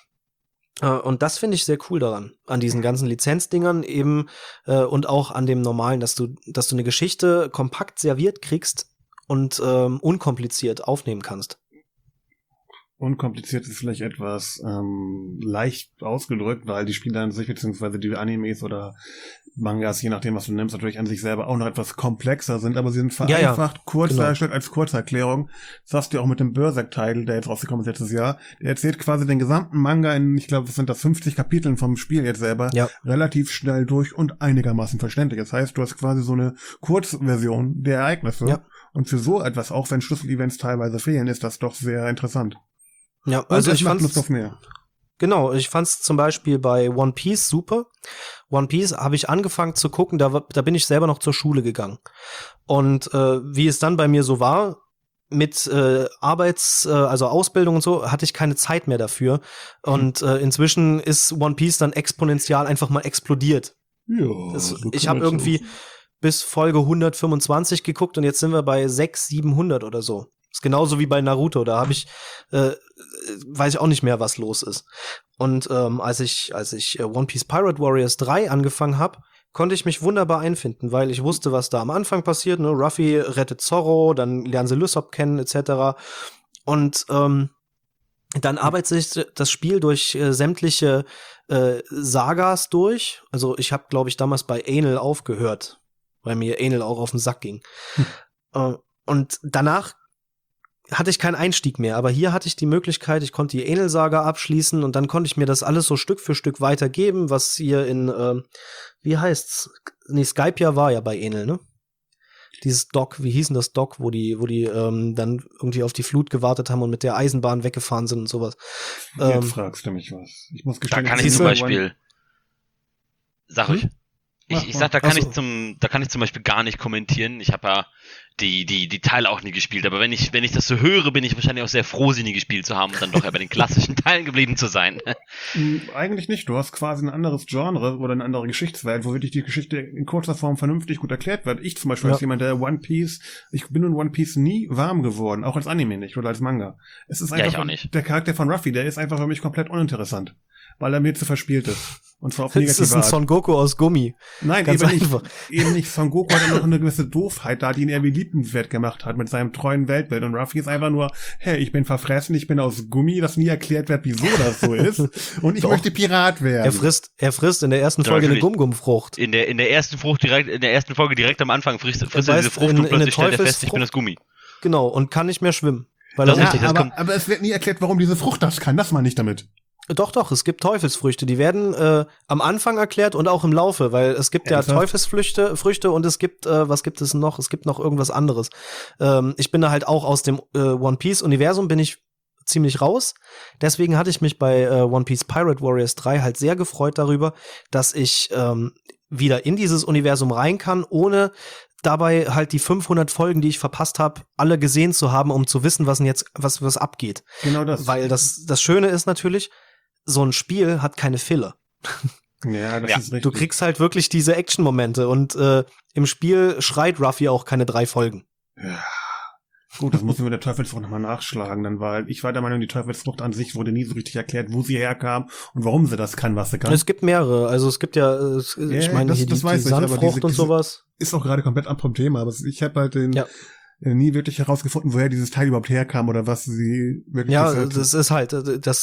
Und das finde ich sehr cool daran, an diesen ganzen Lizenzdingern eben und auch an dem Normalen, dass du eine Geschichte kompakt serviert kriegst und unkompliziert aufnehmen kannst. Unkompliziert ist vielleicht etwas leicht ausgedrückt, weil die Spiele an sich, beziehungsweise die Animes oder Mangas, je nachdem, was du nimmst, natürlich an sich selber auch noch etwas komplexer sind, aber sie sind vereinfacht, kurz dargestellt als Kurzerklärung. Das hast du auch mit dem Berserk-Titel, der jetzt rausgekommen ist letztes Jahr. Der erzählt quasi den gesamten Manga in, ich glaube, es sind das 50 Kapiteln vom Spiel jetzt selber, relativ schnell durch und einigermaßen verständlich. Das heißt, du hast quasi so eine Kurzversion der Ereignisse. Ja. Und für so etwas, auch wenn Schlüsselevents teilweise fehlen, ist das doch sehr interessant. Ja, also ich fand's Lust auf mehr. Genau, ich fand's zum Beispiel bei One Piece super. One Piece habe ich angefangen zu gucken, da bin ich selber noch zur Schule gegangen. Und wie es dann bei mir so war, mit also Ausbildung und so, hatte ich keine Zeit mehr dafür. Und inzwischen ist One Piece dann exponentiell einfach mal explodiert. Ja, ich habe irgendwie bis Folge 125 geguckt und jetzt sind wir bei 600, 700 oder so. Ist genauso wie bei Naruto, da habe ich weiß ich auch nicht mehr, was los ist. Und als ich One Piece Pirate Warriors 3 angefangen habe, konnte ich mich wunderbar einfinden, weil ich wusste, was da am Anfang passiert. Ne? Ruffy rettet Zorro, dann lernen sie Lysop kennen, etc. Und dann arbeitet sich das Spiel durch sämtliche Sagas durch. Also ich habe, glaube ich, damals bei Enel aufgehört, weil mir Enel auch auf den Sack ging. Und danach hatte ich keinen Einstieg mehr, aber hier hatte ich die Möglichkeit, ich konnte die Enel-Saga abschließen und dann konnte ich mir das alles so Stück für Stück weitergeben, was hier in, wie heißt's? Nee, Skypiea war ja bei Enel, ne? Dieses Dock, wie hieß denn das Dock, wo die dann irgendwie auf die Flut gewartet haben und mit der Eisenbahn weggefahren sind und sowas. Jetzt fragst du mich was. Ich muss gestehen, da kann ich zum Beispiel, sag ich. Ich sag, da kann ich zum Beispiel gar nicht kommentieren. Ich habe ja die Teile auch nie gespielt, aber wenn ich das so höre, bin ich wahrscheinlich auch sehr froh, sie nie gespielt zu haben und dann doch ja bei den klassischen Teilen geblieben zu sein. Eigentlich nicht. Du hast quasi ein anderes Genre oder eine andere Geschichtswelt, wo wirklich die Geschichte in kurzer Form vernünftig gut erklärt wird. Ich zum Beispiel als jemand, der ich bin in One Piece nie warm geworden, auch als Anime nicht oder als Manga. Es ist einfach, ich auch nicht. Der Charakter von Ruffy, der ist einfach für mich komplett uninteressant, weil er mir zu verspielt ist. Und zwar auf negative Art. Das ist ein Son Goku aus Gummi. Nein, eben nicht. Son Goku hat noch eine gewisse Doofheit da, die ihn eher liebenswert gemacht hat mit seinem treuen Weltbild. Und Ruffy ist einfach nur, hey, ich bin verfressen, ich bin aus Gummi, das nie erklärt wird, wieso das so ist. Und ich möchte Pirat werden. Er frisst in der ersten Folge eine Gum-Gum-Frucht. In der ersten Folge direkt am Anfang frisst er diese Frucht und plötzlich stellt er fest, ich bin das Gummi. Genau, und kann nicht mehr schwimmen. Weil aber es wird nie erklärt, warum diese Frucht das kann. Das meine ich damit. Doch, es gibt Teufelsfrüchte, die werden am Anfang erklärt und auch im Laufe, weil es gibt ja Teufelsfrüchte und es gibt, was gibt es noch? Es gibt noch irgendwas anderes. Ich bin da halt auch aus dem One Piece Universum bin ich ziemlich raus. Deswegen hatte ich mich bei One Piece Pirate Warriors 3 halt sehr gefreut darüber, dass ich wieder in dieses Universum rein kann, ohne dabei halt die 500 Folgen, die ich verpasst habe, alle gesehen zu haben, um zu wissen, was abgeht. Genau das. Weil das Schöne ist natürlich, so ein Spiel hat keine Filler. Ja, das ist richtig. Du kriegst halt wirklich diese Action-Momente und im Spiel schreit Ruffy auch keine 3 Folgen. Ja. Gut, das muss ich mit der Teufelsfrucht nochmal nachschlagen, dann, weil ich war der Meinung, die Teufelsfrucht an sich wurde nie so richtig erklärt, wo sie herkam und warum sie das kann, was sie kann. Es gibt mehrere, also es gibt ja, ich meine, hier die Sandfrucht und sowas. Ist auch gerade komplett am Thema, aber ich habe halt nie wirklich herausgefunden, woher dieses Teil überhaupt herkam oder was sie wirklich gesagt. Das ist halt,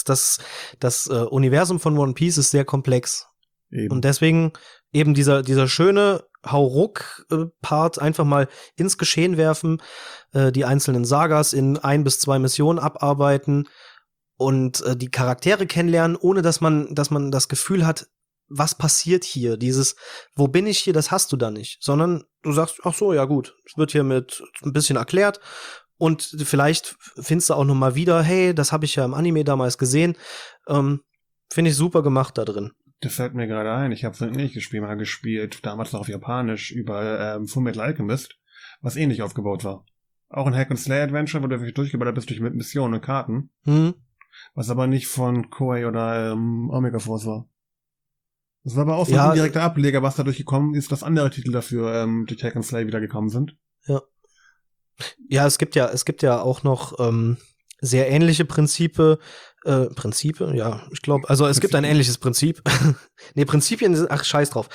das Universum von One Piece ist sehr komplex. Eben. Und deswegen eben dieser schöne Hauruck-Part einfach mal ins Geschehen werfen, die einzelnen Sagas in 1 bis 2 Missionen abarbeiten und die Charaktere kennenlernen, ohne dass man das Gefühl hat, was passiert hier? Dieses, wo bin ich hier, das hast du da nicht. Sondern du sagst, ach so, ja gut, es wird hier mit ein bisschen erklärt und vielleicht findest du auch noch mal wieder, hey, das habe ich ja im Anime damals gesehen. ich super gemacht da drin. Das fällt mir gerade ein. Ich habe so ein ähnliches Spiel mal gespielt, damals noch auf Japanisch, über Fullmetal Alchemist, was ähnlich aufgebaut war. Auch ein Hack-and-Slay-Adventure, wo du wirklich durchgeballert bist durch mit Missionen und Karten. Was aber nicht von Koei oder Omega Force war. Das war aber auch so ein indirekter Ableger, was dadurch gekommen ist, dass andere Titel dafür durch Hack and Slay wieder gekommen sind. Ja. Ja, es gibt ja auch noch sehr ähnliche Prinzipien, ja, ich glaube, also es gibt ein ähnliches Prinzip. Nee, Prinzipien sind, ach, scheiß drauf.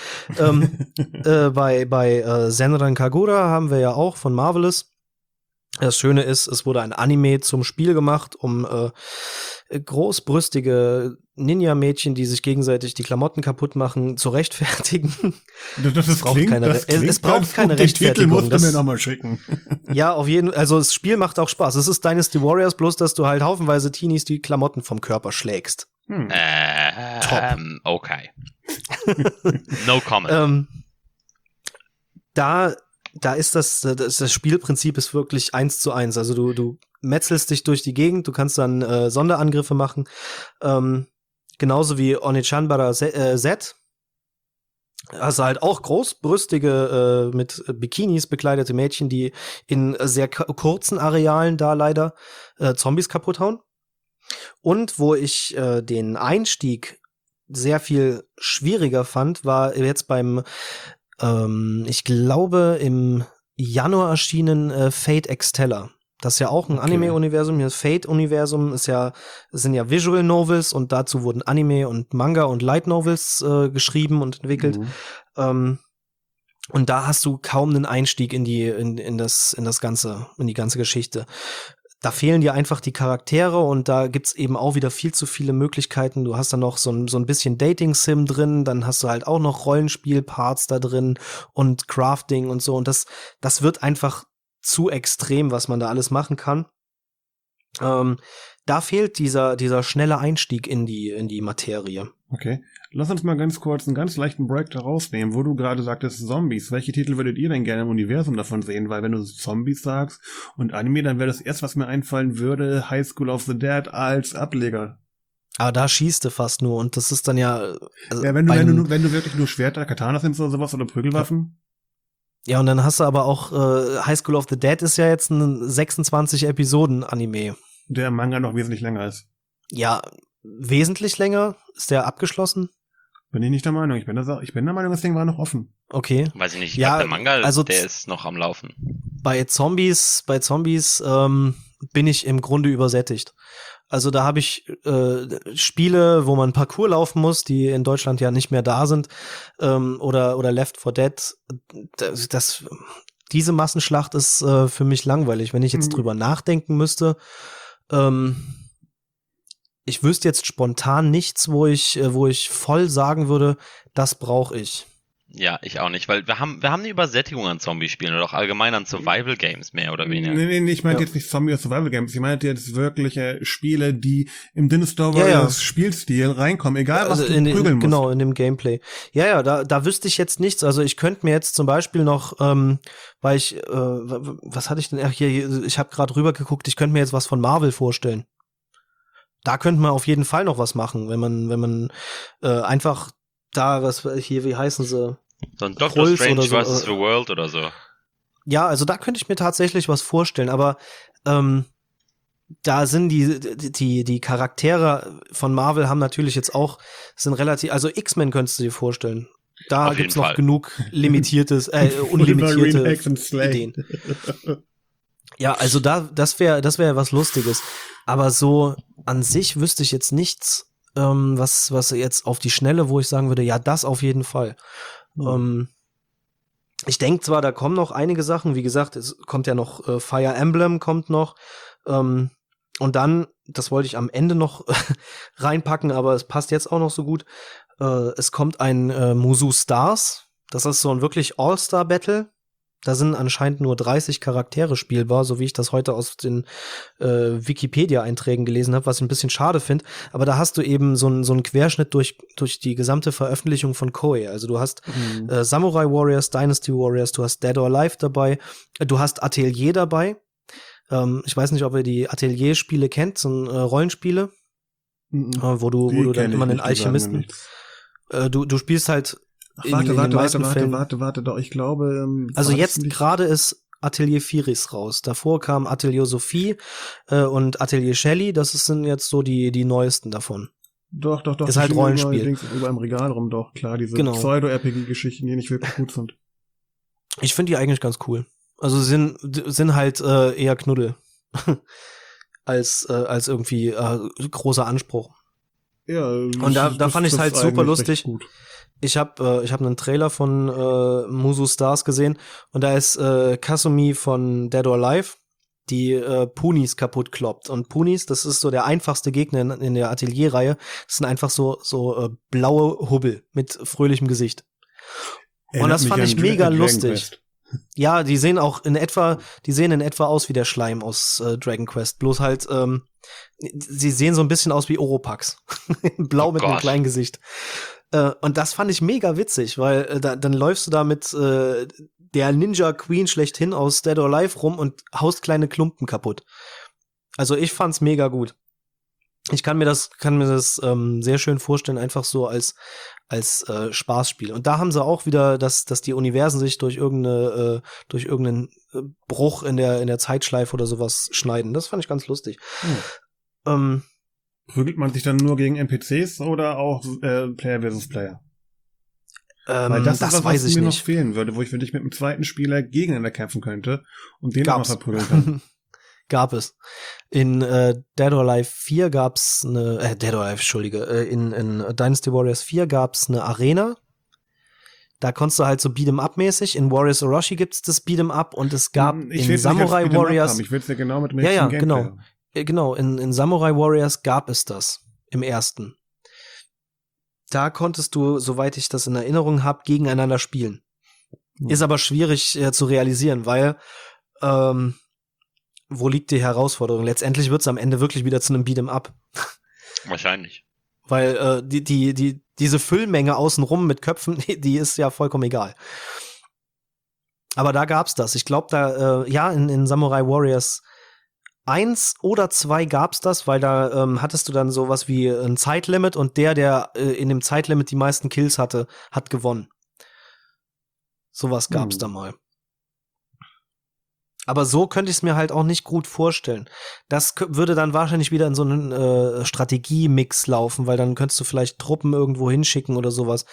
Bei Senran Kagura haben wir ja auch von Marvelous. Das Schöne ist, es wurde ein Anime zum Spiel gemacht, um großbrüstige Ninja-Mädchen, die sich gegenseitig die Klamotten kaputt machen, zu rechtfertigen. Es braucht keine Rechtfertigung. Den Titel musst du mir nochmal schicken. Ja, auf jeden Fall. Also das Spiel macht auch Spaß. Es ist Dynasty Warriors, bloß dass du halt haufenweise Teenies die Klamotten vom Körper schlägst. Top. Okay. No comment. Da ist das Spielprinzip ist wirklich 1:1. Also du metzelst dich durch die Gegend, du kannst dann Sonderangriffe machen. Genauso wie Onichanbara Z. Also halt auch großbrüstige, mit Bikinis bekleidete Mädchen, die in sehr kurzen Arealen da leider Zombies kaputt hauen. Und wo ich den Einstieg sehr viel schwieriger fand, war jetzt beim ich glaube, im Januar erschienen Fate Extella. Das ist ja auch ein Anime-Universum. Hier das Fate-Universum sind ja Visual Novels und dazu wurden Anime und Manga und Light Novels geschrieben und entwickelt. Und da hast du kaum einen Einstieg in die ganze Geschichte. Da fehlen dir einfach die Charaktere und da gibt's eben auch wieder viel zu viele Möglichkeiten. Du hast dann noch so ein bisschen Dating-Sim drin, dann hast du halt auch noch Rollenspiel-Parts da drin und Crafting und so. Und das wird einfach zu extrem, was man da alles machen kann. Da fehlt dieser schnelle Einstieg in die Materie. Okay. Lass uns mal ganz kurz einen ganz leichten Break da rausnehmen, wo du gerade sagtest Zombies. Welche Titel würdet ihr denn gerne im Universum davon sehen? Weil wenn du Zombies sagst und Anime, dann wäre das erste, was mir einfallen würde, High School of the Dead als Ableger. Aber da schießt du fast nur und das ist dann ja... Also ja, wenn du wirklich nur Schwerter, Katanas nimmst oder sowas oder Prügelwaffen. Ja, und dann hast du aber auch High School of the Dead ist ja jetzt ein 26-Episoden-Anime. Der Manga noch wesentlich länger ist. Ja, wesentlich länger? Ist der abgeschlossen? Bin ich nicht der Meinung. Ich bin der Meinung, das Ding war noch offen. Okay. Weiß ich nicht. Ich glaub, der Manga, also der ist noch am Laufen. Bei Zombies bin ich im Grunde übersättigt. Also da habe ich Spiele, wo man Parcours laufen muss, die in Deutschland ja nicht mehr da sind, oder Left 4 Dead. Diese Massenschlacht ist für mich langweilig. Wenn ich jetzt drüber nachdenken müsste, ich wüsste jetzt spontan nichts, wo ich voll sagen würde, das brauche ich. Ja, ich auch nicht, weil wir haben eine Übersättigung an Zombie-Spielen oder auch allgemein an Survival-Games mehr oder weniger. Nee, ich meinte jetzt nicht Zombie- oder Survival-Games, ich meinte jetzt wirkliche Spiele, die im Dynasty Warriors Spielstil reinkommen, egal was du prügeln musst. Genau, in dem Gameplay. Ja, da wüsste ich jetzt nichts, also ich könnte mir jetzt zum Beispiel noch, weil ich, was hatte ich denn, ich habe gerade rüber geguckt, ich könnte mir jetzt was von Marvel vorstellen. Da könnte man auf jeden Fall noch was machen, wenn man einfach da, wie heißen sie? So ein Doctor Strange vs. The World oder so. Ja, also da könnte ich mir tatsächlich was vorstellen, aber da sind die Charaktere von Marvel haben natürlich jetzt auch, sind relativ, also X-Men könntest du dir vorstellen. Da gibt's noch genug unlimitierte Ideen. Ja, also das wäre was Lustiges. Aber so an sich wüsste ich jetzt nichts, was jetzt auf die Schnelle, wo ich sagen würde, ja, das auf jeden Fall. Ich denke zwar, da kommen noch einige Sachen, wie gesagt, es kommt ja noch Fire Emblem kommt noch, und dann, das wollte ich am Ende noch reinpacken, aber es passt jetzt auch noch so gut, es kommt ein Musou Stars, das ist so ein wirklich All-Star-Battle. Da sind anscheinend nur 30 Charaktere spielbar, so wie ich das heute aus den Wikipedia-Einträgen gelesen habe, was ich ein bisschen schade finde. Aber da hast du eben so einen Querschnitt durch die gesamte Veröffentlichung von Koei. Also du hast Samurai Warriors, Dynasty Warriors, du hast Dead or Alive dabei, du hast Atelier dabei. Ich weiß nicht, ob ihr die Atelier-Spiele kennt, so Rollenspiele. wo du dann immer einen Alchemisten. Du spielst halt Warte, doch, ich glaube. Also jetzt gerade ist Atelier Firis raus. Davor kam Atelier Sophie und Atelier Shelley. Sind jetzt so die neuesten davon. Doch. Ist halt Rollenspiel. Über im Regal rum, doch, klar. Diese Pseudo-RPG-Geschichten, die nicht wirklich gut sind. Ich finde die eigentlich ganz cool. Also sind halt eher Knuddel als irgendwie großer Anspruch. Ja. Und da fand ich es halt super lustig. Ich hab einen Trailer von Musu Stars gesehen und da ist Kasumi von Dead or Alive, die Punis kaputt kloppt. Und Punis, das ist so der einfachste Gegner in der Atelierreihe. Das sind einfach so blaue Hubbel mit fröhlichem Gesicht. Und das fand ich mega lustig. Ja, die sehen in etwa aus wie der Schleim aus Dragon Quest. Bloß halt, sie sehen so ein bisschen aus wie Oropax. Blau mit einem kleinen Gesicht. Und das fand ich mega witzig, weil dann läufst du da mit der Ninja Queen schlechthin aus Dead or Alive rum und haust kleine Klumpen kaputt. Also ich fand's mega gut. Ich kann mir das sehr schön vorstellen, einfach so als Spaßspiel. Und da haben sie auch wieder, dass die Universen sich durch irgendeinen Bruch in der Zeitschleife oder sowas schneiden. Das fand ich ganz lustig. Prügelt man sich dann nur gegen NPCs oder auch Player versus Player? Weil das ist was mir noch fehlen würde, wo ich mit dem zweiten Spieler gegeneinander kämpfen könnte und den auch mal verprügeln kann. Gab es. In Dead or Alive 4 gab's in Dynasty Warriors 4 gab's eine Arena. Da konntest du halt so Beat'em-up-mäßig. In Warriors Orochi gibt's das Beat'em-up und es gab in Samurai Warriors. Ich will es ja genau mit dem Gameplay. Genau. In Samurai Warriors gab es das. Im ersten. Da konntest du, soweit ich das in Erinnerung habe, gegeneinander spielen. Ist aber schwierig zu realisieren, weil wo liegt die Herausforderung? Letztendlich wird's am Ende wirklich wieder zu einem Beat'em-up. Wahrscheinlich. Weil diese Füllmenge außenrum mit Köpfen, die ist ja vollkommen egal. Aber da gab's das. Ich glaube, in Samurai Warriors 1 oder 2 gab's das, weil da hattest du dann sowas wie ein Zeitlimit und der in dem Zeitlimit die meisten Kills hatte, hat gewonnen. Sowas gab's da mal. Aber so könnte ich es mir halt auch nicht gut vorstellen. Das würde dann wahrscheinlich wieder in so einen Strategie-Mix laufen, weil dann könntest du vielleicht Truppen irgendwo hinschicken oder sowas.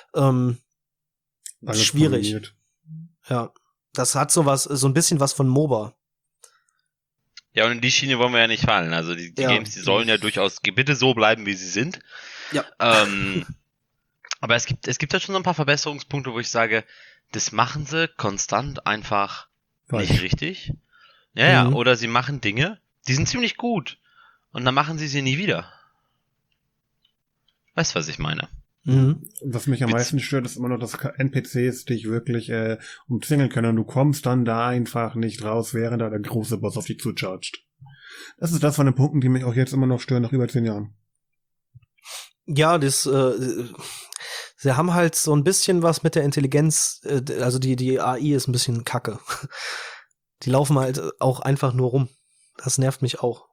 Schwierig. Kombiniert. Ja, das hat so ein bisschen was von MOBA. Ja, und in die Schiene wollen wir ja nicht fallen. Also die Games, die sollen ja durchaus bitte so bleiben, wie sie sind. Ja. Aber es gibt ja schon so ein paar Verbesserungspunkte, wo ich sage, das machen sie konstant einfach nicht richtig. Ja, oder sie machen Dinge, die sind ziemlich gut. Und dann machen sie nie wieder. Weißt du, was ich meine? Was mich am meisten stört, ist immer noch, dass NPCs dich wirklich umzingeln können und du kommst dann da einfach nicht raus, während da der große Boss auf dich zuchargt. Das ist das von den Punkten, die mich auch jetzt immer noch stören, nach über 10 Jahren. Ja, sie haben halt so ein bisschen was mit der Intelligenz, also die AI ist ein bisschen kacke. Die laufen halt auch einfach nur rum. Das nervt mich auch.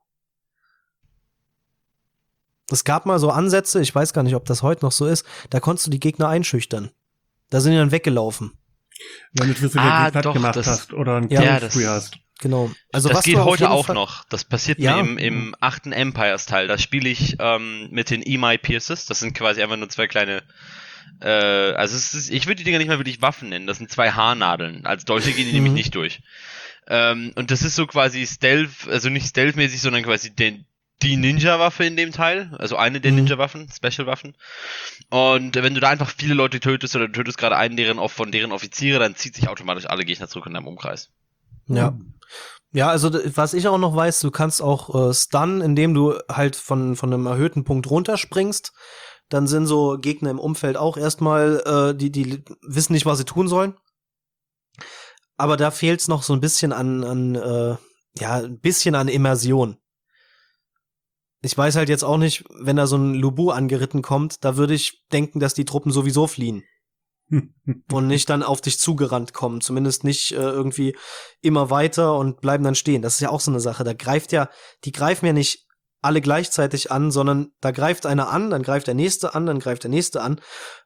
Es gab mal so Ansätze, ich weiß gar nicht, ob das heute noch so ist, da konntest du die Gegner einschüchtern. Da sind die dann weggelaufen. Wenn du zufällig platt gemacht hast oder einen Kill-Spree hast. Genau. Also das geht heute auch noch. Das passiert mir im 8. Empires-Teil. Da spiele ich mit den Emai Pierces. Das sind quasi einfach nur zwei kleine ich würde die Dinger nicht mal wirklich Waffen nennen. Das sind zwei Haarnadeln. Als Dolche gehen die nämlich nicht durch. Und das ist so quasi Stealth, also nicht Stealth-mäßig, sondern quasi die Ninja-Waffe in dem Teil, also eine der Ninja-Waffen, Special-Waffen. Und wenn du da einfach viele Leute tötest oder du tötest gerade einen von deren Offiziere, dann zieht sich automatisch alle Gegner zurück in deinem Umkreis. Ja. Ja, also was ich auch noch weiß, du kannst auch stunnen, indem du halt von einem erhöhten Punkt runterspringst. Dann sind so Gegner im Umfeld auch erstmal, die wissen nicht, was sie tun sollen. Aber da fehlt's noch so ein bisschen an Immersion. Ich weiß halt jetzt auch nicht, wenn da so ein Lubu angeritten kommt, da würde ich denken, dass die Truppen sowieso fliehen. Und nicht dann auf dich zugerannt kommen. Zumindest nicht irgendwie immer weiter und bleiben dann stehen. Das ist ja auch so eine Sache. Die greifen ja nicht alle gleichzeitig an, sondern da greift einer an, dann greift der nächste an, dann greift der nächste an.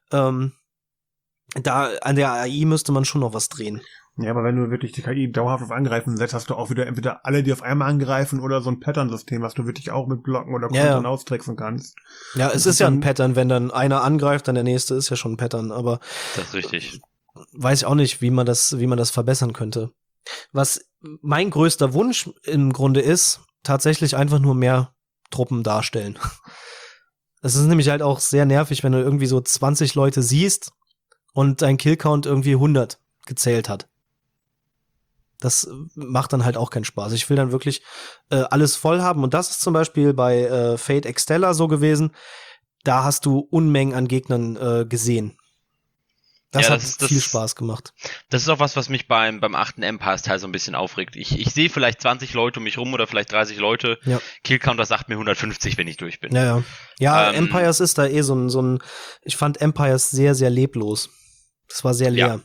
Da an der AI müsste man schon noch was drehen. Ja, aber wenn du wirklich die KI dauerhaft auf Angreifen setzt, hast du auch wieder entweder alle, die auf einmal angreifen oder so ein Pattern-System, was du wirklich auch mit Blocken oder Kontern austricksen kannst. Ja, es ist ja ein Pattern, wenn dann einer angreift, dann der nächste ist ja schon ein Pattern, aber das ist richtig. Weiß ich auch nicht, wie man das verbessern könnte. Was mein größter Wunsch im Grunde ist, tatsächlich einfach nur mehr Truppen darstellen. Es ist nämlich halt auch sehr nervig, wenn du irgendwie so 20 Leute siehst und dein Killcount irgendwie 100 gezählt hat. Das macht dann halt auch keinen Spaß. Ich will dann wirklich alles voll haben. Und das ist zum Beispiel bei Fate Extella so gewesen. Da hast du Unmengen an Gegnern gesehen. Das hat viel Spaß gemacht. Das ist auch was mich beim 8. Empires-Teil so ein bisschen aufregt. Ich sehe vielleicht 20 Leute um mich rum oder vielleicht 30 Leute. Ja. Killcounter sagt mir 150, wenn ich durch bin. Ja, Empires ist da so ein ich fand Empires sehr, sehr leblos. Das war sehr leer.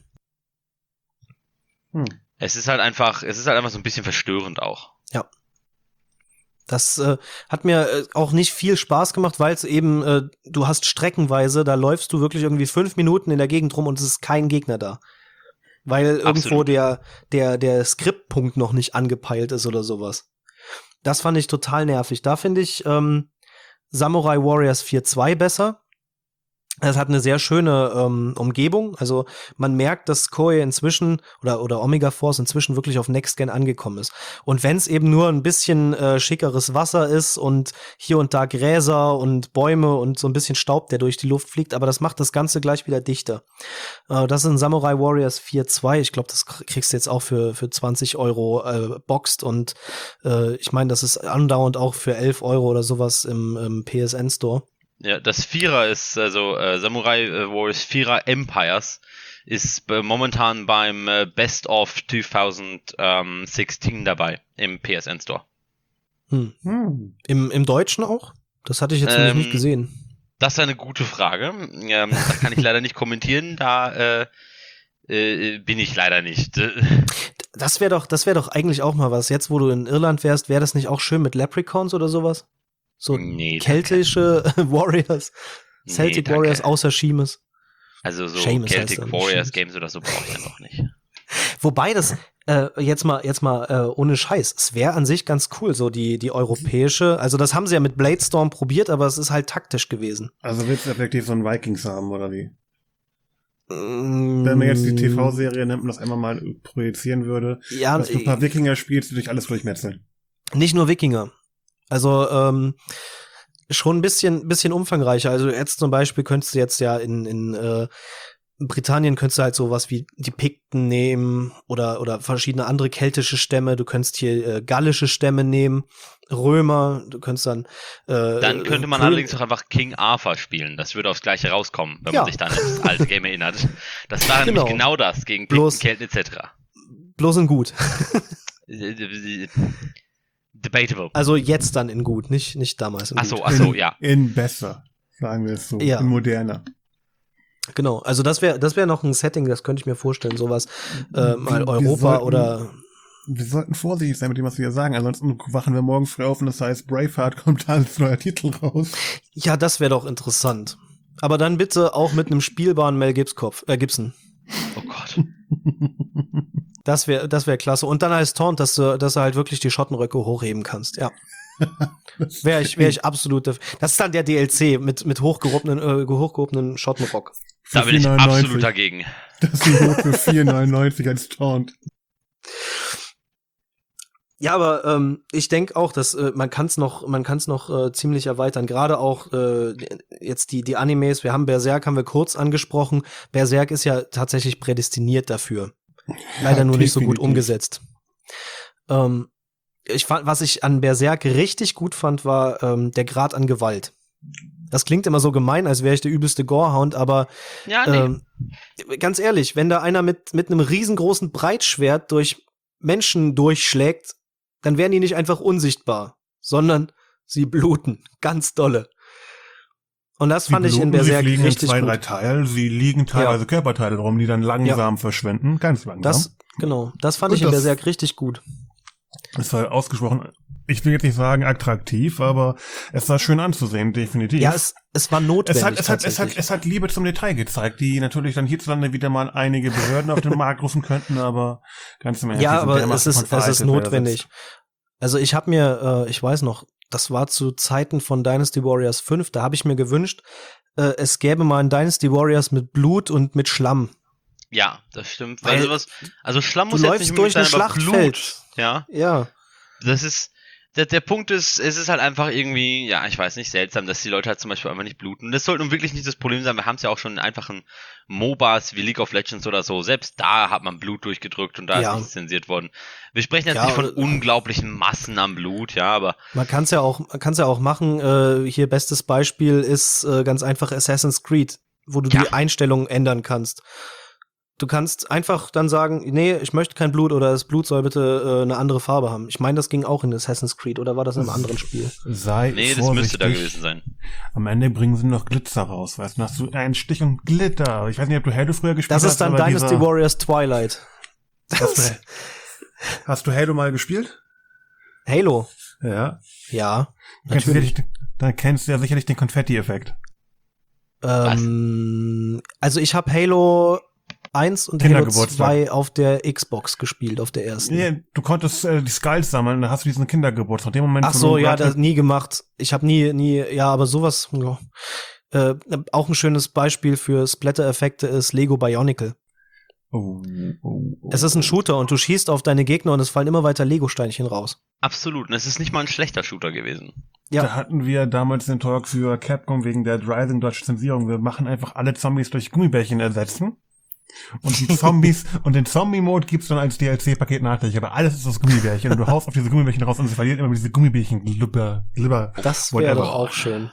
Ja. Es ist halt einfach so ein bisschen verstörend auch. Ja. Das hat mir auch nicht viel Spaß gemacht, weil es eben, du hast streckenweise, da läufst du wirklich irgendwie 5 Minuten in der Gegend rum und es ist kein Gegner da. Weil irgendwo der Skriptpunkt noch nicht angepeilt ist oder sowas. Das fand ich total nervig. Da finde ich Samurai Warriors 4.2 besser. Es hat eine sehr schöne Umgebung. Also man merkt, dass Koei inzwischen oder Omega Force inzwischen wirklich auf Next Gen angekommen ist. Und wenn es eben nur ein bisschen schickeres Wasser ist und hier und da Gräser und Bäume und so ein bisschen Staub, der durch die Luft fliegt, aber das macht das Ganze gleich wieder dichter. Das ist in Samurai Warriors 4.2. Ich glaube, das kriegst du jetzt auch für 20 € boxed und ich meine, das ist andauernd auch für 11 € oder sowas im PSN Store. Ja, das Vierer ist, also Samurai Warriors 4er Empires ist momentan beim Best of 2016 dabei im PSN Store. Im Deutschen auch? Das hatte ich jetzt nämlich nicht gesehen. Das ist eine gute Frage. Das kann ich leider nicht kommentieren, da bin ich leider nicht. Das wäre doch eigentlich auch mal was. Jetzt, wo du in Irland wärst, wäre das nicht auch schön mit Leprechauns oder sowas? So keltische Warriors, Celtic Warriors außer Seamus. Also so Seamus Celtic Warriors Games oder so brauche ich ja noch nicht. Wobei das jetzt mal ohne Scheiß, es wäre an sich ganz cool, so die europäische, also das haben sie ja mit Bladestorm probiert, aber es ist halt taktisch gewesen. Also willst du effektiv so einen Vikings haben, oder wie? Wenn man jetzt die TV-Serie nimmt und das einmal mal projizieren würde, dass du ein paar Wikinger spielst, du dich alles durchmetzeln. Nicht nur Wikinger. Also schon ein bisschen umfangreicher. Also jetzt zum Beispiel könntest du jetzt ja in Britannien könntest du halt sowas wie die Pikten nehmen oder verschiedene andere keltische Stämme. Du könntest hier gallische Stämme nehmen, Römer. Du könntest dann könnte man allerdings auch einfach King Arthur spielen. Das würde aufs Gleiche rauskommen, wenn man sich dann an das alte Game erinnert. Das war nämlich genau das gegen Pikten, Kelten etc. Bloß in gut. Debatable. Also jetzt dann in gut, nicht damals in gut. Ach so, ja. In besser, sagen wir es so. Ja. In moderner. Genau, also das wär noch ein Setting, das könnte ich mir vorstellen, sowas mal Europa oder... Wir sollten vorsichtig sein mit dem, was wir hier sagen, ansonsten wachen wir morgen früh auf und das heißt, Braveheart kommt als neuer Titel raus. Ja, das wäre doch interessant. Aber dann bitte auch mit einem spielbaren Mel Gibson. Oh Gott. Das wär klasse. Und dann als Taunt, dass du halt wirklich die Schottenröcke hochheben kannst, ja. Wäre ich absolut dafür. Das ist dann der DLC mit hochgehobenen Schottenrock. Da bin ich absolut dagegen. Das ist hoch für 4,99 als Taunt. Ja, aber ich denke auch, dass man kann's noch ziemlich erweitern. Gerade auch jetzt die Animes. Wir haben Berserk, haben wir kurz angesprochen. Berserk ist ja tatsächlich prädestiniert dafür. Leider nur nicht so gut umgesetzt. Was ich an Berserk richtig gut fand, war der Grad an Gewalt. Das klingt immer so gemein, als wäre ich der übelste Gorehound, aber ganz ehrlich, wenn da einer mit einem riesengroßen Breitschwert durch Menschen durchschlägt, dann werden die nicht einfach unsichtbar, sondern sie bluten ganz dolle. Und das fand ich in Berserk richtig gut. Sie fliegen in 2, 3 Teilen, sie liegen teilweise Körperteile rum, die dann langsam verschwinden, ganz langsam. Das fand ich in Berserk richtig gut. Es war ausgesprochen, ich will jetzt nicht sagen attraktiv, aber es war schön anzusehen, definitiv. Ja, es war notwendig. Es hat Liebe zum Detail gezeigt, die natürlich dann hierzulande wieder mal einige Behörden auf den Markt rufen könnten, aber ganz im Ernst. Ja, aber es ist notwendig. Also ich habe mir, ich weiß noch, das war zu Zeiten von Dynasty Warriors 5, da habe ich mir gewünscht, es gäbe mal ein Dynasty Warriors mit Blut und mit Schlamm. Ja, das stimmt. Weil also Schlamm muss jetzt nicht durch ein Schlachtfeld. Blut. Ja. Ja. Das ist, der Punkt ist, es ist halt einfach irgendwie, ja, ich weiß nicht, seltsam, dass die Leute halt zum Beispiel einfach nicht bluten. Und das sollte nun wirklich nicht das Problem sein. Wir haben es ja auch schon in einfachen MOBAs wie League of Legends oder so. Selbst da hat man Blut durchgedrückt und da ist nichts zensiert worden. Wir sprechen jetzt nicht von unglaublichen Massen an Blut, ja, aber. Man kann es ja auch machen. Hier bestes Beispiel ist ganz einfach Assassin's Creed, wo du die Einstellungen ändern kannst. Du kannst einfach dann sagen, nee, ich möchte kein Blut oder das Blut soll bitte eine andere Farbe haben. Ich meine, das ging auch in Assassin's Creed oder war das in einem anderen Spiel? Nee, das müsste da gewesen sein. Am Ende bringen sie noch Glitzer raus, weißt du? Hast du einen Stich und Glitter. Ich weiß nicht, ob du Halo früher gespielt hast. Das ist dann Dynasty Warriors Twilight. Hast du Halo mal gespielt? Halo? Ja. Ja, natürlich. Dann kennst du ja sicherlich den Konfetti-Effekt. Also ich habe Halo 1 und Halo 2 auf der Xbox gespielt, auf der ersten. Nee, du konntest die Skulls sammeln, dann hast du diesen Kindergeburtstag. In dem Moment, ach so, ja, das nie gemacht. Ich habe nie, ja, aber sowas, auch ein schönes Beispiel für Splatter-Effekte ist Lego Bionicle. Es ist ein Shooter und du schießt auf deine Gegner und es fallen immer weiter Lego-Steinchen raus. Absolut, und es ist nicht mal ein schlechter Shooter gewesen. Ja. Da hatten wir damals den Talk für Capcom wegen der Rising deutschen Zensierung. Wir machen einfach alle Zombies durch Gummibärchen ersetzen. Und die Zombies und den Zombie-Mode gibt's dann als DLC-Paket nachträglich, aber alles ist aus Gummibärchen und du haust auf diese Gummibärchen raus und sie verlieren immer diese Gummibärchen Glibber. Das wäre doch auch schön.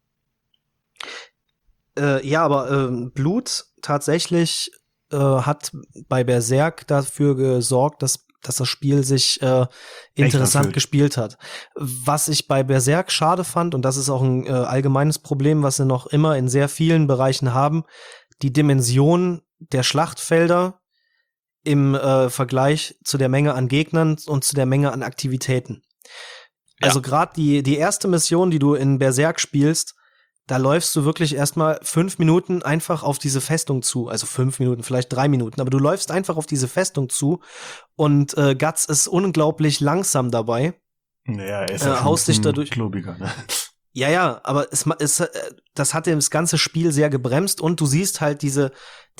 Ja, aber Blut tatsächlich hat bei Berserk dafür gesorgt, dass das Spiel sich interessant gespielt hat. Was ich bei Berserk schade fand, und das ist auch ein allgemeines Problem, was wir noch immer in sehr vielen Bereichen haben, die Dimension der Schlachtfelder im Vergleich zu der Menge an Gegnern und zu der Menge an Aktivitäten. Ja. Also gerade die erste Mission, die du in Berserk spielst, da läufst du wirklich erstmal 5 Minuten einfach auf diese Festung zu. Also 5 Minuten, vielleicht 3 Minuten. Aber du läufst einfach auf diese Festung zu und Guts ist unglaublich langsam dabei. Ja, er ist ja haust dich dadurch. Klobiger, ne? Ja, aber das hat das ganze Spiel sehr gebremst und du siehst halt diese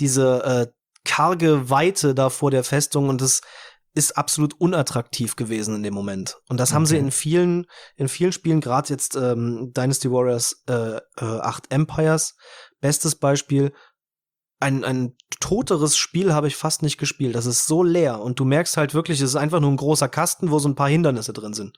karge Weite da vor der Festung und das ist absolut unattraktiv gewesen in dem Moment. Und das haben sie in vielen Spielen, gerade jetzt Dynasty Warriors 8 Empires, bestes Beispiel, ein toteres Spiel habe ich fast nicht gespielt. Das ist so leer und du merkst halt wirklich, es ist einfach nur ein großer Kasten, wo so ein paar Hindernisse drin sind.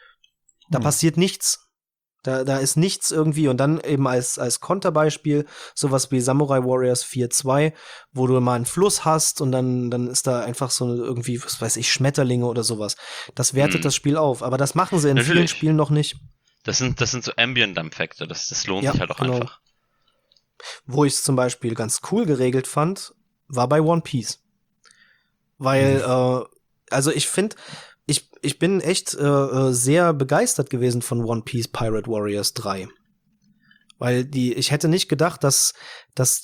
Da passiert nichts. Da ist nichts irgendwie und dann eben als Konterbeispiel sowas wie Samurai Warriors 4.2, wo du mal einen Fluss hast und dann ist da einfach so irgendwie, was weiß ich, Schmetterlinge oder sowas. Das wertet das Spiel auf, aber das machen sie in vielen Spielen noch nicht. Das sind so Ambient-Effekte, das lohnt sich halt auch einfach. Wo ich es zum Beispiel ganz cool geregelt fand, war bei One Piece. Weil, also ich finde, ich bin echt sehr begeistert gewesen von One Piece Pirate Warriors 3. Weil ich hätte nicht gedacht, dass das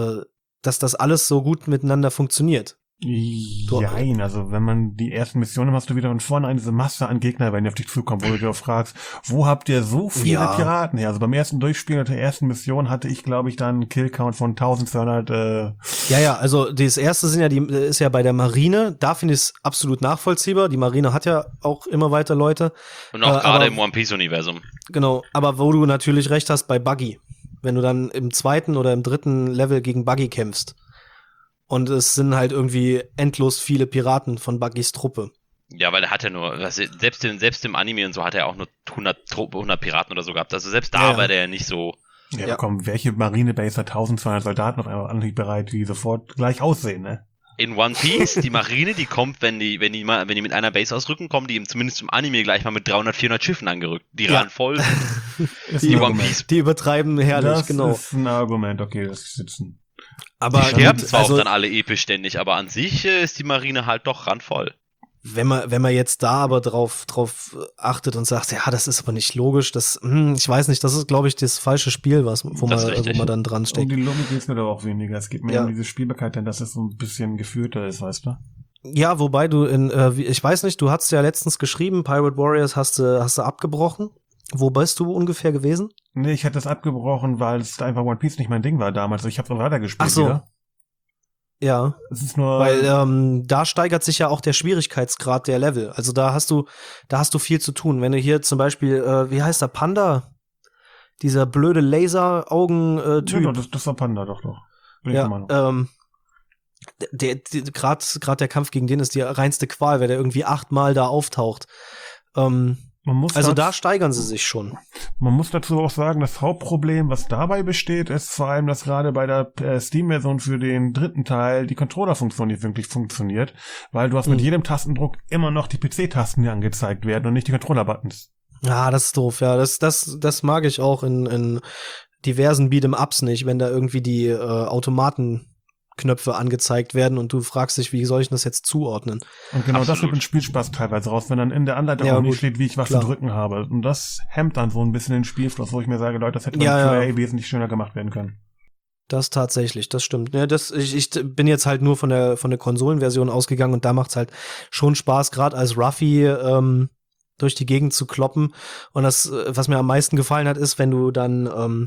alles so gut miteinander funktioniert. Nein, also wenn man die ersten Missionen hast du wieder von vornherein diese Masse an Gegner, wenn die auf dich zukommen, wo du dir auch fragst, wo habt ihr so viele Piraten her? Also beim ersten Durchspielen der ersten Mission hatte ich, glaube ich, dann einen Killcount von 1200. Ja, also das erste ist ja bei der Marine, da finde ich es absolut nachvollziehbar. Die Marine hat ja auch immer weiter Leute. Und auch gerade im One Piece-Universum. Genau, aber wo du natürlich recht hast bei Buggy, wenn du dann im 2. oder im 3. Level gegen Buggy kämpfst. Und es sind halt irgendwie endlos viele Piraten von Buggys Truppe. Ja, weil er hat ja nur, selbst im Anime und so hat er auch nur 100 Piraten oder so gehabt. Also selbst da war der ja nicht so. Ja, komm, welche Marinebase hat 1200 Soldaten auf einmal nicht bereit, die sofort gleich aussehen, ne? In One Piece, die Marine, die kommt, wenn die mit einer Base ausrücken, kommen die zumindest im Anime gleich mal mit 300, 400 Schiffen angerückt. Die ran voll. Die One Piece. Die übertreiben herrlich, genau. Das ist ein Argument, okay, das sitzen. Aber die sterben zwar auch dann alle episch ständig, aber an sich ist die Marine halt doch randvoll. Wenn man jetzt da aber drauf achtet und sagt, ja, das ist aber nicht logisch, ich weiß nicht, das ist, glaube ich, das falsche Spiel, wo man dann dran steckt. Um die Logik geht's mir doch auch weniger. Es geht mir um diese Spielbarkeit, denn dass es so ein bisschen geführter ist, weißt du? Ja, wobei du ich weiß nicht, du hast ja letztens geschrieben, Pirate Warriors hast du abgebrochen. Wo bist du ungefähr gewesen? Nee, ich hatte das abgebrochen, weil es einfach One Piece nicht mein Ding war damals. Ich habe es weitergespielt. Ach so. Wieder. Ja, es ist nur weil da steigert sich ja auch der Schwierigkeitsgrad der Level. Also da hast du viel zu tun. Wenn du hier zum Beispiel, wie heißt der, Panda? Dieser blöde Laser-Augen-Typ. Ja, das war Panda, doch. Ja, gerade der Kampf gegen den ist die reinste Qual, weil der irgendwie 8-mal da auftaucht. Da steigern sie sich schon. Man muss dazu auch sagen, das Hauptproblem, was dabei besteht, ist vor allem, dass gerade bei der Steam-Version für den 3. Teil die Controller-Funktion nicht wirklich funktioniert, weil du hast mit jedem Tastendruck immer noch die PC-Tasten, die angezeigt werden und nicht die Controller-Buttons. Ja, das ist doof, ja. Das mag ich auch in diversen Beat'em-Ups nicht, wenn da irgendwie die Automatenknöpfe angezeigt werden und du fragst dich, wie soll ich das jetzt zuordnen? Und genau das nimmt den Spielspaß teilweise raus, wenn dann in der Anleitung auch nicht steht, wie ich was zu drücken habe. Und das hemmt dann so ein bisschen den Spielfluss, wo ich mir sage, Leute, das hätte beim wesentlich schöner gemacht werden können. Das tatsächlich, das stimmt. Ja, ich bin jetzt halt nur von der Konsolenversion ausgegangen und da macht's halt schon Spaß, gerade als Ruffy durch die Gegend zu kloppen. Und das, was mir am meisten gefallen hat, ist, wenn du dann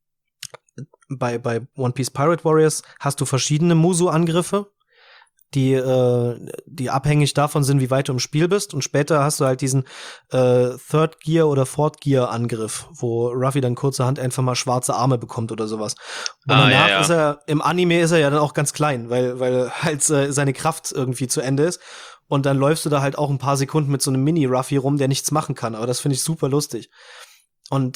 bei One Piece Pirate Warriors hast du verschiedene Musu-Angriffe, die abhängig davon sind, wie weit du im Spiel bist. Und später hast du halt diesen Third Gear oder Fourth Gear Angriff, wo Ruffy dann kurzerhand einfach mal schwarze Arme bekommt oder sowas. Und danach ist er, im Anime ist er ja dann auch ganz klein, weil halt seine Kraft irgendwie zu Ende ist. Und dann läufst du da halt auch ein paar Sekunden mit so einem Mini-Ruffy rum, der nichts machen kann. Aber das finde ich super lustig. Und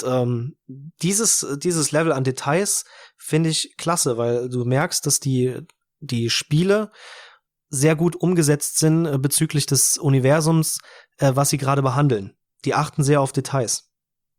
dieses Level an Details finde ich klasse, weil du merkst, dass die Spiele sehr gut umgesetzt sind bezüglich des Universums, was sie gerade behandeln. Die achten sehr auf Details.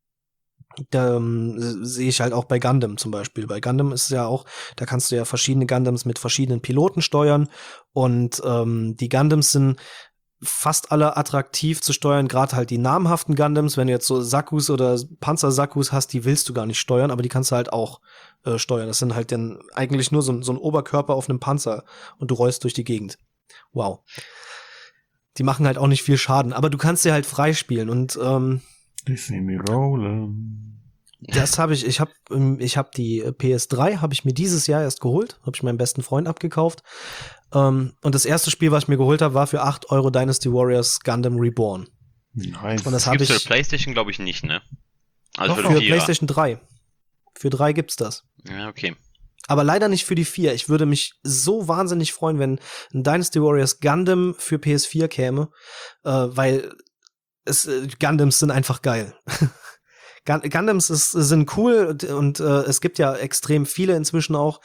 Da sehe ich halt auch bei Gundam zum Beispiel. Bei Gundam ist es ja auch, da kannst du ja verschiedene Gundams mit verschiedenen Piloten steuern und die Gundams sind fast alle attraktiv zu steuern, gerade halt die namhaften Gundams. Wenn du jetzt so Sakus oder Panzer-Sakus hast, die willst du gar nicht steuern, aber die kannst du halt auch steuern. Das sind halt dann eigentlich nur so ein Oberkörper auf einem Panzer und du rollst durch die Gegend. Wow. Die machen halt auch nicht viel Schaden, aber du kannst sie halt freispielen und die sehen mich rollen. Das habe ich habe die PS3 habe ich mir dieses Jahr erst geholt, habe ich meinem besten Freund abgekauft. Und das erste Spiel, was ich mir geholt habe, war für 8 € Dynasty Warriors Gundam Reborn. Nice. Und das gibt's für PlayStation, glaube ich, nicht, ne? Also für PlayStation 3. Für 3 gibt's das. Ja, okay. Aber leider nicht für die 4. Ich würde mich so wahnsinnig freuen, wenn ein Dynasty Warriors Gundam für PS4 käme, weil Gundams sind einfach geil. Gundams sind cool und es gibt ja extrem viele inzwischen auch.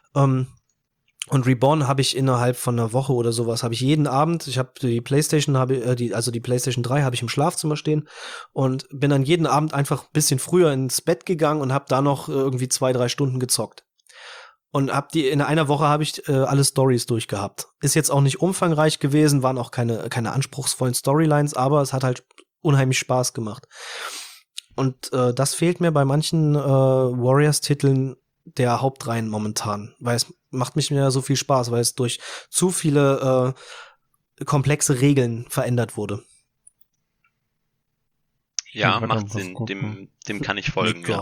Und Reborn habe ich innerhalb von einer Woche oder sowas, habe ich jeden Abend, ich habe die PlayStation, die PlayStation 3 habe ich im Schlafzimmer stehen und bin dann jeden Abend einfach ein bisschen früher ins Bett gegangen und habe da noch irgendwie 2-3 Stunden gezockt. Und in einer Woche habe ich alle Stories durchgehabt. Ist jetzt auch nicht umfangreich gewesen, waren auch keine anspruchsvollen Storylines, aber es hat halt unheimlich Spaß gemacht. Und das fehlt mir bei manchen Warriors-Titeln der Hauptreihen momentan, weil es macht mich mir so viel Spaß, weil es durch zu viele komplexe Regeln verändert wurde. Ja, macht Sinn. Dem kann ich folgen. Ja.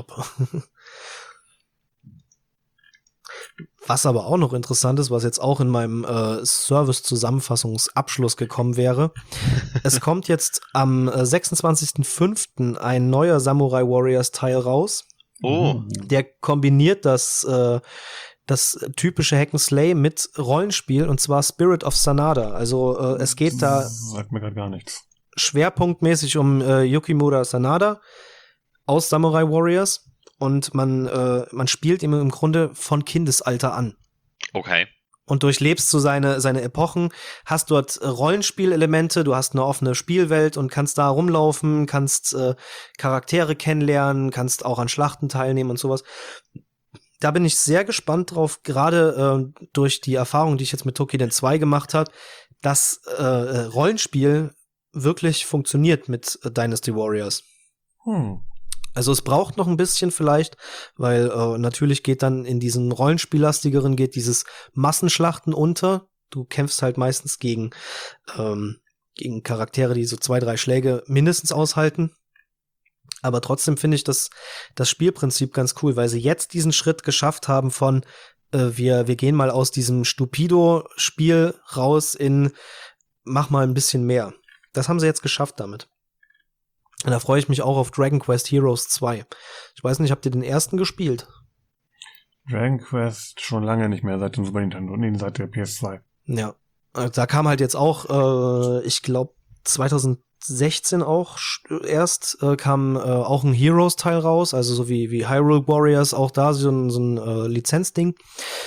Was aber auch noch interessant ist, was jetzt auch in meinem Service-Zusammenfassungsabschluss gekommen wäre, es kommt jetzt am 26.05. ein neuer Samurai Warriors Teil raus. Oh. Der kombiniert das typische Hack'n'Slay mit Rollenspiel, und zwar Spirit of Sanada. Also es geht da sagt mir gerade gar nichts. Schwerpunktmäßig um Yukimura Sanada aus Samurai Warriors. Und man spielt ihm im Grunde von Kindesalter an. Okay. Und durchlebst so seine Epochen, hast dort Rollenspielelemente, du hast eine offene Spielwelt und kannst da rumlaufen, kannst Charaktere kennenlernen, kannst auch an Schlachten teilnehmen und sowas. Da bin ich sehr gespannt drauf, gerade durch die Erfahrung, die ich jetzt mit Tokiden 2 gemacht habe. das Rollenspiel wirklich funktioniert mit Dynasty Warriors. Also es braucht noch ein bisschen vielleicht, weil natürlich geht dann in diesen Rollenspiellastigeren geht dieses Massenschlachten unter. Du kämpfst halt meistens gegen Charaktere, die so 2, 3 Schläge mindestens aushalten. Aber trotzdem finde ich das Spielprinzip ganz cool, weil sie jetzt diesen Schritt geschafft haben von wir gehen mal aus diesem Stupido-Spiel raus in mach mal ein bisschen mehr. Das haben sie jetzt geschafft damit. Und da freue ich mich auch auf Dragon Quest Heroes 2. Ich weiß nicht, habt ihr den ersten gespielt? Dragon Quest schon lange nicht mehr, seit dem Super Nintendo, nee, seit der PS2. Ja, da kam halt jetzt auch, ich glaube 2016 auch erst, kam auch ein Heroes-Teil raus, also so wie Hyrule Warriors, auch da so ein Lizenzding.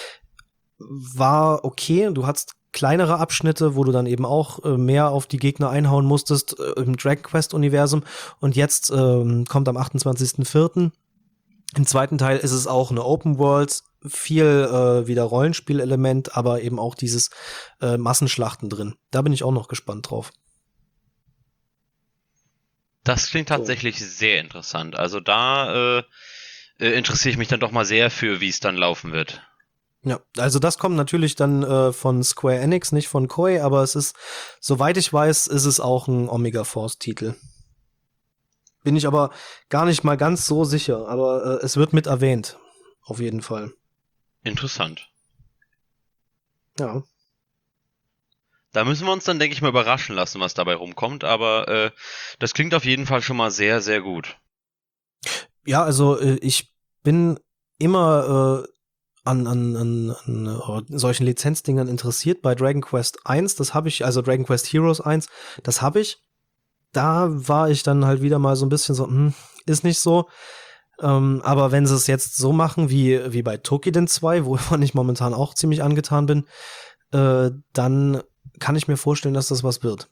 War okay, du hattest kleinere Abschnitte, wo du dann eben auch mehr auf die Gegner einhauen musstest im Dragon Quest-Universum. Und jetzt kommt am 28.04. Im zweiten Teil ist es auch eine Open World, viel wieder Rollenspielelement, aber eben auch dieses Massenschlachten drin. Da bin ich auch noch gespannt drauf. Das klingt tatsächlich sehr interessant. Also da interessiere ich mich dann doch mal sehr für, wie es dann laufen wird. Ja, also das kommt natürlich dann von Square Enix, nicht von Koei, aber es ist, soweit ich weiß, ist es auch ein Omega Force-Titel. Bin ich aber gar nicht mal ganz so sicher, aber es wird mit erwähnt. Auf jeden Fall. Interessant. Ja. Da müssen wir uns dann, denke ich mal, überraschen lassen, was dabei rumkommt, aber das klingt auf jeden Fall schon mal sehr, sehr gut. Ja, also ich bin immer an solchen Lizenzdingern interessiert. Bei Dragon Quest 1, das habe ich, also Dragon Quest Heroes 1, das habe ich. Da war ich dann halt wieder mal so ein bisschen so, ist nicht so. Aber wenn sie es jetzt so machen wie bei Tokiden 2, wovon ich momentan auch ziemlich angetan bin, dann kann ich mir vorstellen, dass das was wird.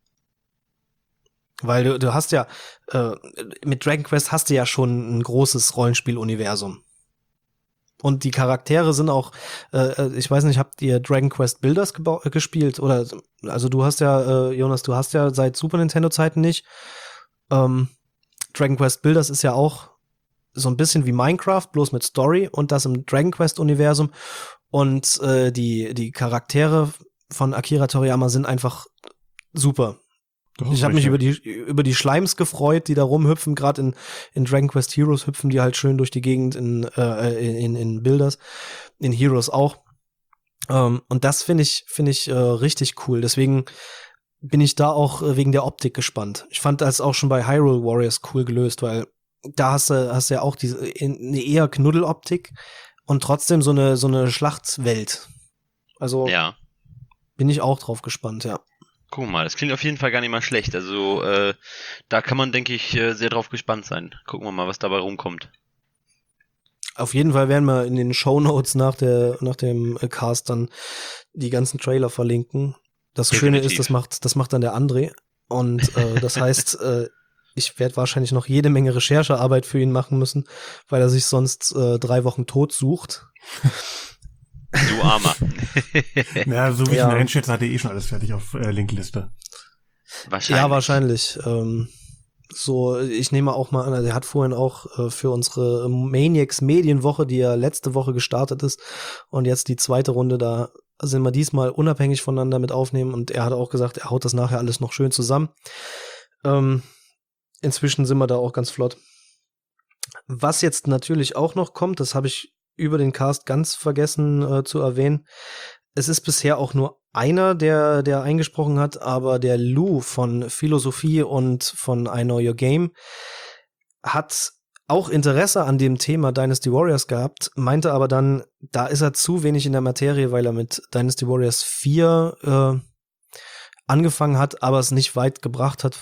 Weil du hast ja, mit Dragon Quest hast du ja schon ein großes Rollenspiel-Universum. Und die Charaktere sind auch, ich weiß nicht, habt ihr Dragon Quest Builders gespielt? Oder, also du hast ja, Jonas, du hast ja seit Super Nintendo-Zeiten nicht. Dragon Quest Builders ist ja auch so ein bisschen wie Minecraft, bloß mit Story und das im Dragon Quest-Universum. Und die Charaktere von Akira Toriyama sind einfach super. Ich habe mich über die Schleims gefreut, die da rumhüpfen. Gerade in Dragon Quest Heroes hüpfen die halt schön durch die Gegend in Builders, in Heroes auch. Und das finde ich richtig cool. Deswegen bin ich da auch wegen der Optik gespannt. Ich fand das auch schon bei Hyrule Warriors cool gelöst, weil da hast du ja auch eine eher Knuddeloptik und trotzdem so eine Schlachtwelt. Also ja. Bin ich auch drauf gespannt, ja. Guck mal, das klingt auf jeden Fall gar nicht mal schlecht. Also da kann man, denke ich, sehr drauf gespannt sein. Gucken wir mal, was dabei rumkommt. Auf jeden Fall werden wir in den Shownotes nach dem Cast dann die ganzen Trailer verlinken. Das Schöne ist, das macht dann der André. Und das heißt, ich werde wahrscheinlich noch jede Menge Recherchearbeit für ihn machen müssen, weil er sich sonst 3 Wochen tot sucht. Du Armer. Ja, so wie ich ihn einschätze, hat er eh schon alles fertig auf Linkliste. Wahrscheinlich. Ja, wahrscheinlich. So, ich nehme auch mal an, er hat vorhin auch für unsere Maniacs Medienwoche, die ja letzte Woche gestartet ist und jetzt die zweite Runde, da sind wir diesmal unabhängig voneinander mit aufnehmen und er hat auch gesagt, er haut das nachher alles noch schön zusammen. Inzwischen sind wir da auch ganz flott. Was jetzt natürlich auch noch kommt, das habe ich über den Cast ganz vergessen zu erwähnen. Es ist bisher auch nur einer, der eingesprochen hat, aber der Lou von Philosophie und von I Know Your Game hat auch Interesse an dem Thema Dynasty Warriors gehabt, meinte aber dann, da ist er zu wenig in der Materie, weil er mit Dynasty Warriors 4 angefangen hat, aber es nicht weit gebracht hat.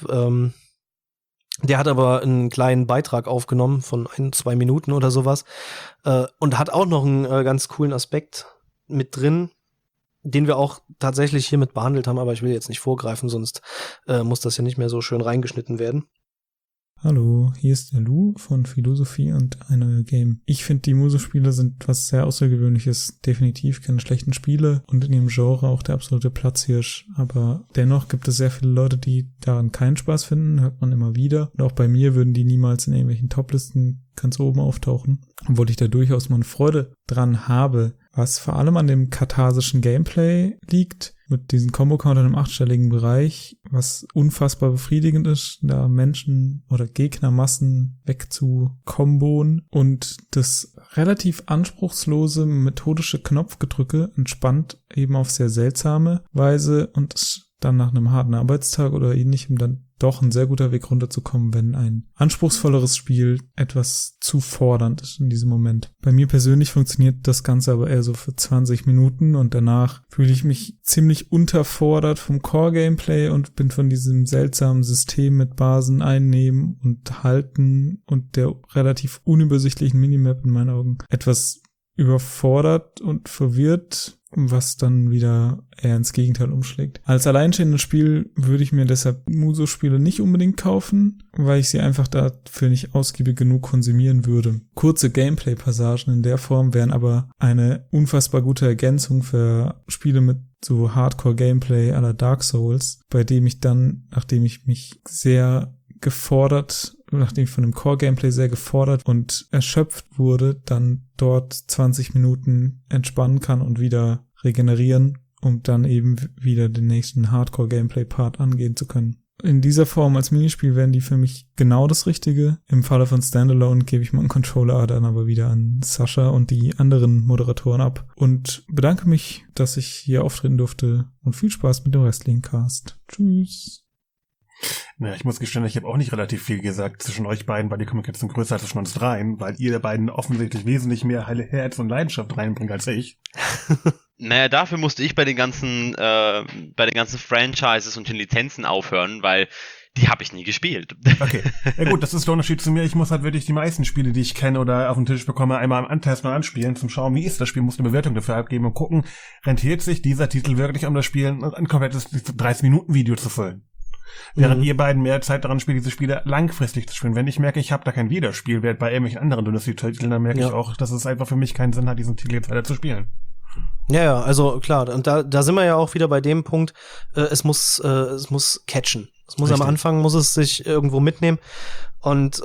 Der hat aber einen kleinen Beitrag aufgenommen von 1-2 Minuten oder sowas und hat auch noch einen ganz coolen Aspekt mit drin, den wir auch tatsächlich hiermit behandelt haben, aber ich will jetzt nicht vorgreifen, sonst muss das ja nicht mehr so schön reingeschnitten werden. Hallo, hier ist der Lou von Philosophie und ein neuer Game. Ich finde, die Muso-Spiele sind was sehr Außergewöhnliches, definitiv keine schlechten Spiele und in ihrem Genre auch der absolute Platzhirsch. Aber dennoch gibt es sehr viele Leute, die daran keinen Spaß finden, hört man immer wieder. Und auch bei mir würden die niemals in irgendwelchen Toplisten ganz oben auftauchen, obwohl ich da durchaus mal eine Freude dran habe. Was vor allem an dem katharsischen Gameplay liegt, mit diesen Combo-Countern im 8-stelligen Bereich, was unfassbar befriedigend ist, da Menschen oder Gegnermassen wegzukomboen und das relativ anspruchslose methodische Knopfgedrücke entspannt eben auf sehr seltsame Weise und ist dann nach einem harten Arbeitstag oder ähnlichem dann doch ein sehr guter Weg runterzukommen, wenn ein anspruchsvolleres Spiel etwas zu fordernd ist in diesem Moment. Bei mir persönlich funktioniert das Ganze aber eher so für 20 Minuten und danach fühle ich mich ziemlich unterfordert vom Core-Gameplay und bin von diesem seltsamen System mit Basen einnehmen und halten und der relativ unübersichtlichen Minimap in meinen Augen etwas überfordert und verwirrt, was dann wieder eher ins Gegenteil umschlägt. Als alleinstehendes Spiel würde ich mir deshalb Muso-Spiele nicht unbedingt kaufen, weil ich sie einfach dafür nicht ausgiebig genug konsumieren würde. Kurze Gameplay-Passagen in der Form wären aber eine unfassbar gute Ergänzung für Spiele mit so Hardcore-Gameplay à la Dark Souls, bei dem ich dann, nachdem ich von dem Core-Gameplay sehr gefordert und erschöpft wurde, dann dort 20 Minuten entspannen kann und wieder regenerieren, um dann eben wieder den nächsten Hardcore-Gameplay-Part angehen zu können. In dieser Form als Minispiel wären die für mich genau das Richtige. Im Falle von Standalone gebe ich meinen Controller dann aber wieder an Sascha und die anderen Moderatoren ab und bedanke mich, dass ich hier auftreten durfte und viel Spaß mit dem restlichen Cast. Tschüss. Naja, ich muss gestehen, ich habe auch nicht relativ viel gesagt zwischen euch beiden, weil die Kommunikation größer als zwischen uns dreien, weil ihr der beiden offensichtlich wesentlich mehr heile Herz und Leidenschaft reinbringt als ich. Naja, dafür musste ich bei den ganzen Franchises und den Lizenzen aufhören, weil die habe ich nie gespielt. Okay. Ja gut, das ist der Unterschied zu mir. Ich muss halt wirklich die meisten Spiele, die ich kenne oder auf den Tisch bekomme, einmal antesten und anspielen, zum Schauen, wie ist das Spiel, muss eine Bewertung dafür abgeben und gucken, rentiert sich dieser Titel wirklich, um das Spiel ein komplettes 30-Minuten-Video zu füllen. Während ihr beiden mehr Zeit daran spielt, diese Spiele langfristig zu spielen. Wenn ich merke, ich habe da kein Wiederspielwert bei irgendwelchen anderen Dynasty-Titeln, dann merke ich auch, dass es einfach für mich keinen Sinn hat, diesen Titel jetzt weiter zu spielen. Ja, also klar, und da sind wir ja auch wieder bei dem Punkt, es muss catchen. Es muss am Anfang, muss es sich irgendwo mitnehmen und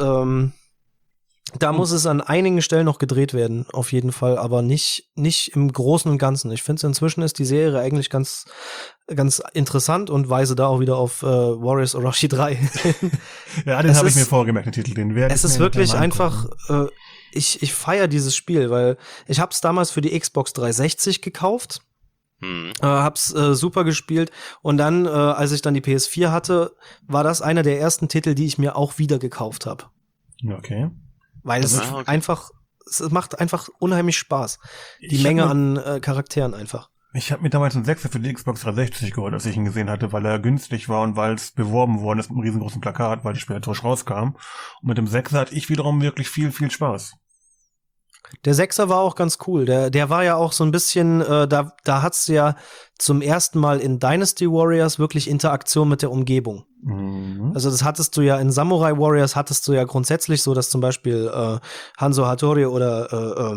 da muss es an einigen Stellen noch gedreht werden, auf jeden Fall, aber nicht im Großen und Ganzen. Ich finde, inzwischen ist die Serie eigentlich ganz interessant und weise da auch wieder auf Warriors Orochi 3. Ja, den habe ich mir vorgemerkt, den Titel. Es ist wirklich einfach, ich feiere dieses Spiel, weil ich hab's damals für die Xbox 360 gekauft. Hab's super gespielt und dann, als ich dann die PS4 hatte, war das einer der ersten Titel, die ich mir auch wieder gekauft habe. Okay. Weil es macht einfach unheimlich Spaß. Die Menge an Charakteren einfach. Ich habe mir damals einen 6er für die Xbox 360 geholt, als ich ihn gesehen hatte, weil er günstig war und weil es beworben worden ist mit einem riesengroßen Plakat, weil die später frisch rauskam. Und mit dem 6er hatte ich wiederum wirklich viel, viel Spaß. Der 6er war auch ganz cool. Der war ja auch so ein bisschen, da hat's ja zum ersten Mal in Dynasty Warriors wirklich Interaktion mit der Umgebung. Mhm. Also das hattest du ja in Samurai Warriors, hattest du ja grundsätzlich so, dass zum Beispiel Hanzo Hattori oder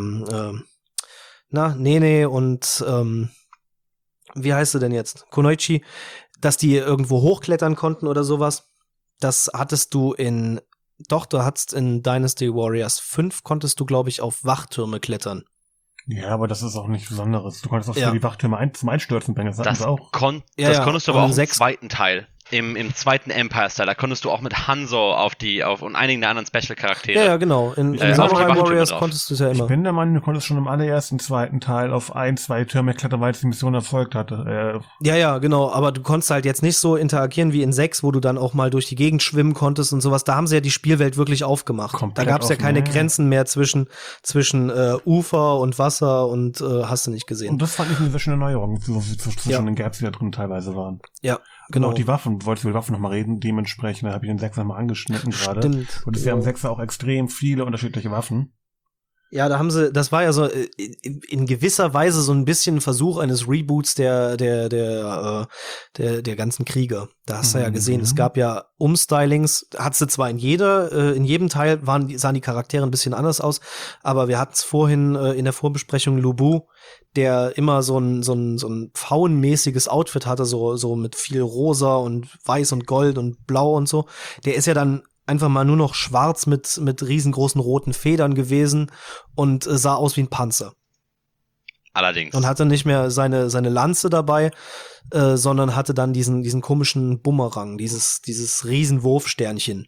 Nene und wie heißt sie denn jetzt? Kunoichi, dass die irgendwo hochklettern konnten oder sowas. Das hattest du du hattest in Dynasty Warriors 5 konntest du, glaube ich, auf Wachtürme klettern. Ja, aber das ist auch nichts Besonderes. Du konntest auch für die Wachtürme zum Einstürzen bringen. Das auch. Das konntest du aber auch im zweiten Teil. Im zweiten Empire-Style, da konntest du auch mit Hanzo und einigen der anderen Special-Charaktere. Ja, genau. In Samurai Warriors konntest du es ja immer. Ich bin der Meinung, du konntest schon im allerersten zweiten Teil auf 2 Türme klettern, weil es die Mission erfolgt hatte. Ja, genau. Aber du konntest halt jetzt nicht so interagieren wie in 6, wo du dann auch mal durch die Gegend schwimmen konntest und sowas. Da haben sie ja die Spielwelt wirklich aufgemacht. Komplett da gab es ja keine Grenzen mehr zwischen Ufer und Wasser und hast du nicht gesehen. Und das fand ich eine sehr schöne Neuerung zwischen den Gaps, die da drin teilweise waren. Ja. Genau. Und auch die Waffen, wolltest du über die Waffen nochmal reden, dementsprechend habe ich den 6er mal angeschnitten gerade. Stimmt. Und es haben 6er auch extrem viele unterschiedliche Waffen. Ja, das war ja so in gewisser Weise so ein bisschen ein Versuch eines Reboots der ganzen Kriege. Da hast du ja gesehen, es gab ja Umstylings, hat sie zwar in jedem Teil sahen die Charaktere ein bisschen anders aus, aber wir hatten es vorhin in der Vorbesprechung Lu Bu, der immer so ein pfauenmäßiges Outfit hatte, so mit viel Rosa und Weiß und Gold und Blau und so. Der ist ja dann einfach mal nur noch schwarz mit riesengroßen roten Federn gewesen und sah aus wie ein Panzer. Allerdings. Und hatte nicht mehr seine Lanze dabei, sondern hatte dann diesen komischen Bumerang, dieses Riesenwurfsternchen.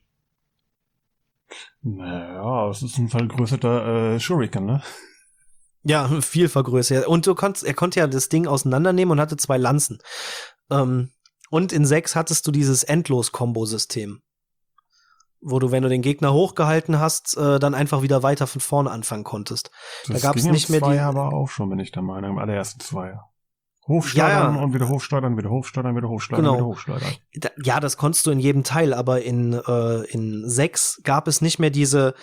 Naja, es ist ein vergrößerter Shuriken, ne? Ja, viel vergrößert. Und er konnte ja das Ding auseinandernehmen und hatte 2 Lanzen. Und in 6 hattest du dieses Endlos-Kombo-System, wo du, wenn du den Gegner hochgehalten hast, dann einfach wieder weiter von vorne anfangen konntest. Das da gab es nicht mehr die aber auch schon, bin ich der Meinung, im allerersten Zweier. Hochschleudern und wieder hochschleudern, wieder hochschleudern, wieder hochschleudern, wieder hochschleudern. Ja, das konntest du in jedem Teil, aber in 6 gab es nicht mehr diese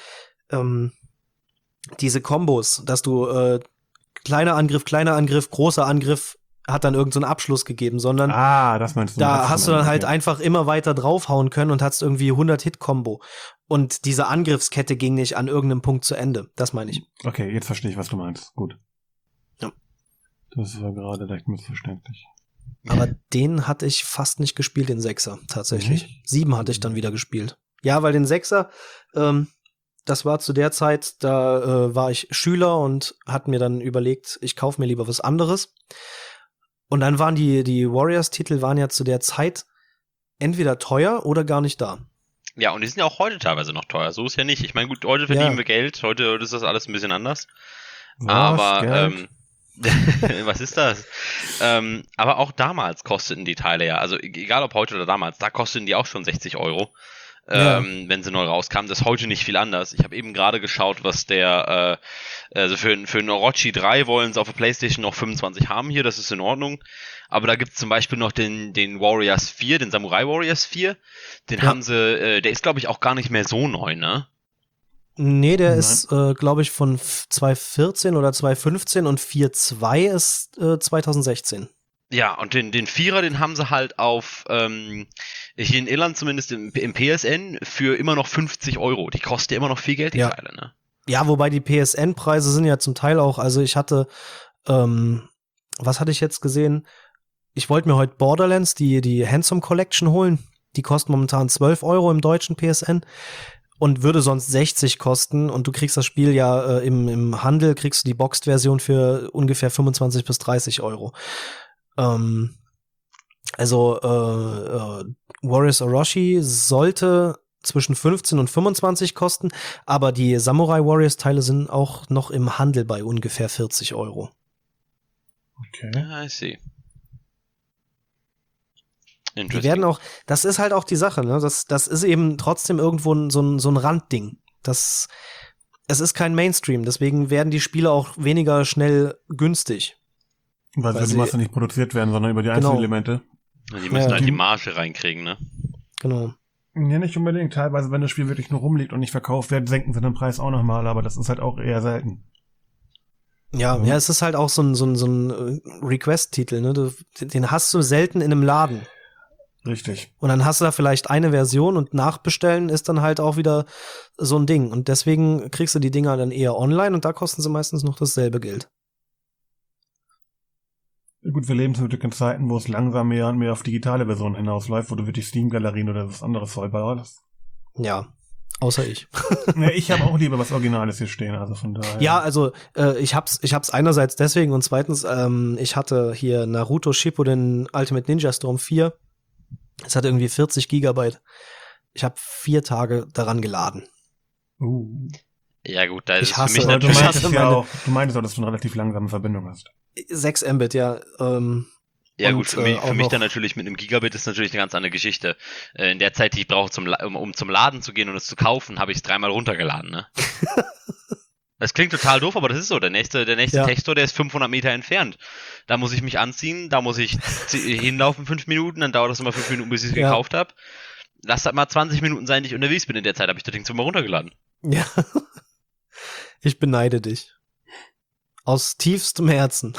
Kombos, dass du kleiner Angriff, großer Angriff hat dann irgend so einen Abschluss gegeben, sondern das meinst du, da hast du dann halt einfach immer weiter draufhauen können und hattest irgendwie 100-Hit-Kombo. Und diese Angriffskette ging nicht an irgendeinem Punkt zu Ende. Das meine ich. Okay, jetzt verstehe ich, was du meinst. Gut. Ja. Das war gerade leicht missverständlich. Aber den hatte ich fast nicht gespielt, den 6er, tatsächlich. 7 hatte ich dann wieder gespielt. Ja, weil den 6er, das war zu der Zeit, da war ich Schüler und hatte mir dann überlegt, ich kaufe mir lieber was anderes. Und dann waren die Warriors-Titel waren ja zu der Zeit entweder teuer oder gar nicht da. Ja, und die sind ja auch heute teilweise noch teuer. So ist ja nicht. Ich meine, gut, heute verdienen wir Geld. Heute ist das alles ein bisschen anders. Aber, was ist das? Aber auch damals kosteten die Teile ja, also egal ob heute oder damals, da kosteten die auch schon 60 €. Wenn sie neu rauskamen. Das ist heute nicht viel anders. Ich habe eben gerade geschaut, was also für einen Orochi 3 wollen sie auf der PlayStation noch 25 haben hier, das ist in Ordnung. Aber da gibt es zum Beispiel noch den Warriors 4, den Samurai Warriors 4. Den haben sie, der ist glaube ich auch gar nicht mehr so neu, ne? Nee, der ist, glaube ich, von 2014 oder 2015 und 4.2 ist 2016. Ja, und den Vierer, den haben sie halt auf, hier in Irland zumindest im PSN, für immer noch 50 €. Die kosten ja immer noch viel Geld, die Teile, ne? Ja, wobei die PSN-Preise sind ja zum Teil auch, also ich hatte, was hatte ich jetzt gesehen? Ich wollte mir heute Borderlands, die Handsome Collection holen. Die kosten momentan 12 € im deutschen PSN und würde sonst 60 kosten. Und du kriegst das Spiel ja im Handel, kriegst du die Boxed-Version für ungefähr 25 bis 30 €. Warriors Orochi sollte zwischen 15 und 25 kosten, aber die Samurai Warriors Teile sind auch noch im Handel bei ungefähr 40 €. Okay. I see. Die werden auch, das ist halt auch die Sache, ne? Das ist eben trotzdem irgendwo so ein Randding. Es ist kein Mainstream, deswegen werden die Spiele auch weniger schnell günstig. Weil die Masse nicht produziert werden, sondern über die Einzelelemente. Die müssen halt die Marge reinkriegen, ne? Genau. Ja, nicht unbedingt. Teilweise, wenn das Spiel wirklich nur rumliegt und nicht verkauft wird, senken sie den Preis auch nochmal, aber das ist halt auch eher selten. Ja, es ist halt auch so ein Request-Titel, ne? Den hast du selten in einem Laden. Richtig. Und dann hast du da vielleicht eine Version und nachbestellen ist dann halt auch wieder so ein Ding. Und deswegen kriegst du die Dinger dann eher online und da kosten sie meistens noch dasselbe Geld. Gut, wir leben natürlich in Zeiten, wo es langsam mehr und mehr auf digitale Versionen hinausläuft, wo du wirklich Steam-Galerien oder was anderes vollbar hast. Ja, außer ich. Ja, ich habe auch lieber was Originales hier stehen, also von daher. Ja, also ich hab's einerseits deswegen und zweitens, ich hatte hier Naruto Shippuden Ultimate Ninja Storm 4. Es hat irgendwie 40 Gigabyte. Ich habe 4 Tage daran geladen. Ja gut, da ist ich es hasse, für mich natürlich... Du meintest auch, dass du eine relativ langsame Verbindung hast. 6 Mbit, ja. Ja gut, für mich dann natürlich mit einem Gigabit ist natürlich eine ganz andere Geschichte. In der Zeit, die ich brauche, um zum Laden zu gehen und es zu kaufen, habe ich es 3-mal runtergeladen, ne? Das klingt total doof, aber das ist so. Der nächste Textor, der ist 500 Meter entfernt. Da muss ich mich anziehen, da muss ich hinlaufen 5 Minuten, dann dauert das immer 5 Minuten, bis ich es gekauft habe. Lass das mal 20 Minuten sein, die ich unterwegs bin. In der Zeit habe ich das Ding 2-mal runtergeladen. Ja. Ich beneide dich. Aus tiefstem Herzen.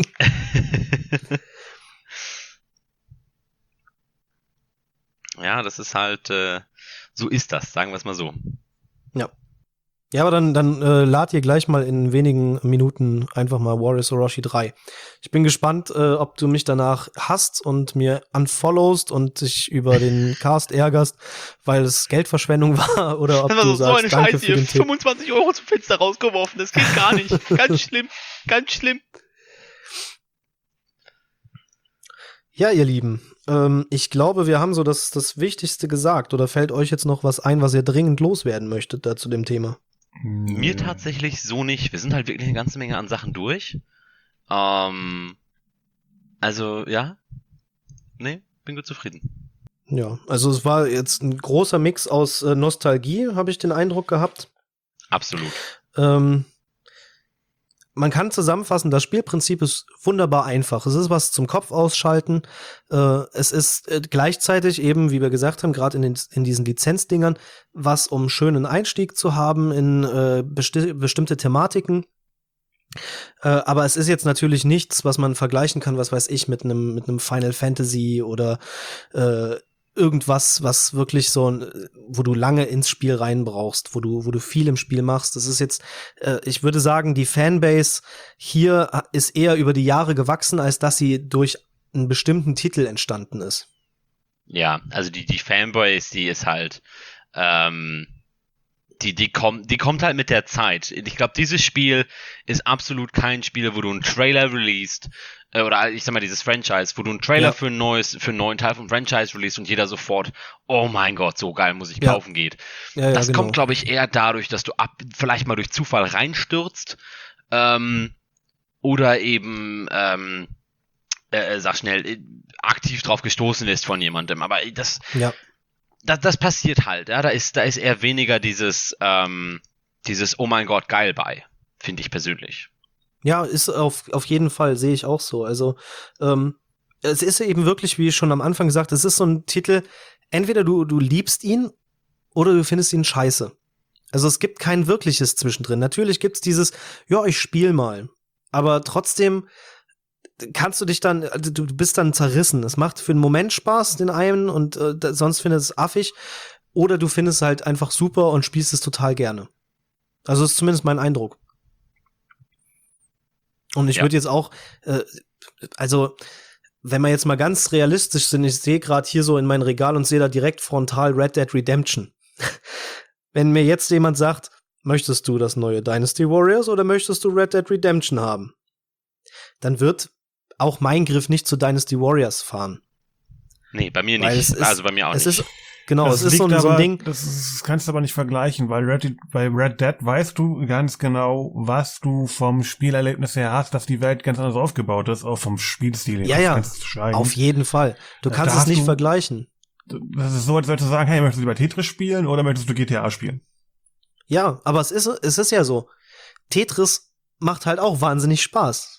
Ja, das ist halt, so ist das, sagen wir es mal so. Ja. Ja, aber dann lad ihr gleich mal in wenigen Minuten einfach mal Warriors Orochi 3. Ich bin gespannt, ob du mich danach hasst und mir unfollowst und dich über den Cast ärgerst, weil es Geldverschwendung war, oder ob du sagst, eine danke Scheiße, für den Tipp. 25 € zum Fenster rausgeworfen, das geht gar nicht. Ganz schlimm, ganz schlimm. Ja, ihr Lieben, ich glaube, wir haben so das Wichtigste gesagt. Oder fällt euch jetzt noch was ein, was ihr dringend loswerden möchtet da zu dem Thema? Mir tatsächlich so nicht. Wir sind halt wirklich eine ganze Menge an Sachen durch. Also, ja. Nee, bin gut zufrieden. Ja, also es war jetzt ein großer Mix aus Nostalgie, habe ich den Eindruck gehabt. Absolut. Man kann zusammenfassen, das Spielprinzip ist wunderbar einfach. Es ist was zum Kopf ausschalten. Es ist gleichzeitig eben, wie wir gesagt haben, gerade in diesen Lizenzdingern, was um schönen Einstieg zu haben in bestimmte Thematiken. Aber es ist jetzt natürlich nichts, was man vergleichen kann, was weiß ich, mit einem Final Fantasy oder irgendwas, was wirklich so, wo du lange ins Spiel rein brauchst, wo du viel im Spiel machst. Das ist jetzt, ich würde sagen, die Fanbase hier ist eher über die Jahre gewachsen, als dass sie durch einen bestimmten Titel entstanden ist. Ja, also die Fanbase, die ist halt, die kommt halt mit der Zeit. Ich glaube, dieses Spiel ist absolut kein Spiel, wo du einen Trailer released, oder ich sag mal, dieses Franchise, wo du einen Trailer für einen neuen Teil vom Franchise released und jeder sofort, oh mein Gott, so geil, muss ich kaufen geht. Ja, das genau. kommt, glaube ich, eher dadurch, dass du vielleicht mal durch Zufall reinstürzt, oder eben, sag schnell, aktiv drauf gestoßen ist von jemandem. Aber das passiert halt, ja. Da ist eher weniger dieses oh mein Gott, geil bei, finde ich persönlich. Ja, ist auf jeden Fall, sehe ich auch so. Also, es ist eben wirklich, wie schon am Anfang gesagt, es ist so ein Titel, entweder du liebst ihn oder du findest ihn scheiße. Also es gibt kein wirkliches zwischendrin. Natürlich gibt's dieses, ja, ich spiel mal. Aber trotzdem kannst du dich dann, du bist dann zerrissen. Es macht für einen Moment Spaß, den einen, und sonst findest es affig. Oder du findest es halt einfach super und spielst es total gerne. Also das ist zumindest mein Eindruck. Und ich würde jetzt auch, also wenn wir jetzt mal ganz realistisch sind, ich sehe gerade hier so in mein Regal und sehe da direkt frontal Red Dead Redemption. Wenn mir jetzt jemand sagt, möchtest du das neue Dynasty Warriors oder möchtest du Red Dead Redemption haben? Dann wird auch mein Griff nicht zu Dynasty Warriors fahren. Nee, bei mir nicht. Also bei mir auch nicht. Genau, es ist so ein Ding. Das kannst du aber nicht vergleichen, weil bei Red Dead weißt du ganz genau, was du vom Spielerlebnis her hast, dass die Welt ganz anders aufgebaut ist, auch vom Spielstil her. Ja, auf jeden Fall. Du kannst es nicht vergleichen. Das ist so, als würdest du sagen, hey, möchtest du lieber Tetris spielen oder möchtest du GTA spielen? Ja, aber es ist ja so. Tetris macht halt auch wahnsinnig Spaß.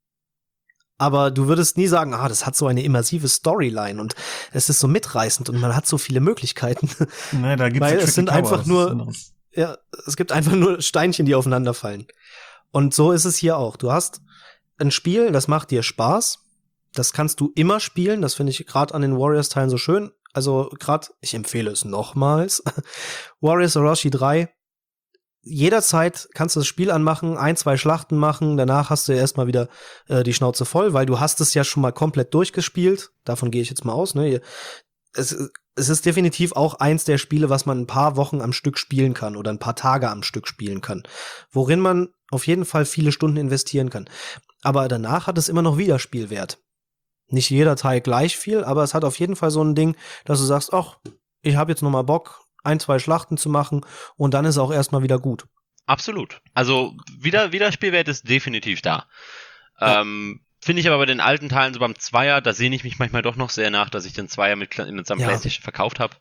Aber du würdest nie sagen, das hat so eine immersive Storyline und es ist so mitreißend und man hat so viele Möglichkeiten. Nee, da gibt's weil es sind einfach nur, es gibt einfach nur Steinchen, die aufeinander fallen. Und so ist es hier auch. Du hast ein Spiel, das macht dir Spaß. Das kannst du immer spielen. Das finde ich gerade an den Warriors-Teilen so schön. Also gerade, ich empfehle es nochmals. Warriors Orochi 3. Jederzeit kannst du das Spiel anmachen, 1-2 Schlachten machen, danach hast du erstmal wieder die Schnauze voll, weil du hast es ja schon mal komplett durchgespielt. Davon gehe ich jetzt mal aus. Ne? Es ist definitiv auch eins der Spiele, was man ein paar Wochen am Stück spielen kann oder ein paar Tage am Stück spielen kann, worin man auf jeden Fall viele Stunden investieren kann. Aber danach hat es immer noch Wiederspielwert. Nicht jeder Teil gleich viel, aber es hat auf jeden Fall so ein Ding, dass du sagst, ach, ich habe jetzt noch mal Bock, 1-2 Schlachten zu machen und dann ist auch erstmal wieder gut. Absolut. Also Wiederspielwert ist definitiv da. Ja. Finde ich aber bei den alten Teilen, so beim Zweier, da sehne ich mich manchmal doch noch sehr nach, dass ich den Zweier mit seinem PlayStation verkauft habe.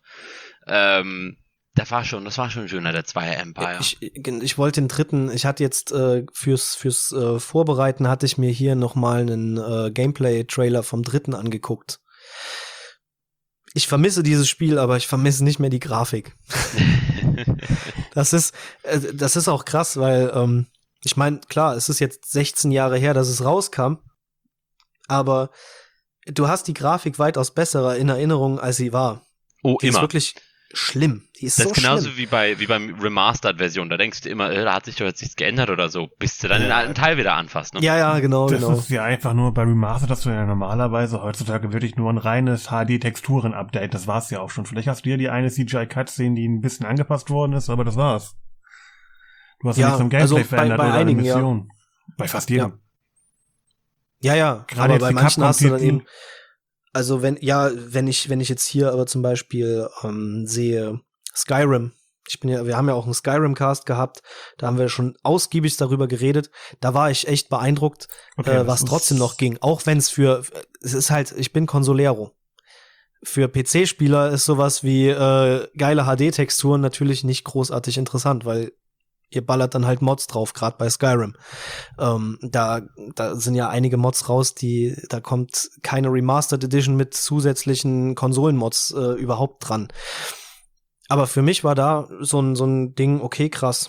Das war schon schöner, der Zweier Empire. Ich wollte den dritten, ich hatte jetzt fürs Vorbereiten hatte ich mir hier noch mal einen Gameplay-Trailer vom dritten angeguckt. ich vermisse dieses Spiel, aber ich vermisse nicht mehr die Grafik. Das ist auch krass, weil ich meine, klar, es ist jetzt 16 Jahre her, dass es rauskam, aber du hast die Grafik weitaus besser in Erinnerung, als sie war. Oh, die immer. ist wirklich schlimm. Die ist das so ist genauso schlimm. wie beim Remastered-Version. Da denkst du immer, da hat sich doch jetzt nichts geändert oder so, bis du dann den alten Teil wieder anfasst. Ne? Ja, genau. Das ist ja einfach nur bei Remastered, dass du ja normalerweise heutzutage wirklich nur ein reines HD-Texturen-Update. Das war's ja auch schon. Vielleicht hast du ja die eine CGI-Cutscene, die ein bisschen angepasst worden ist, aber das war's. Du hast ja nichts am Gameplay verändert bei oder einigen, eine Mission. Ja. Bei fast jedem. Ja. Gerade aber bei manchen hast du dann eben. Also wenn ich jetzt hier aber zum Beispiel sehe Skyrim, wir haben ja auch einen Skyrim-Cast gehabt, da haben wir schon ausgiebig darüber geredet, da war ich echt beeindruckt, was trotzdem noch ging, auch wenn es ist halt, ich bin Consolero. Für PC-Spieler ist sowas wie geile HD-Texturen natürlich nicht großartig interessant, weil ihr ballert dann halt Mods drauf, gerade bei Skyrim. Da sind ja einige Mods raus, da kommt keine Remastered Edition mit zusätzlichen Konsolenmods überhaupt dran. Aber für mich war da so ein Ding, okay, krass.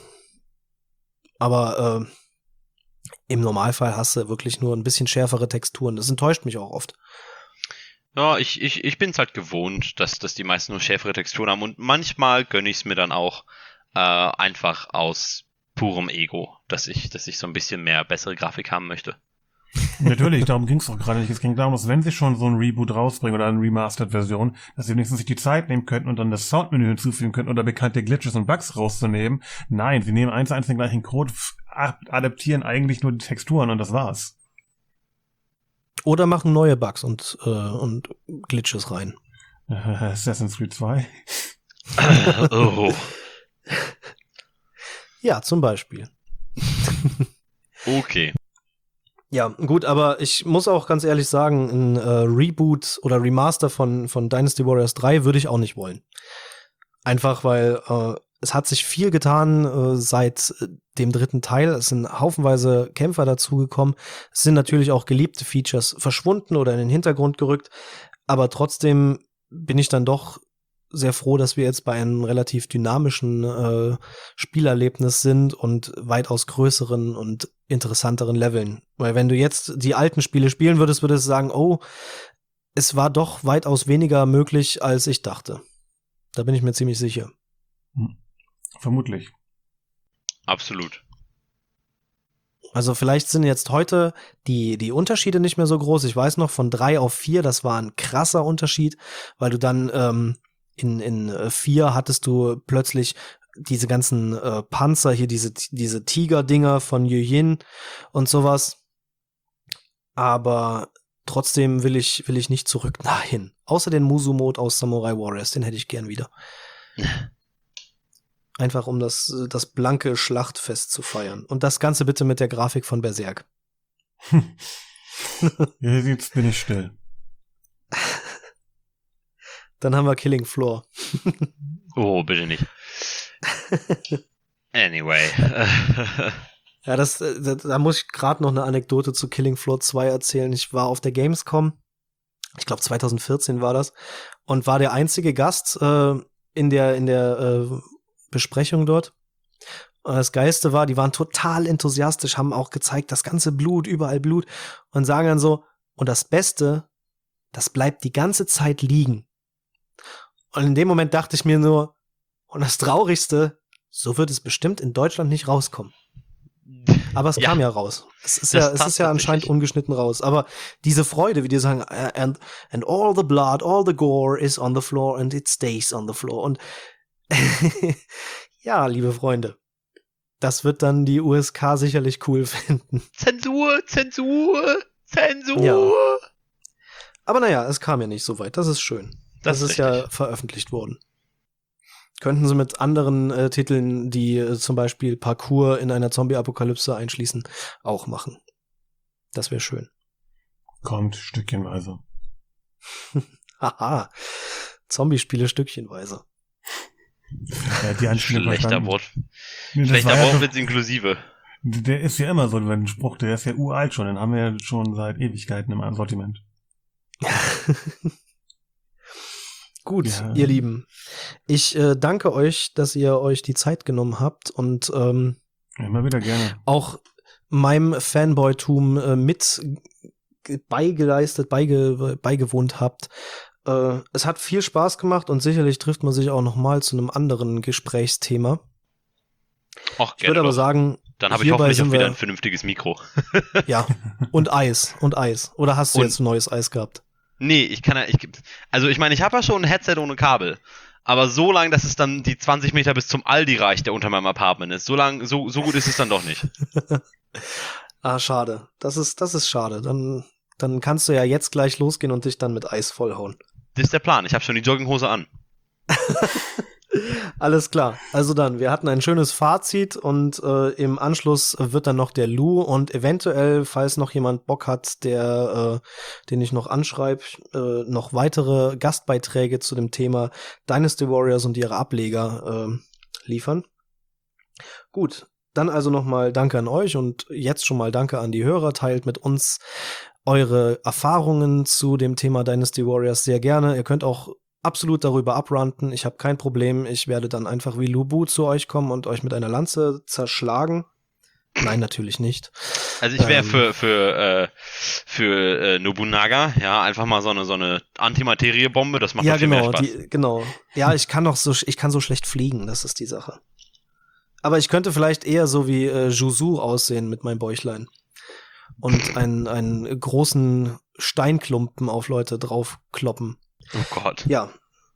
Aber im Normalfall hast du wirklich nur ein bisschen schärfere Texturen. Das enttäuscht mich auch oft. Ja, ich bin's halt gewohnt, dass die meisten nur schärfere Texturen haben und manchmal gönne ich es mir dann auch einfach aus purem Ego, dass ich so ein bisschen mehr bessere Grafik haben möchte. Natürlich, darum ging es doch gerade nicht. Es ging darum, dass wenn sie schon so ein Reboot rausbringen oder eine Remastered-Version, dass sie wenigstens sich die Zeit nehmen könnten und dann das Soundmenü hinzufügen könnten oder bekannte Glitches und Bugs rauszunehmen. Nein, sie nehmen 1:1 den gleichen Code, adaptieren eigentlich nur die Texturen und das war's. Oder machen neue Bugs und Glitches rein. Assassin's Creed 2. Oh. Ja, zum Beispiel. Okay. Ja, gut, aber ich muss auch ganz ehrlich sagen, ein Reboot oder Remaster von Dynasty Warriors 3 würde ich auch nicht wollen. Einfach, weil es hat sich viel getan seit dem 3. Teil. Es sind haufenweise Kämpfer dazugekommen. Es sind natürlich auch geliebte Features verschwunden oder in den Hintergrund gerückt. Aber bin ich dann doch sehr froh, dass wir jetzt bei einem relativ dynamischen Spielerlebnis sind und weitaus größeren und interessanteren Leveln. Weil wenn du jetzt die alten Spiele spielen würdest du sagen, oh, es war doch weitaus weniger möglich, als ich dachte. Da bin ich mir ziemlich sicher. Vermutlich. Absolut. Also vielleicht sind jetzt heute die Unterschiede nicht mehr so groß. Ich weiß noch, von 3 auf 4, das war ein krasser Unterschied, weil du dann in 4 hattest du plötzlich diese ganzen Panzer hier, diese Tiger-Dinger von Yujin und sowas. Aber trotzdem will ich nicht zurück dahin. Außer den Musu-Mode aus Samurai Warriors, den hätte ich gern wieder. Einfach um das blanke Schlachtfest zu feiern. Und das Ganze bitte mit der Grafik von Berserk. Jetzt bin ich still. Dann haben wir Killing Floor. Oh, bitte nicht. Anyway. Ja, da muss ich gerade noch eine Anekdote zu Killing Floor 2 erzählen. Ich war auf der Gamescom, ich glaube 2014 war das, und war der einzige Gast in der Besprechung dort. Und das Geilste war, die waren total enthusiastisch, haben auch gezeigt, das ganze Blut, überall Blut, und sagen dann so, und das Beste, das bleibt die ganze Zeit liegen. Und in dem Moment dachte ich mir nur, und das Traurigste, so wird es bestimmt in Deutschland nicht rauskommen. Aber es kam ja raus. Es ist ja anscheinend ungeschnitten raus. Aber diese Freude, wie die sagen, and all the blood, all the gore is on the floor and it stays on the floor. Und ja, liebe Freunde, das wird dann die USK sicherlich cool finden. Zensur! Ja. Aber naja, es kam ja nicht so weit. Das ist schön. Das ist ja veröffentlicht worden. Könnten sie mit anderen Titeln, die zum Beispiel Parkour in einer Zombie-Apokalypse einschließen, auch machen. Das wäre schön. Kommt stückchenweise. Haha. Zombie-Spiele stückchenweise. Ja, die Schlechter Wortwitz inklusive. Der ist ja immer so, wenn ein Spruch, der ist ja uralt schon, den haben wir ja schon seit Ewigkeiten im Sortiment. Gut, ihr Lieben. Ich danke euch, dass ihr euch die Zeit genommen habt und immer wieder gerne. Auch meinem Fanboy-Tum mit beigewohnt habt. Es hat viel Spaß gemacht und sicherlich trifft man sich auch noch mal zu einem anderen Gesprächsthema. Ach, ich würde aber sagen, dann habe ich hoffentlich auch wieder ein vernünftiges Mikro. Ja, und Eis. Oder hast du jetzt neues Eis gehabt? Nee, ich habe ja schon ein Headset ohne Kabel. Aber so lang, dass es dann die 20 Meter bis zum Aldi reicht, der unter meinem Apartment ist. So gut ist es dann doch nicht. Schade. Das ist schade. Dann kannst du ja jetzt gleich losgehen und dich dann mit Eis vollhauen. Das ist der Plan. Ich habe schon die Jogginghose an. Alles klar. Also dann, wir hatten ein schönes Fazit und im Anschluss wird dann noch der Lou und eventuell, falls noch jemand Bock hat, den ich noch anschreibe, noch weitere Gastbeiträge zu dem Thema Dynasty Warriors und ihre Ableger liefern. Gut, dann also nochmal danke an euch und jetzt schon mal danke an die Hörer. Teilt mit uns eure Erfahrungen zu dem Thema Dynasty Warriors sehr gerne. Ihr könnt auch absolut darüber abranten. Ich habe kein Problem. Ich werde dann einfach wie Lubu zu euch kommen und euch mit einer Lanze zerschlagen. Nein, natürlich nicht. Also ich wäre für Nobunaga, ja, einfach mal so eine Antimateriebombe, das macht viel mehr Spaß. Genau. Ja, ich kann so schlecht fliegen, das ist die Sache. Aber ich könnte vielleicht eher so wie Juzu aussehen mit meinem Bäuchlein. Und einen großen Steinklumpen auf Leute draufkloppen. Oh Gott. Ja.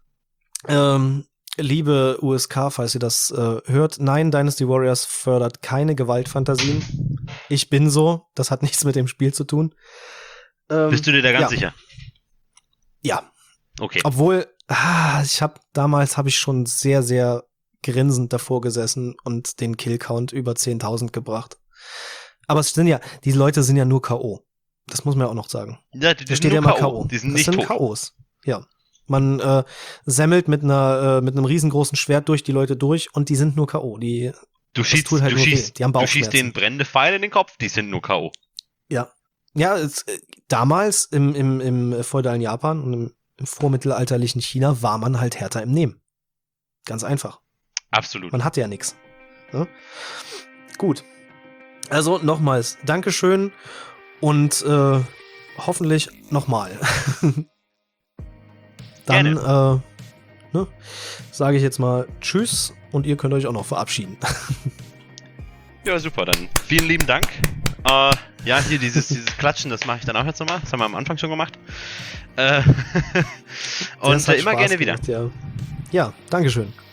Liebe USK, falls ihr das hört, nein, Dynasty Warriors fördert keine Gewaltfantasien. Ich bin so, das hat nichts mit dem Spiel zu tun. Bist du dir da ganz sicher? Ja. Okay. Obwohl, damals habe ich schon sehr, sehr grinsend davor gesessen und den Killcount über 10.000 gebracht. Aber die Leute sind ja nur K.O. Das muss man ja auch noch sagen. Ja, die steht ja immer K.O. Die sind nicht tot. K.O.s. Ja. Man semmelt mit einem riesengroßen Schwert durch die Leute durch und die sind nur K.O. Die haben Bauchschmerzen. Du schießt denen brennende Pfeile in den Kopf, die sind nur K.O. Ja. Ja, damals im feudalen Japan und im vormittelalterlichen China war man halt härter im Nehmen. Ganz einfach. Absolut. Man hatte ja nichts. Ne? Gut. Also nochmals, Dankeschön und hoffentlich nochmal. Dann sage ich jetzt mal Tschüss und ihr könnt euch auch noch verabschieden. Ja, super, dann vielen lieben Dank. Ja, hier dieses Klatschen, das mache ich dann auch jetzt nochmal. Das haben wir am Anfang schon gemacht. Und immer gerne wieder. Ja, Dankeschön.